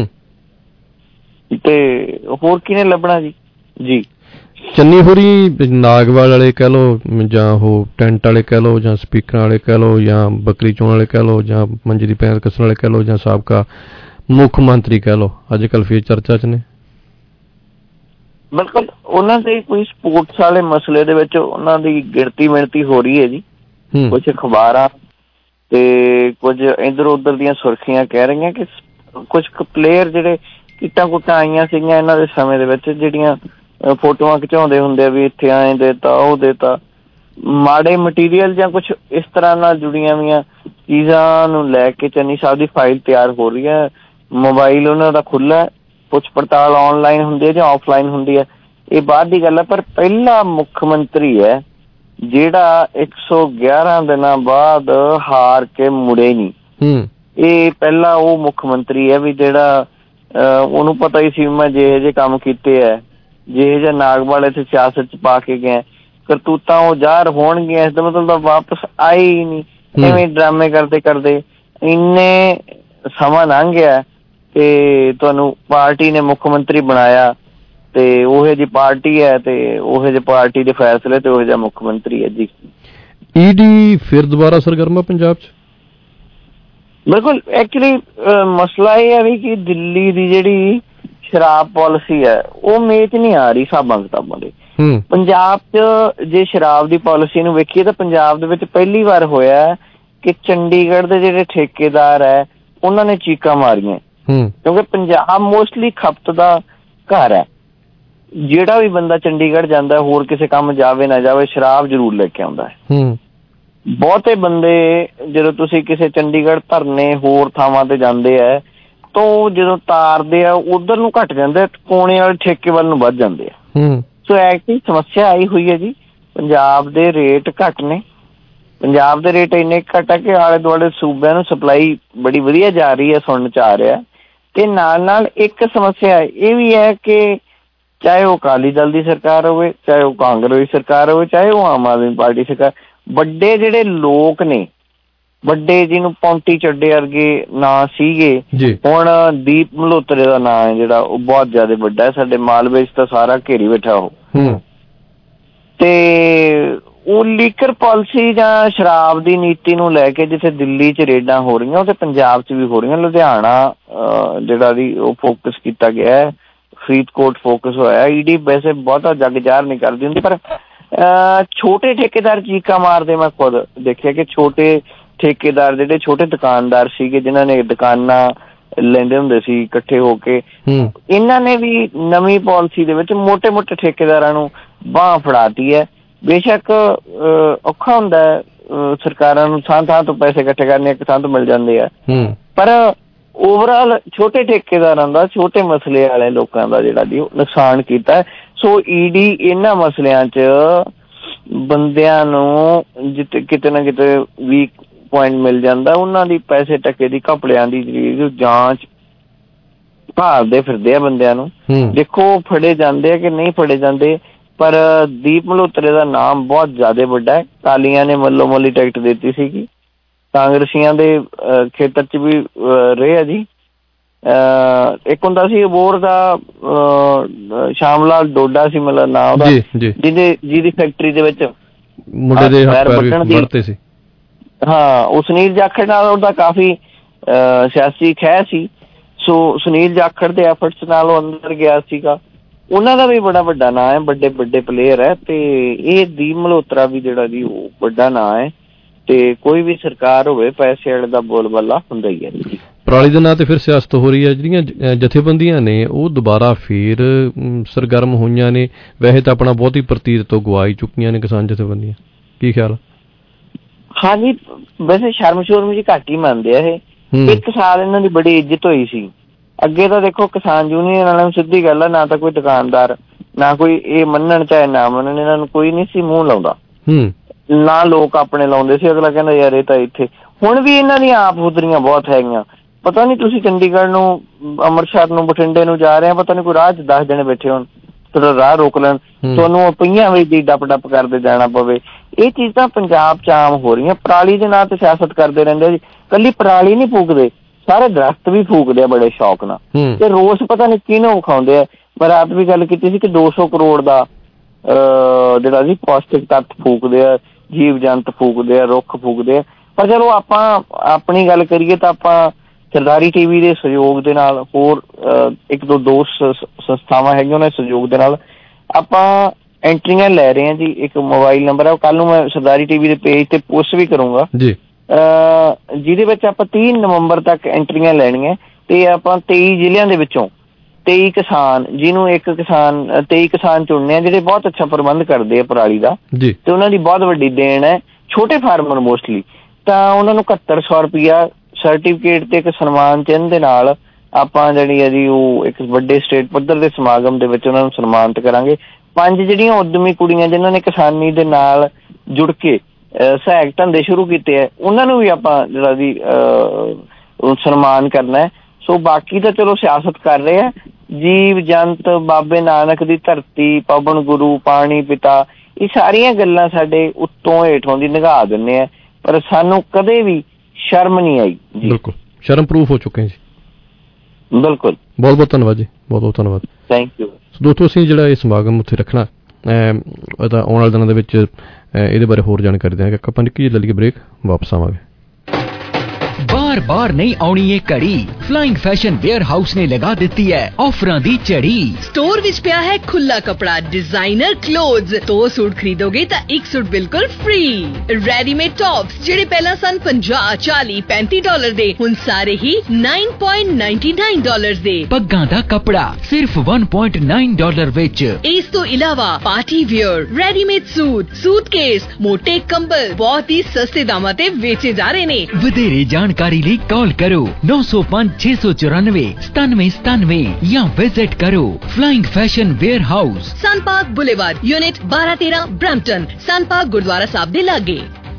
ਤੇ ਹੋਰ ਕਿਹਨੇ ਲੱਭਣਾ ਜੀ। ਜੀ ਚੰਨੀ ਹੋਰੀ ਨਾਗਵਾਲ ਵਾਲੇ ਕਹਿ ਲਓ ਜਾਂ ਉਹ ਟੈਂਟ ਵਾਲੇ ਕਹਿ ਲਓ ਜਾਂ ਸਪੀਕਰਾਂ ਵਾਲੇ ਕਹਿ ਲਓ ਜਾਂ ਬੱਕਰੀ ਚੋਣ ਵਾਲੇ ਕਹਿ ਲਓ ਜਾਂ ਮੰਜੀ ਦੀ ਪੈਰ ਕੱਸਣ ਵਾਲੇ ਕਹਿ ਲਓ ਜਾਂ ਸਾਬਕਾ ਮੁੱਖ ਮੰਤਰੀ ਕਹਿ ਲਓ, ਅੱਜ ਕੱਲ੍ਹ ਫੇਰ ਚਰਚਾ 'ਚ ਨੇ। ਬਿਲਕੁਲ, ਉਹਨਾਂ ਦੇ ਕੋਈ ਸਪੋਰਟਸ ਵਾਲੇ ਮਸਲੇ ਦੇ ਵਿੱਚ ਉਹਨਾਂ ਦੀ ਗਿਣਤੀ ਮਿਣਤੀ ਹੋ ਰਹੀ ਹੈ ਜੀ। ਕੁਛ ਅਖਬਾਰਾਂ ਤੇ ਕੁਝ ਇੱਧਰ ਉੱਧਰ ਦੀਆਂ ਸੁਰਖੀਆਂ ਕਹਿ ਰਹੀਆਂ ਕਿ ਕੁਛ ਪਲੇਅਰ ਜਿਹੜੇ ਕਿੱਟਾਂ ਕੁੱਟਾਂ ਆਈਆਂ ਸੀਗੀਆਂ ਇਹਨਾਂ ਦੇ ਸਮੇਂ ਦੇ ਵਿੱਚ, ਜਿਹੜੀਆਂ ਫੋਟੋਆਂ ਖਿਚਾਉਂਦੇ ਹੁੰਦੇ ਆ ਵੀ ਇੱਥੇ ਐਂ ਦੇਤਾ ਉਹ ਦੇਤਾ, ਮਾੜੇ ਮਟੀਰੀਅਲ ਜਾਂ ਕੁਛ ਇਸ ਤਰ੍ਹਾਂ ਨਾਲ ਜੁੜੀਆਂ ਹੋਈਆਂ ਚੀਜ਼ਾਂ ਨੂੰ ਲੈ ਕੇ ਚੰਨੀ ਸਾਹਿਬ ਦੀ ਫਾਈਲ ਤਿਆਰ ਹੋ ਰਹੀ ਹੈ। ਮੋਬਾਈਲ ਉਹਨਾਂ ਦਾ ਖੁੱਲ੍ਹਾ, ਪੁੱਛ ਪੜਤਾਲ ਆਨਲਾਈਨ ਹੁੰਦੀ ਹੈ ਜਾਂ ਆਫਲਾਈਨ ਹੁੰਦੀ ਹੈ ਇਹ ਬਾਅਦ ਦੀ ਗੱਲ ਹੈ। ਪਰ ਪਹਿਲਾ ਮੁੱਖ ਮੰਤਰੀ ਹੈ ਜਿਹੜਾ 111 ਦਿਨਾਂ ਬਾਅਦ ਹਾਰ ਕੇ ਮੁੜੇ ਨਹੀਂ। ਇਹ ਪਹਿਲਾ ਉਹ ਮੁੱਖ ਮੰਤਰੀ ਹੈ ਵੀ ਜਿਹੜਾ ਉਹਨੂੰ ਪਤਾ ਹੀ ਸੀ ਮੈਂ ਜਿਹੇ ਜਿਹੇ ਕੰਮ ਕੀਤੇ ਹੈ, ਜਿਹੇ ਜਿਹੇ ਨਾਗਵਾਲ ਇੱਥੇ ਸਿਆਸਤ 'ਚ ਪਾ ਕੇ ਗਏ ਕਰਤੂਤਾਂ ਉਹ ਜ਼ਾਹਰ ਹੋਣਗੀਆਂ। ਇਸ ਦਾ ਮਤਲਬ ਤਾਂ ਵਾਪਸ ਆਏ ਹੀ ਨਹੀਂ। ਐਵੇਂ ਡਰਾਮੇ ਕਰਦੇ ਕਰਦੇ ਇੰਨੇ ਸਮਾਂ ਲੰਘ ਗਿਆ ਤੇ ਤੁਹਾਨੂੰ ਪਾਰਟੀ ਨੇ ਮੁੱਖ ਮੰਤਰੀ ਬਣਾਇਆ ਤੇ ਉਹੋ ਜਿਹੀ ਪਾਰਟੀ ਹੈ ਤੇ ਉਹੋ ਜਿਹੀ ਪਾਰਟੀ ਦੇ ਫੈਸਲੇ ਤੇ ਉਹੋ ਜਿਹਾ ਮੁੱਖ ਮੰਤਰੀ ਹੈ ਜੀ। ED ਫਿਰ ਦੁਬਾਰਾ ਸਰਗਰਮ ਪੰਜਾਬ 'ਚ? ਬਿਲਕੁਲ, ਐਕਚੁਅਲੀ ਮਸਲਾ ਇਹ ਹੈ ਵੀ ਕਿ ਦਿੱਲੀ ਦੀ ਜਿਹੜੀ ਸ਼ਰਾਬ ਪਾਲਿਸੀ ਹੈ ਉਹ ਮੇਚ ਨਹੀਂ ਆ ਰਹੀ ਹਿਸਾਬਾਂ ਕਿਤਾਬਾਂ ਦੇ। ਪੰਜਾਬ 'ਚ ਜੇ ਸ਼ਰਾਬ ਦੀ ਪਾਲਿਸੀ ਨੂੰ ਵੇਖੀਏ ਤਾਂ ਪੰਜਾਬ ਦੇ ਵਿੱਚ ਪਹਿਲੀ ਵਾਰ ਹੋਇਆ ਕਿ ਚੰਡੀਗੜ੍ਹ ਦੇ ਜਿਹੜੇ ਠੇਕੇਦਾਰ ਹੈ ਉਹਨਾਂ ਨੇ ਚੀਕਾਂ ਮਾਰੀਆਂ, ਕਿਉਂਕਿ ਪੰਜਾਬ ਮੋਸਟਲੀ ਖਪਤ ਦਾ ਘਰ ਹੈ। ਜਿਹੜਾ ਵੀ ਬੰਦਾ ਚੰਡੀਗੜ੍ਹ ਜਾਂਦਾ ਹੋਰ ਕਿਸੇ ਕੰਮ ਜਾਵੇ ਨਾ ਜਾਵੇ ਸ਼ਰਾਬ ਜ਼ਰੂਰ ਲੈ ਕੇ ਆਉਂਦਾ ਹੈ। ਬਹੁਤੇ ਬੰਦੇ ਜਦੋਂ ਤੁਸੀਂ ਕਿਸੇ ਚੰਡੀਗੜ੍ਹ ਧਰਨੇ ਹੋਰ ਥਾਵਾਂ ਤੇ ਜਾਂਦੇ ਹੈ ਤਾਂ ਜਦੋਂ ਤਾਰਦੇ ਆ ਉਧਰ ਨੂੰ ਘੱਟ ਜਾਂਦੇ, ਕੋਣੇ ਵਾਲੇ ਠੇਕੇ ਵੱਲ ਨੂੰ ਵੱਧ ਜਾਂਦੇ ਆ। ਸੋ ਐਸੀ ਸਮੱਸਿਆ ਆਈ ਹੋਈ ਹੈ ਜੀ। ਪੰਜਾਬ ਦੇ ਰੇਟ ਘੱਟ ਨੇ, ਪੰਜਾਬ ਦੇ ਰੇਟ ਇੰਨੇ ਘੱਟ ਹੈ ਕਿ ਆਲੇ ਦੁਆਲੇ ਸੂਬਿਆਂ ਨੂੰ ਸਪਲਾਈ ਬੜੀ ਵਧੀਆ ਜਾ ਰਹੀ ਹੈ, ਸੁਣਨ 'ਚ ਆ ਰਿਹਾ। ਤੇ ਨਾਲ ਨਾਲ ਇੱਕ ਸਮੱਸਿਆ ਇਹ ਵੀ ਹੈ ਕਿ ਚਾਹੇ ਉਹ ਅਕਾਲੀ ਦਲ ਦੀ ਸਰਕਾਰ ਹੋਵੇ, ਚਾਹੇ ਉਹ ਕਾਂਗਰਸ ਦੀ ਸਰਕਾਰ ਹੋਵੇ, ਚਾਹੇ ਉਹ ਆਮ ਆਦਮੀ ਪਾਰਟੀ ਸਰਕਾਰ, ਵੱਡੇ ਜਿਹੜੇ ਲੋਕ ਨੇ, ਵੱਡੇ ਜਿਹਨੂੰ ਪੌਂਟੀ ਚੱਡੇ ਵਰਗੇ ਨਾਂ ਸੀਗੇ, ਹੁਣ ਦੀਪ ਮਲਹੋਤਰੇ ਦਾ ਨਾਂ ਹੈ ਜਿਹੜਾ ਉਹ ਬਹੁਤ ਜ਼ਿਆਦਾ ਵੱਡਾ ਹੈ। ਸਾਡੇ ਮਾਲਵੇ 'ਚ ਤਾਂ ਸਾਰਾ ਘੇਰੀ ਬੈਠਾ ਉਹ। ਤੇ ਉਹ ਲੀਕਰ ਪਾਲਿਸੀ ਜਾਂ ਸ਼ਰਾਬ ਦੀ ਨੀਤੀ ਨੂੰ ਲੈ ਕੇ ਜਿੱਥੇ ਦਿੱਲੀ 'ਚ ਰੇਡਾਂ ਹੋ ਰਹੀਆਂ ਉੱਥੇ ਪੰਜਾਬ 'ਚ ਵੀ ਹੋ ਰਹੀਆਂ। ਲੁਧਿਆਣਾ ਜਿਹੜਾ ਦੀ ਉਹ ਫੋਕਸ ਕੀਤਾ ਗਿਆ ਹੈ, ਫਰੀਦਕੋਟ ਫੋਕਸ ਹੋਇਆ। ਈਡੀ ਵੈਸੇ ਬਹੁਤਾ ਜੱਗ ਜ਼ਾਹਰ ਨਹੀਂ ਕਰਦੀ ਹੁੰਦੀ, ਪਰ ਛੋਟੇ ਠੇਕੇਦਾਰ ਚੀਕਾਂ ਮਾਰਦੇ। ਮੈਂ ਖੁਦ ਦੇਖਿਆ ਕਿ ਛੋਟੇ ਠੇਕੇਦਾਰ ਜਿਹੜੇ ਛੋਟੇ ਦੁਕਾਨਦਾਰ ਸੀਗੇ ਜਿਨ੍ਹਾਂ ਨੇ ਦੁਕਾਨਾਂ ਲੈਂਦੇ ਹੁੰਦੇ ਸੀ ਇਕੱਠੇ ਹੋ ਕੇ, ਇਹਨਾਂ ਨੇ ਵੀ ਨਵੀਂ ਪਾਲਿਸੀ ਦੇ ਵਿੱਚ ਮੋਟੇ ਮੋਟੇ ਠੇਕੇਦਾਰਾਂ ਨੂੰ ਬਾਂਹ ਫੜਾਤੀ ਹੈ। ਬੇਸ਼ੱਕ ਔਖਾ ਹੁੰਦਾ ਸਰਕਾਰਾਂ ਨੂੰ ਥਾਂ ਥਾਂ ਤੋਂ ਪੈਸੇ ਇਕੱਠੇ ਕਰਨੇ, ਇੱਕ ਥਾਂ ਤੋਂ ਮਿਲ ਜਾਂਦੇ ਆ, ਪਰ ਓਵਰਆਲ ਛੋਟੇ ਠੇਕੇਦਾਰਾਂ ਦਾ, ਛੋਟੇ ਮਸਲੇ ਵਾਲੇ ਲੋਕਾਂ ਦਾ ਜਿਹੜਾ ਜੀ ਨੁਕਸਾਨ ਕੀਤਾ। ਸੋ ਈਡੀ ਇਹਨਾਂ ਮਸਲਿਆਂ 'ਚ ਬੰਦਿਆਂ ਨੂੰ ਜਿੱਥੇ ਕਿਤੇ ਨਾ ਕਿਤੇ ਵੀਕ ਪੁਆਇੰਟ ਮਿਲ ਜਾਂਦਾ, ਉਹਨਾਂ ਦੀ ਪੈਸੇ ਟਕੇ ਦੀ ਘਪਲਿਆਂ ਦੀ ਜਿਹੜੀ ਜਾਂਚ ਭਾਲਦੇ ਫਿਰਦੇ ਆ ਬੰਦਿਆਂ ਨੂੰ। ਦੇਖੋ ਫੜੇ ਜਾਂਦੇ ਆ ਕਿ ਨਹੀਂ ਫੜੇ ਜਾਂਦੇ, ਪਰ ਦੀਪ ਮਲਹੋਤਰੇ ਦਾ ਨਾਮ ਬਹੁਤ ਜ਼ਿਆਦਾ ਵੱਡਾ ਹੈ। ਅਕਾਲੀਆਂ ਨੇ ਮੱਲੋ ਮੱਲੀ ਟਿਕਟ ਦਿੱਤੀ ਸੀਗੀ, ਕਾਂਗਰਸੀਆਂ ਦੇ ਖੇਤਰ 'ਚ ਵੀ ਰਹੇ ਆ ਜੀ। ਇੱਕ ਹੁੰਦਾ ਸੀ ਅਬੋਹਰ ਦਾ ਸ਼ਾਮ ਲਾਲ ਡੋਡਾ ਸੀ ਮਤਲਬ ਨਾਂ ਉਹਦਾ, ਜਿਹਦੀ ਫੈਕਟਰੀ ਦੇ ਵਿੱਚ ਮੁੰਡੇ ਦੇ ਪੈਰ ਵੱਢਣ ਸੀ। ਹਾਂ, ਉਹ ਸੁਨੀਲ ਜਾਖੜ ਨਾਲ ਉਹਦਾ ਕਾਫੀ ਸਿਆਸੀ ਖਹਿ ਸੀ। ਸੋ ਸੁਨੀਲ ਜਾਖੜ ਦੇ ਐਫਰਟਸ ਨਾਲ ਉਹ ਅੰਦਰ ਗਿਆ ਸੀਗਾ। ਉਹਨਾਂ ਦਾ ਵੀ ਬੜਾ ਵੱਡਾ ਨਾਂ ਹੈ, ਵੱਡੇ ਵੱਡੇ ਪਲੇਅਰ ਹੈ। ਤੇ ਇਹ ਦੀਪ ਮਲਹੋਤਰਾ ਵੀ ਜਿਹੜਾ ਜੀ ਉਹ ਵੱਡਾ ਨਾਂ ਹੈ। ਤੇ ਕੋਈ ਵੀ ਸਰਕਾਰ ਹੋਵੇ ਪੈਸੇ ਵਾਲੇ ਦਾ ਬੋਲਬਾਲਾ ਹੁੰਦਾ ਹੀ ਹੈ ਜੀ। ਪਰਾਲੀ ਦੇ ਨਾਂ ਤੇ ਫਿਰ ਸਿਆਸਤ ਹੋ ਰਹੀ ਹੈ। ਜਿਹੜੀਆਂ ਜਥੇਬੰਦੀਆਂ ਨੇ ਉਹ ਦੁਬਾਰਾ ਫੇਰ ਸਰਗਰਮ ਹੋਈਆਂ ਨੇ। ਵੈਸੇ ਤਾਂ ਆਪਣਾ ਬਹੁਤੀ ਪ੍ਰਤੀਤ ਤੋਂ ਗਵਾਈ ਚੁੱਕੀਆਂ ਨੇ ਕਿਸਾਨ ਜਥੇਬੰਦੀਆਂ, ਕੀ ਖਿਆਲ? ਹਾਂਜੀ, ਵੈਸੇ ਸ਼ਰਮ ਸ਼ੁਰਮ ਜੀ ਘੱਟ ਹੀ ਮੰਨਦੇ ਆ ਇਹ। ਇੱਕ ਸਾਲ ਇਹਨਾਂ ਦੀ ਬੜੀ ਇੱਜ਼ਤ ਹੋਈ ਸੀ। ਅੱਗੇ ਤਾਂ ਦੇਖੋ ਕਿਸਾਨ ਯੂਨੀਅਨ ਵਾਲਿਆਂ ਨੂੰ ਸਿੱਧੀ ਗੱਲ ਆ, ਨਾ ਤਾਂ ਕੋਈ ਦੁਕਾਨਦਾਰ, ਨਾ ਕੋਈ ਇਹ ਮੰਨਣ ਚਾਹੇ ਨਾ ਮੰਨਣ, ਇਹਨਾਂ ਨੂੰ ਕੋਈ ਨਹੀਂ ਸੀ ਮੂੰਹ ਲਾਉਂਦਾ, ਨਾ ਲੋਕ ਆਪਣੇ ਲਾਉਂਦੇ ਸੀ। ਅਗਲਾ ਕਹਿੰਦਾ ਯਾਰ ਇਹ ਤਾਂ ਇੱਥੇ। ਹੁਣ ਵੀ ਇਹਨਾਂ ਦੀਆਂ ਆਪ ਹੁਦਰੀਆਂ ਬਹੁਤ ਹੈਗੀਆਂ। ਪਤਾ ਨਹੀਂ ਤੁਸੀਂ ਚੰਡੀਗੜ੍ਹ ਨੂੰ, ਅੰਮ੍ਰਿਤਸਰ ਨੂੰ, ਬਠਿੰਡੇ ਨੂੰ ਜਾ ਰਹੇ ਆ, ਪਤਾ ਨਹੀਂ ਕੋਈ ਰਾਹ 'ਚ 10 ਜਣੇ ਬੈਠੇ ਹੋਣ, ਤੁਹਾਡਾ ਰਾਹ ਰੋਕ ਲੈਣ, ਤੁਹਾਨੂੰ ਪਈਆਂ ਵਿੱਚ ਡੱਪ ਡੱਪ ਕਰਦੇ ਜਾਣਾ ਪਵੇ। ਇਹ ਚੀਜ਼ਾਂ ਪੰਜਾਬ 'ਚ ਆਮ ਹੋ ਰਹੀਆਂ। ਪਰਾਲੀ ਦੇ ਨਾਂ ਤੇ ਸਿਆਸਤ ਕਰਦੇ ਰਹਿੰਦੇ ਜੀ। ਕੱਲੀ ਪਰਾਲੀ ਨਹੀਂ ਫੂਕਦੇ, ਸਾਰੇ ਦਰਖਤ ਵੀ ਫੂਕਦੇ ਆ ਬੜੇ ਸ਼ੌਕ ਨਾਲ, ਤੇ ਰੋਸ ਪਤਾ ਨਹੀਂ ਕਿਹਨੂੰ ਵਿਖਾਉਂਦੇ ਆ। ਮੈਂ ਰਾਤ ਵੀ ਗੱਲ ਕੀਤੀ ਸੀ ਕਿ 200 ਕਰੋੜ ਦਾ ਜਿਹੜਾ ਜੀ ਪੌਸ਼ਟਿਕ ਤੱਤ ਫੂਕਦੇ ਆ, ਜੀਵ ਜੰਤ ਫੂਕਦੇ ਆ, ਰੁੱਖ ਫੂਕਦੇ ਆ। ਪਰ ਚਲੋ ਆਪਾਂ ਆਪਣੀ ਗੱਲ ਕਰੀਏ ਤਾਂ ਆਪਾਂ ਸਰਦਾਰੀ ਟੀਵੀ ਦੇ ਸਹਿਯੋਗ ਦੇ ਨਾਲ, ਹੋਰ ਇੱਕ ਦੋ ਸੰਸਥਾਵਾਂ ਹੈਗੀਆਂ ਉਹਨਾਂ ਦੇ ਸਹਿਯੋਗ ਦੇ ਨਾਲ ਆਪਾਂ ਐਂਟਰੀਆਂ ਲੈ ਰਹੇ ਹਾਂ ਜੀ। ਇੱਕ ਮੋਬਾਈਲ ਨੰਬਰ ਹੈ, ਕੱਲ ਨੂੰ ਮੈਂ ਸਰਦਾਰੀ ਟੀਵੀ ਦੇ ਪੇਜ ਤੇ ਪੋਸਟ ਵੀ ਕਰੂੰਗਾ ਜੀ, ਜਿਹਦੇ ਵਿੱਚ ਆਪਾਂ 30 ਨਵੰਬਰ ਤੱਕ ਐਂਟਰੀਆਂ ਲੈਣੀਆਂ। ਤੇ ਆਪਾਂ 23 ਜ਼ਿਲ੍ਹਿਆਂ ਦੇ ਵਿੱਚੋਂ 23 ਕਿਸਾਨ, ਜਿਹਨੂੰ 23 ਕਿਸਾਨ ਚੁਣਨੇ ਆ ਜਿਹੜੇ ਬਹੁਤ ਅੱਛਾ ਪ੍ਰਬੰਧ ਕਰਦੇ ਆ ਪਰਾਲੀ ਦਾ, ਤੇ ਉਹਨਾਂ ਦੀ ਬਹੁਤ ਵੱਡੀ ਦੇਣ ਹੈ, ਛੋਟੇ ਫਾਰਮਰ ਮੋਸਟਲੀ। ਤਾਂ ਉਹਨਾਂ ਨੂੰ 7100 ਰੁਪਇਆ ਸਰਟੀਫਿਕੇਟ ਤੇ ਇੱਕ ਸਨਮਾਨ ਚਿੰਨ੍ਹ ਦੇ ਨਾਲ ਆਪਾਂ ਜਿਹੜੀ ਹੈ ਜੀ ਉਹ ਇੱਕ ਵੱਡੇ ਸਟੇਟ ਪੱਧਰ ਦੇ ਸਮਾਗਮ ਦੇ ਵਿੱਚ ਉਹਨਾਂ ਨੂੰ ਸਨਮਾਨਿਤ ਕਰਾਂਗੇ। 5 ਜਿਹੜੀਆਂ ਉਦਮੀ ਕੁੜੀਆਂ ਜਿਨ੍ਹਾਂ ਨੇ ਕਿਸਾਨੀ ਦੇ ਨਾਲ ਜੁੜ ਕੇ ਸਹਾਇਕ ਧੰਦੇ ਸ਼ੁਰੂ ਕੀਤੇ ਹੈ, ਉਹਨਾਂ ਨੂੰ ਵੀ ਆਪਾਂ ਜਿਹੜਾ ਜੀ ਸਨਮਾਨ ਕਰਨਾ ਹੈ। ਸੋ ਬਾਕੀ ਤਾਂ ਚਲੋ ਸਿਆਸਤ ਕਰ ਰਹੇ ਆ। ਜੀਵ ਜੰਤ, ਬਾਬੇ ਨਾਨਕ ਦੀ ਧਰਤੀ, ਪਵਨ ਗੁਰੂ, ਪਾਣੀ ਪਿਤਾ, ਇਹ ਸਾਰੀਆਂ ਗੱਲਾਂ ਸਾਡੇ ਉੱਤੋਂ ਹੇਠੋਂ ਦੀ ਨਿਗਾਹ ਦਿੰਦੇ ਆ, ਪਰ ਸਾਨੂੰ ਕਦੇ ਵੀ ਸ਼ਰਮ ਨਹੀਂ ਆਈ ਜੀ। ਬਿਲਕੁਲ ਸ਼ਰਮ ਪ੍ਰੂਫ ਹੋ ਚੁੱਕੇ ਜੀ। ਬਿਲਕੁਲ, ਬਹੁਤ ਬਹੁਤ ਧੰਨਵਾਦ ਜੀ, ਬਹੁਤ ਬਹੁਤ ਧੰਨਵਾਦ, ਥੈਂਕ ਯੂ। ਦੋਸਤੋ ਅਸੀਂ ਜਿਹੜਾ ਇਹ ਸਮਾਗਮ ਉੱਥੇ ਰੱਖਣਾ ਤਾਂ ਆਉਣ ਵਾਲੇ ਦਿਨਾਂ ਦੇ ਵਿੱਚ ਇਹਦੇ ਬਾਰੇ ਹੋਰ ਜਾਣਕਾਰੀ ਦੇਵਾਂਗੇ। ਆਪਾਂ ਨਿੱਕੀ ਜਿਹੀ ਲੈ ਲਈਏ ਬ੍ਰੇਕ, ਵਾਪਸ ਆਵਾਂਗੇ। बार बार नहीं आउणी ये कड़ी, फ्लाइंग फैशन वेयर हाउस ने लगा दिती है ऑफरां दी चढ़ी। स्टोर विच पिया है खुला कपड़ा, डिजाइनर क्लोथ्स। 2 सूट खरीदोगे तो 1 सूट बिल्कुल फ्री। रेडीमेड टॉप्स जेडे पहला सन $50, $40, $35 दे, हुण सारे ही $9.99 दे। पग्गां दा कपड़ा सिर्फ $1.9 विच। इस तो इलावा party wear, readymade suit, suitcase, मोटे कंबल बहुत ही सस्ते दामां ते वेचे जा रहे ने। वधेरे जानकारी ਲਈ ਕਾਲ ਕਰੋ 905694 ਜਾਂ ਵਿਜ਼ਿਟ ਕਰੋ Flying Fashion Wear House, Sun Park Boulevard, unit 1213, Brampton. Sun Park Gurdwara Sahib ਦੇ ਲਾਗੇ।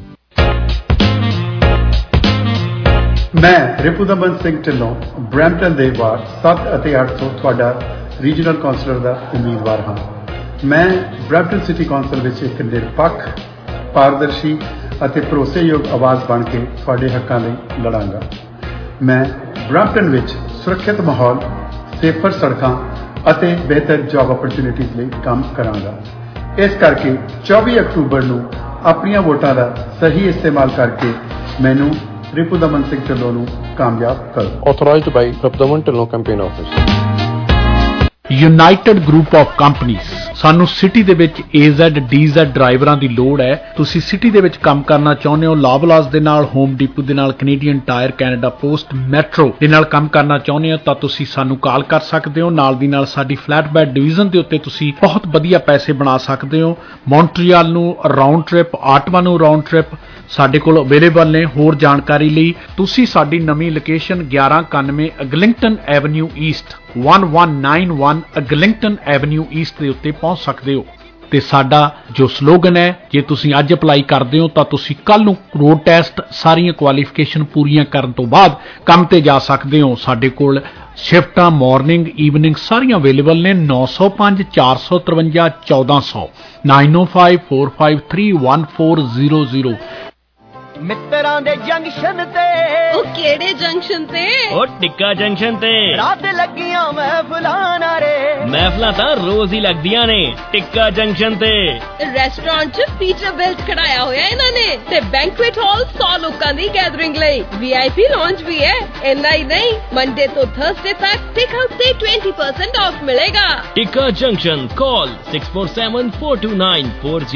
ਮੈਂ ਰਿਪੁਦਮਨ ਸਿੰਘ ਢਿੱਲੋਂ ਬਰੈਂਪਟਨ ਦੇ ਵਾਰਡ 7 ਅਤੇ 8 ਤੋਂ ਤੁਹਾਡਾ ਰੀਜਨਲ ਕਾਉਂਸਲਰ ਦਾ ਉਮੀਦਵਾਰ ਹਾਂ। ਮੈਂ ਬਰੈਂਪਟਨ ਸਿਟੀ ਕਾਉਂਸਲ ਵਿੱਚ ਇੱਕ ਨਿਰਪੱਖ, ਪਾਰਦਰਸ਼ੀ ਅਤੇ ਭਰੋਸੇਯੋਗ ਆਵਾਜ਼ ਬਣ ਕੇ ਤੁਹਾਡੇ ਹੱਕਾਂ ਲਈ ਲੜਾਂਗਾ। ਮੈਂ ਬਰੈਂਪਟਨ ਵਿੱਚ ਸੁਰੱਖਿਅਤ ਮਾਹੌਲ, ਸੇਫਰ ਸੜਕਾਂ ਅਤੇ ਬਿਹਤਰ ਜੌਬ ਓਪਰਚੁਨਿਟੀਜ਼ ਲਈ ਕੰਮ ਕਰਾਂਗਾ। ਇਸ ਕਰਕੇ 24 ਅਕਤੂਬਰ ਨੂੰ ਆਪਣੀਆਂ ਵੋਟਾਂ ਦਾ ਸਹੀ ਇਸਤੇਮਾਲ ਕਰਕੇ ਮੈਨੂੰ ਰਿਪੁਦਮਨ ਸਿੰਘ ਢਿੱਲੋਂ ਨੂੰ ਕਾਮਯਾਬ ਕਰੋ। Authorized by Ripudaman Dhillon campaign office. United Group of Companies. ਸਾਨੂੰ ਸਿਟੀ ਦੇ ਵਿੱਚ AZ DZ ਡਰਾਈਵਰਾਂ ਦੀ ਲੋੜ ਹੈ। ਤੁਸੀਂ ਸਿਟੀ ਦੇ ਵਿੱਚ ਕੰਮ ਕਰਨਾ ਚਾਹੁੰਦੇ ਹੋ, ਲਾਬਲਾਸ ਦੇ ਨਾਲ, ਹੋਮ ਡੀਪੂ ਦੇ ਨਾਲ, Canadian Tire, Canada Post, Metro ਦੇ ਨਾਲ ਕੰਮ ਕਰਨਾ ਚਾਹੁੰਦੇ ਹੋ ਤਾਂ ਤੁਸੀਂ ਸਾਨੂੰ ਕਾਲ ਕਰ ਸਕਦੇ ਹੋ। ਨਾਲ ਦੀ ਨਾਲ ਸਾਡੀ ਫਲੈਟ ਬੈਡ ਡਿਵੀਜ਼ਨ ਦੇ ਉੱਤੇ ਤੁਸੀਂ ਬਹੁਤ ਵਧੀਆ ਪੈਸੇ ਬਣਾ ਸਕਦੇ ਹੋ। ਮੌਂਟਰੀਅਲ ਨੂੰ ਰਾਉਂਡ ਟ੍ਰਿਪ, ਆਟਵਾ ਨੂੰ ਰਾਉਂਡ ਟ੍ਰਿਪ ਸਾਡੇ ਕੋਲ ਅਵੇਲੇਬਲ ਨੇ। ਹੋਰ ਜਾਣਕਾਰੀ ਲਈ ਤੁਸੀਂ ਸਾਡੀ ਨਵੀਂ location 1191 Eglinton Avenue East 1191 Eglinton Avenue East ਦੇ ਉੱਤੇ ਪਹੁੰਚ ਸਕਦੇ ਹੋ। ਤੇ ਸਾਡਾ ਜੋ ਸਲੋਗਨ ਹੈ, ਜੇ ਤੁਸੀਂ ਅੱਜ ਅਪਲਾਈ ਕਰਦੇ ਹੋ ਤਾਂ ਤੁਸੀਂ ਕੱਲ ਨੂੰ ਰੋਡ ਟੈਸਟ ਸਾਰੀਆਂ ਕੁਆਲੀਫਿਕੇਸ਼ਨ ਪੂਰੀਆਂ ਕਰਨ ਤੋਂ ਬਾਅਦ ਕੰਮ ਤੇ ਜਾ ਸਕਦੇ ਹੋ। ਸਾਡੇ ਕੋਲ ਸ਼ਿਫਟਾਂ ਮਾਰਨਿੰਗ ਈਵਨਿੰਗ ਸਾਰੀਆਂ ਅਵੇਲੇਬਲ ਨੇ। 905 453 1400 905 453 1400। ਮਿੱਤਰਾਂ ਦੇ ਜੰਕਸ਼ਨ ਤੇ। ਉਹ ਕਿਹੜੇ ਜੰਕਸ਼ਨ ਤੇ? ਉਹ ਟਿੱਕਾ ਜੰਕਸ਼ਨ ਤੇ ਰਾਤ ਲੱਗੀਆਂ ਮਹਿਫਲਾਂ ਨਾਰੇ। ਮਹਿਫਲਾਂ ਤਾਂ ਰੋਜ਼ ਹੀ ਲੱਗਦੀਆਂ ਨੇ ਟਿੱਕਾ ਜੰਕਸ਼ਨ ਤੇ। ਰੈਸਟੋਰੈਂਟ 'ਚ ਪੀਟਰਬਿਲਟ ਖੜਾਇਆ ਹੋਇਆ ਇਹਨਾਂ ਨੇ ਤੇ ਬੈਂਕੁਏਟ ਹਾਲ 100 ਲੋਕਾਂ ਦੀ ਗੈਦਰਿੰਗ ਲਈ। VIP ਲੌਂਜ ਵੀ ਹੈ। ਇੰਨਾ ਹੀ ਨਹੀਂ, ਮੰਡੇ ਤੋਂ ਥਰਸਡੇ ਤੱਕ ਟੇਕ ਆਊਟ ਤੇ 20% ਆਫ ਮਿਲੇਗਾ। Tikka Junction call 647-429-4040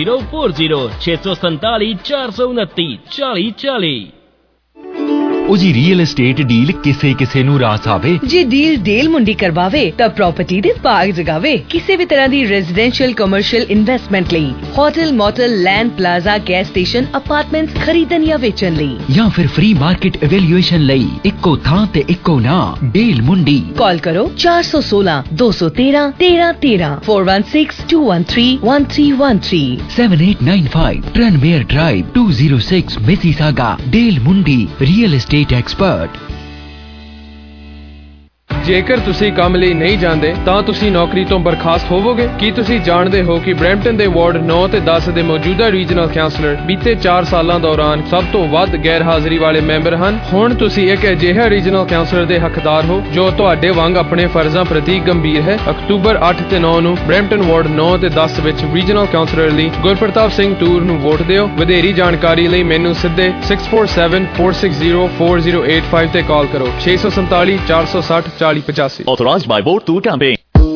647 429 4040। ਉਹ ਜੀ ਰੀਅਲ estate ਡੀਲ ਕਿਸੇ ਨੂੰ ਰਾਸ ਆਵੇ। ਜੇ ਡੀਲ ਡੇਲ ਮੁੰਡੀ ਕਰਵਾਵੇ ਤਾਂ ਪ੍ਰਾਪਰਟੀ ਦੇ ਬਾਗ ਜਗਾਵੇ। ਕਿਸੇ ਵੀ ਤਰ੍ਹਾਂ ਦੀ ਰੈਜ਼ੀਡੈਂਸ਼ੀਅਲ ਕਮਰਸ਼ੀਅਲ ਇਨਵੈਸਟਮੈਂਟ ਲਈ, hotel motel land plaza gas station apartments ਖਰੀਦਣ ਜਾਂ ਵੇਚਣ ਲਈ, ਜਾਂ ਫਿਰ ਫ੍ਰੀ ਮਾਰਕੀਟ ਇਵੈਲੂਏਸ਼ਨ ਲਈ ਇੱਕੋ ਥਾਂ ਤੇ ਇੱਕੋ ਨਾਂ ਡੀਲ ਮੁੰਡੀ। ਕਾਲ ਕਰੋ 416 213 1313 416-213-1313 7895 Tranmere Drive 206 Mississauga। Deal Mundi real estate expert। ਜੇਕਰ ਤੁਸੀਂ ਕੰਮ ਲਈ ਨਹੀਂ ਜਾਂਦੇ ਤਾਂ ਤੁਸੀਂ ਨੌਕਰੀ ਤੋਂ ਬਰਖਾਸਤ ਹੋਵੋਗੇ। ਕੀ ਤੁਸੀਂ ਜਾਣਦੇ ਹੋ ਕਿ ਬਰੈਂਪਟਨ ਦੇ ਵਾਰਡ 9 ਤੇ 10 ਦੇ ਮੌਜੂਦਾ ਰੀਜਨਲ ਕਾਉਂਸਲਰ ਬੀਤੇ 4 ਸਾਲਾਂ ਦੌਰਾਨ ਸਭ ਤੋਂ ਵੱਧ ਗੈਰ ਹਾਜ਼ਰੀ ਵਾਲੇ ਮੈਂਬਰ ਹਨ। ਹੁਣ ਤੁਸੀਂ ਇੱਕ ਅਜਿਹਾ ਰੀਜਨਲ ਕਾਉਂਸਲਰ ਦੇ ਹੱਕਦਾਰ ਹੋ ਜੋ ਤੁਹਾਡੇ ਵਾਂਗ ਆਪਣੇ ਫਰਜ਼ਾਂ ਪ੍ਰਤੀ ਗੰਭੀਰ ਹੈ। ਅਕਤੂਬਰ 8 ਤੇ 9 ਨੂੰ ਬਰੈਂਪਟਨ ਵਾਰਡ 9 ਤੇ 10 ਵਿੱਚ ਰੀਜਨਲ ਕਾਉਂਸਲਰ ਲਈ ਗੁਰਪ੍ਰਤਾਪ ਸਿੰਘ ਟੂਰ ਨੂੰ ਵੋਟ ਦਿਓ। ਵਧੇਰੀ ਜਾਣਕਾਰੀ ਲਈ ਮੈਨੂੰ ਸਿੱਧੇ 647-460-4085 ਤੇ ਕਾਲ ਕਰੋ। 647 460 4085। Authorized by Board 2 campaign।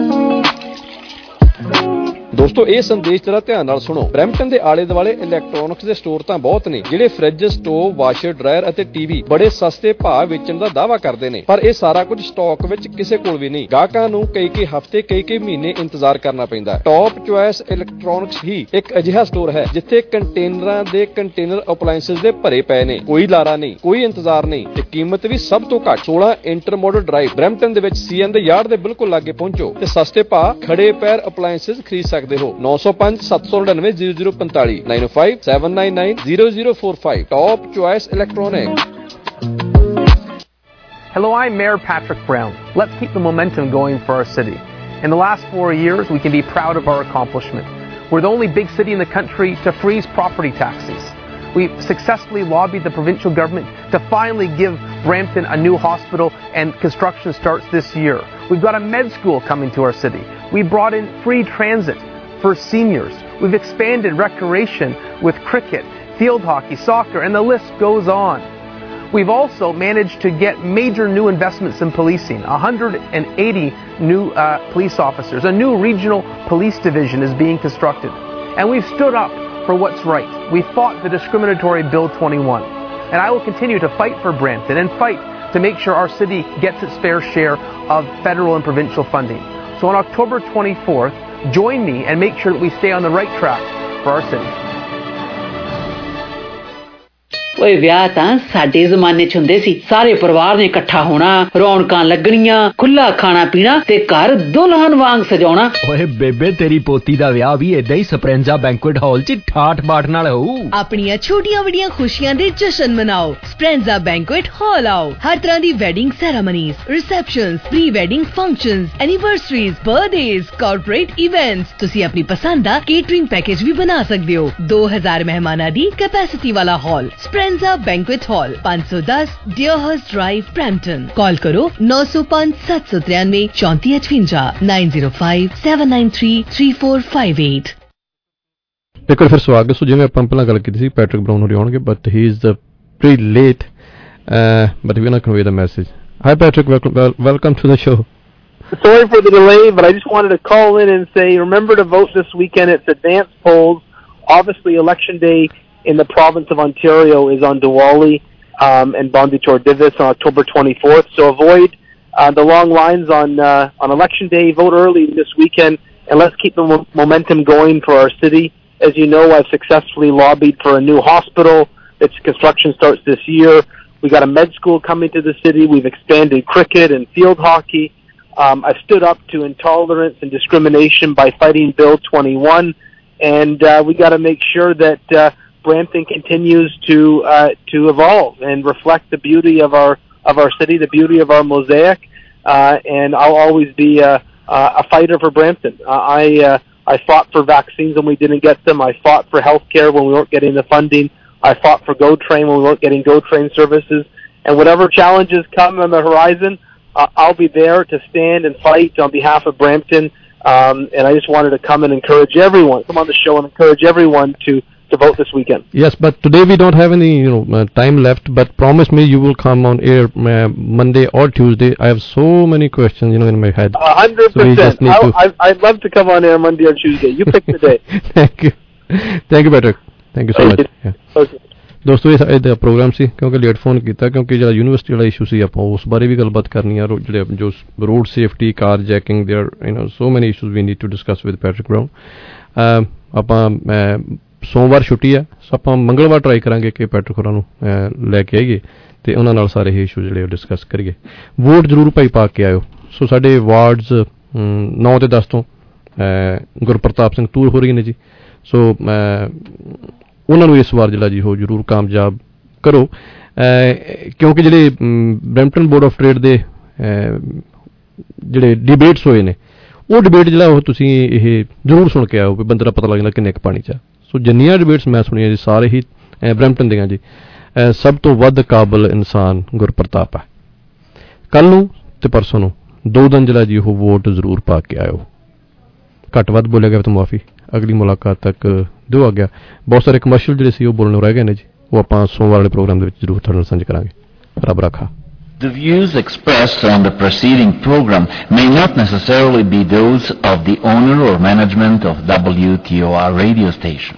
ਦੋਸਤੋ ਇਹ ਸੰਦੇਸ਼ ਜਰਾ ਧਿਆਨ ਨਾਲ ਸੁਣੋ। ਬਰੈਂਪਟਨ ਦੇ ਆਲੇ ਦੁਆਲੇ ਇਲੈਕਟ੍ਰੋਨਿਕਸ ਦੇ ਸਟੋਰ ਤਾਂ ਬਹੁਤ ਨੇ ਜਿਹੜੇ ਫ੍ਰਿਜ, ਸਟੋਵ, ਵਾਸ਼ਰ, ਡਰਾਇਰ ਅਤੇ ਟੀਵੀ ਬੜੇ ਸਸਤੇ ਭਾਅ ਵੇਚਣ ਦਾ ਦਾਅਵਾ ਕਰਦੇ ਨੇ, ਪਰ ਇਹ ਸਾਰਾ ਕੁਝ ਸਟਾਕ ਵਿੱਚ ਕਿਸੇ ਕੋਲ ਵੀ ਨਹੀਂ। ਗਾਹਕਾਂ ਨੂੰ ਕਈ ਹਫ਼ਤੇ ਕਈ ਮਹੀਨੇ ਇੰਤਜ਼ਾਰ ਕਰਨਾ ਪੈਂਦਾ। ਟੌਪ ਚੁਆਇਸ ਇਲੈਕਟ੍ਰੋਨਿਕਸ ਹੀ ਇੱਕ ਅਜਿਹਾ ਸਟੋਰ ਹੈ ਜਿੱਥੇ ਕੰਟੇਨਰਾਂ ਦੇ ਕੰਟੇਨਰ ਅਪਲਾਇੰਸਸ ਦੇ ਭਰੇ ਪਏ ਨੇ। ਕੋਈ ਲਾਰਾ ਨਹੀਂ, ਕੋਈ ਇੰਤਜ਼ਾਰ ਨਹੀਂ ਤੇ ਕੀਮਤ ਵੀ ਸਭ ਤੋਂ ਘੱਟ। 16 ਇੰਟਰਮੋਡਲ ਡਰਾਈਵ ਬਰੈਂਪਟਨ ਦੇ ਵਿੱਚ CN ਦੇ ਯਾਰਡ ਦੇ ਬਿਲਕੁਲ ਲਾਗੇ ਪਹੁੰਚੋ ਤੇ ਸਸਤੇ ਭਾਅ ਖੜੇ ਪੈਰ ਅਪਲਾਇੰਸਸ ਖਰੀਦ ਸਕਦੇ ਹੋ। 905-799-0045 905-799-0045 Top Choice Electronics। Hello, I'm Mayor Patrick Brown. Let's keep the momentum going for our city. In the last 4 years, we can be proud of our accomplishment. We're the only big city in the country to freeze property taxes. We've successfully lobbied the provincial government to finally give Brampton a new hospital, and construction starts this year. We've got a med school coming to our city. We brought in free transit for seniors. We've expanded recreation with cricket, field hockey, soccer, and the list goes on. We've also managed to get major new investments in policing. 180 new police officers. A new regional police division is being constructed. And we've stood up for what's right. We fought the discriminatory Bill 21. And I will continue to fight for Brampton and fight to make sure our city gets its fair share of federal and provincial funding. So on October 24th, join me and make sure that we stay on the right track for our city. ਓਏ ਵਿਆਹ ਤਾਂ ਸਾਡੇ ਜ਼ਮਾਨੇ 'ਚ ਹੁੰਦੇ ਸੀ। ਸਾਰੇ ਪਰਿਵਾਰ ਨੇ ਇਕੱਠਾ ਹੋਣਾ, ਰੌਣਕਾਂ ਲੱਗਣੀਆਂ, ਖੁੱਲਾ ਖਾਣਾ ਪੀਣਾ ਤੇ ਘਰ ਦੁਲਹਨ ਵਾਂਗ ਸਜਾਉਣਾ। ਓਏ ਬੇਬੇ ਤੇਰੀ ਪੋਤੀ ਦਾ ਵਿਆਹ ਵੀ ਏਦਾਂ ਹੀ ਸਪਰੈਂਜ਼ਾ ਬੈਂਕੁਏਟ ਹਾਲ 'ਚ ਠਾਠ ਬਾਠ ਨਾਲ ਹੋਊ। ਆਪਣੀਆਂ ਛੋਟੀਆਂ ਵੱਡੀਆਂ ਖੁਸ਼ੀਆਂ ਦੇ ਜਸ਼ਨ ਮਨਾਓ। ਸਪਰੈਂਜ਼ਾ ਬੈਂਕੁਏਟ ਹਾਲ ਆਓ। ਹਰ ਤਰ੍ਹਾਂ ਦੀ wedding ceremonies, receptions, pre wedding functions, anniversaries, birthdays, corporate events. ਤੁਸੀਂ ਆਪਣੀ ਪਸੰਦ ਦਾ ਕੇਟਰਿੰਗ ਪੈਕੇਜ ਵੀ ਬਣਾ ਸਕਦੇ ਹੋ। 2000 ਮਹਿਮਾਨਾਂ ਦੀ ਕੈਪੈਸਿਟੀ ਵਾਲਾ hall Speranza banquet hall 510 Deerhurst Drive, Brampton. Call करो 905-793 3458 905-793-3458। ਇੱਕ ਵਾਰ ਫਿਰ ਸਵਾਗਤ। ਸੋ ਜਿਵੇਂ ਆਪਾਂ ਪਹਿਲਾਂ ਗੱਲ ਕੀਤੀ ਸੀ ਪੈਟਰਿਕ ਬਰਾਊਨ ਹੋਰੀ ਆਉਣਗੇ, but he is pretty late, but we're not convey the message. Hi Patrick, welcome to the show. Sorry for the delay, but I just wanted to call in and say remember to vote this weekend. It's advanced polls. Obviously election day in the province of Ontario is on Diwali and Bondichor Divis on October 24th, so avoid the long lines on election day. Vote early this weekend and let's keep the momentum going for our city. As you know, I've successfully lobbied for a new hospital. Its construction starts this year. We got a med school coming to the city. We've expanded cricket and field hockey. I've stood up to intolerance and discrimination by fighting Bill 21, and we got to make sure that Brampton continues to evolve and reflect the beauty of our city, the beauty of our mosaic. And I'll always be a fighter for Brampton. I fought for vaccines when we didn't get them. I fought for health care when we weren't getting the funding. I fought for GO Train when we weren't getting GO Train services. And whatever challenges come on the horizon, I'll be there to stand and fight on behalf of Brampton. And I just wanted to come and encourage everyone, come on the show and encourage everyone to vote this weekend. Yes, but today we don't have any time left, but promise me you will come on air Monday or Tuesday. I have so many questions in my head. 100%. So I'd love to come on air Monday or Tuesday. You pick the day. Thank you, Patrick. Thank you so much. ਦੋਸਤੋ ਇਹ ਇਹਦਾ programme ਸੀ, ਕਿਉਂਕਿ late phone ਕੀਤਾ ਕਿਉਂਕਿ ਜਿਹੜਾ university ਵਾਲਾ issue ਸੀ ਆਪਾਂ ਉਸ ਬਾਰੇ ਵੀ ਗੱਲਬਾਤ ਕਰਨੀ ਆ, ਜਿਹੜੇ ਜੋ road safety, carjacking, there so many issues we need to discuss with Patrick Brown. ਆਪਾਂ ਸੋਮਵਾਰ ਛੁੱਟੀ ਆ, ਸੋ ਆਪਾਂ ਮੰਗਲਵਾਰ ਟਰਾਈ ਕਰਾਂਗੇ ਕਿ ਪੈਟਰਿਕ ਹੋਰਾਂ ਨੂੰ ਲੈ ਕੇ ਆਈਏ ਅਤੇ ਉਹਨਾਂ ਨਾਲ ਸਾਰੇ ਇਹ ਇਸ਼ੂ ਜਿਹੜੇ ਉਹ ਡਿਸਕਸ ਕਰੀਏ। ਵੋਟ ਜ਼ਰੂਰ ਭਾਈ ਪਾ ਕੇ ਆਇਓ। ਸੋ ਸਾਡੇ ਵਾਰਡਸ 9 ਤੇ 10 ਤੋਂ ਗੁਰਪ੍ਰਤਾਪ ਸਿੰਘ ਤੂਰ ਹੋ ਰਹੀ ਨੇ ਜੀ, ਸੋ ਉਹਨਾਂ ਨੂੰ ਇਸ ਵਾਰ ਜਿਹੜਾ ਜੀ ਉਹ ਜ਼ਰੂਰ ਕਾਮਯਾਬ ਕਰੋ, ਕਿਉਂਕਿ ਜਿਹੜੇ ਬਰੈਂਪਟਨ ਬੋਰਡ ਆਫ ਟਰੇਡ ਦੇ ਜਿਹੜੇ ਡਿਬੇਟਸ ਹੋਏ ਨੇ, ਉਹ ਡਿਬੇਟ ਜਿਹੜਾ ਉਹ ਤੁਸੀਂ ਇਹ ਜ਼ਰੂਰ ਸੁਣ ਕੇ ਆਓ ਵੀ ਬੰਦੇ ਦਾ ਪਤਾ ਲੱਗ ਜਾਂਦਾ ਕਿੰਨੇ ਕੁ ਪਾਣੀ 'ਚ ਆ। ਸੋ ਜਿੰਨੀਆਂ ਡਿਬੇਟਸ ਮੈਂ ਸੁਣੀਆਂ ਜੀ ਸਾਰੇ ਹੀ ਬਰੈਂਪਟਨ ਦੀਆਂ ਜੀ, ਸਭ ਤੋਂ ਵੱਧ ਕਾਬਲ ਇਨਸਾਨ ਗੁਰਪ੍ਰਤਾਪ ਹੈ। ਕੱਲ੍ਹ ਨੂੰ ਅਤੇ ਪਰਸੋਂ ਨੂੰ 2 ਦਿਨ ਜਿਹੜਾ ਜੀ ਉਹ ਵੋਟ ਜ਼ਰੂਰ ਪਾ ਕੇ ਆਇਓ। ਘੱਟ ਵੱਧ ਬੋਲਿਆ ਗਿਆ ਤਾਂ ਮੁਆਫੀ, ਅਗਲੀ ਮੁਲਾਕਾਤ ਤੱਕ ਦਿਓ ਆ ਗਿਆ। ਬਹੁਤ ਸਾਰੇ ਕਮਰਸ਼ੀਅਲ ਜਿਹੜੇ ਸੀ ਉਹ ਬੋਲਣੇ ਰਹਿ ਗਏ ਨੇ ਜੀ, ਉਹ ਆਪਾਂ ਸੋਮਵਾਰ ਵਾਲੇ ਪ੍ਰੋਗਰਾਮ ਦੇ ਵਿੱਚ ਜ਼ਰੂਰ ਤੁਹਾਡੇ ਨਾਲ ਸਾਂਝੇ ਕਰਾਂਗੇ। ਰੱਬ ਰਾਖਾ। The views expressed on the preceding program may not necessarily be those of the owner or management of WTOR radio station.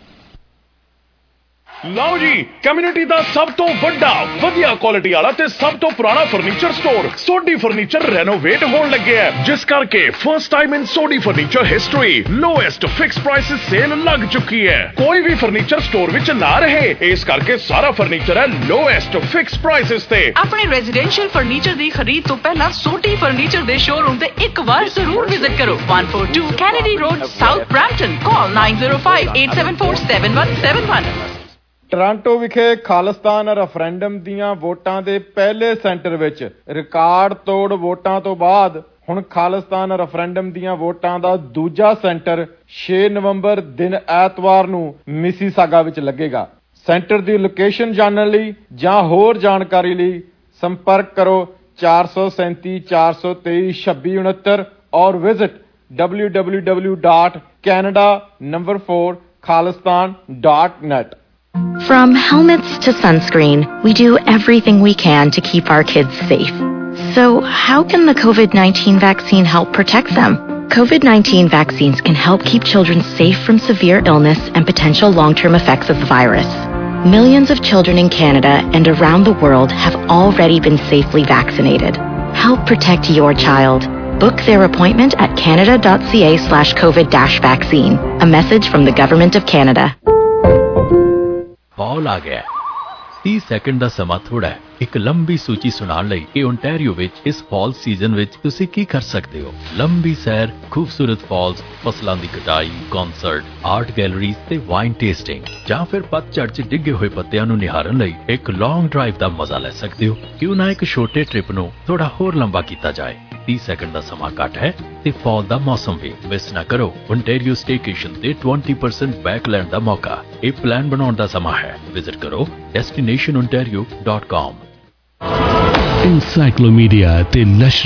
ਲਓ ਜੀ, ਕਮਿਊਨਿਟੀ ਦਾ ਸਭ ਤੋਂ ਵੱਡਾ, ਵਧੀਆ ਕੁਆਲਿਟੀ ਵਾਲਾ ਤੇ ਸਭ ਤੋਂ ਪੁਰਾਣਾ furniture store Sodhi furniture renovate ਹੋਣ ਲੱਗਿਆ ਹੈ, ਜਿਸ ਕਰਕੇ first time in Sodhi furniture history lowest fix prices sale ਲੱਗ ਚੁੱਕੀ ਹੈ। ਕੋਈ ਵੀ ਫਰਨੀਚਰ ਸਟੋਰ ਵਿੱਚ ਨਾ ਰਹੇ, ਇਸ ਕਰਕੇ ਸਾਰਾ ਫਰਨੀਚਰ ਹੈ ਲੋਐਸਟ ਫਿਕਸ ਪ੍ਰਾਈਸਿਸ ਤੇ। ਆਪਣੇ ਰੈਜ਼ੀਡੈਂਸ਼ੀਅਲ ਫਰਨੀਚਰ ਦੀ ਖਰੀਦ ਤੋਂ ਪਹਿਲਾਂ ਸੋਢੀ ਫਰਨੀਚਰ ਦੇ ਸ਼ੋਰੂਮ ਤੇ ਇੱਕ ਵਾਰ ਜ਼ਰੂਰ ਵਿਜ਼ਿਟ ਕਰੋ। 142 Kennedy Road, South Brampton. Call 9058747171। Toronto ਵਿਖੇ ਖਾਲਿਸਤਾਨ ਰੈਫਰੈਂਡਮ ਦੀਆਂ ਵੋਟਾਂ ਦੇ ਪਹਿਲੇ ਸੈਂਟਰ ਵਿੱਚ ਰਿਕਾਰਡ ਤੋੜ ਵੋਟਾਂ ਤੋਂ ਬਾਅਦ ਹੁਣ ਖਾਲਿਸਤਾਨ ਰੈਫਰੈਂਡਮ ਦੀਆਂ ਵੋਟਾਂ ਦਾ ਦੂਜਾ ਸੈਂਟਰ 6 ਨਵੰਬਰ ਦਿਨ ਐਤਵਾਰ ਨੂੰ ਮਿਸੀਸਾਗਾ ਵਿੱਚ ਲੱਗੇਗਾ। ਸੈਂਟਰ ਦੀ ਲੋਕੇਸ਼ਨ ਜਾਣਨ ਲਈ ਜਾਂ ਹੋਰ ਜਾਣਕਾਰੀ ਲਈ ਸੰਪਰਕ ਕਰੋ 437 423 2669 or visit www.canada4khalistan.net। From helmets to sunscreen, we do everything we can to keep our kids safe. So how can the COVID-19 vaccine help protect them? COVID-19 vaccines can help keep children safe from severe illness and potential long-term effects of the virus. Millions of children in Canada and around the world have already been safely vaccinated. Help protect your child. Book their appointment at canada.ca/COVID-vaccine. A message from the Government of Canada. Fall ਆ ਗਿਆ। 30 second ਦਾ ਸਮਾਂ ਥੋੜਾ ਹੈ। ਇੱਕ ਲੰਬੀ ਸੂਚੀ ਸੁਣਾਉਣ ਲਈ ਕਿ ਓਨਟਾਰੀਓ ਵਿੱਚ ਇਸ ਫਾਲ ਸੀਜ਼ਨ ਵਿੱਚ ਤੁਸੀਂ ਕੀ ਕਰ ਸਕਦੇ ਹੋ। ਲੰਬੀ ਸੈਰ, ਖੂਬਸੂਰਤ ਫਾਲਸ, ਫਸਲਾਂ ਦੀ ਕਟਾਈ, ਕਨਸਰਟ, ਆਰਟ ਗੈਲਰੀਜ਼ ਤੇ ਵਾਈਨ ਟੇਸਟਿੰਗ, ਜਾਂ ਫਿਰ ਪਤਝੜ 'ਚ ਡਿੱਗੇ ਹੋਏ ਪੱਤਿਆਂ ਨੂੰ ਨਿਹਾਰਨ ਲਈ ਇੱਕ ਲੌਂਗ ਡਰਾਈਵ ਦਾ ਮਜ਼ਾ ਲੈ ਸਕਦੇ ਹੋ। ਕਿਉਂ ਨਾ ਇੱਕ ਛੋਟੇ ਟ੍ਰਿਪ ਨੂੰ ਥੋੜਾ ਹੋਰ ਲੰਬਾ ਕੀਤਾ ਜਾਏ। 30 ਸੈਕਿੰਡ ਦਾ ਸਮਾਂ ਘੱਟ ਹੈ ਤੇ ਫਾਲ ਦਾ ਮੌਸਮ ਵੀ ਮਿਸ ਨਾ ਕਰੋ। ਓਨਟਾਰੀਓ ਸਟੇਕੇਸ਼ਨ ਤੇ 20% ਬੈਕ ਲੈਣ ਦਾ ਮੌਕਾ। ਇਹ ਪਲਾਨ ਬਣਾਉਣ ਦਾ ਸਮਾਂ ਹੈ। ਵਿਜ਼ਿਟ ਕਰੋ destinationontario.com। Encyclomedia ਤੇ ਨਸ਼ਰ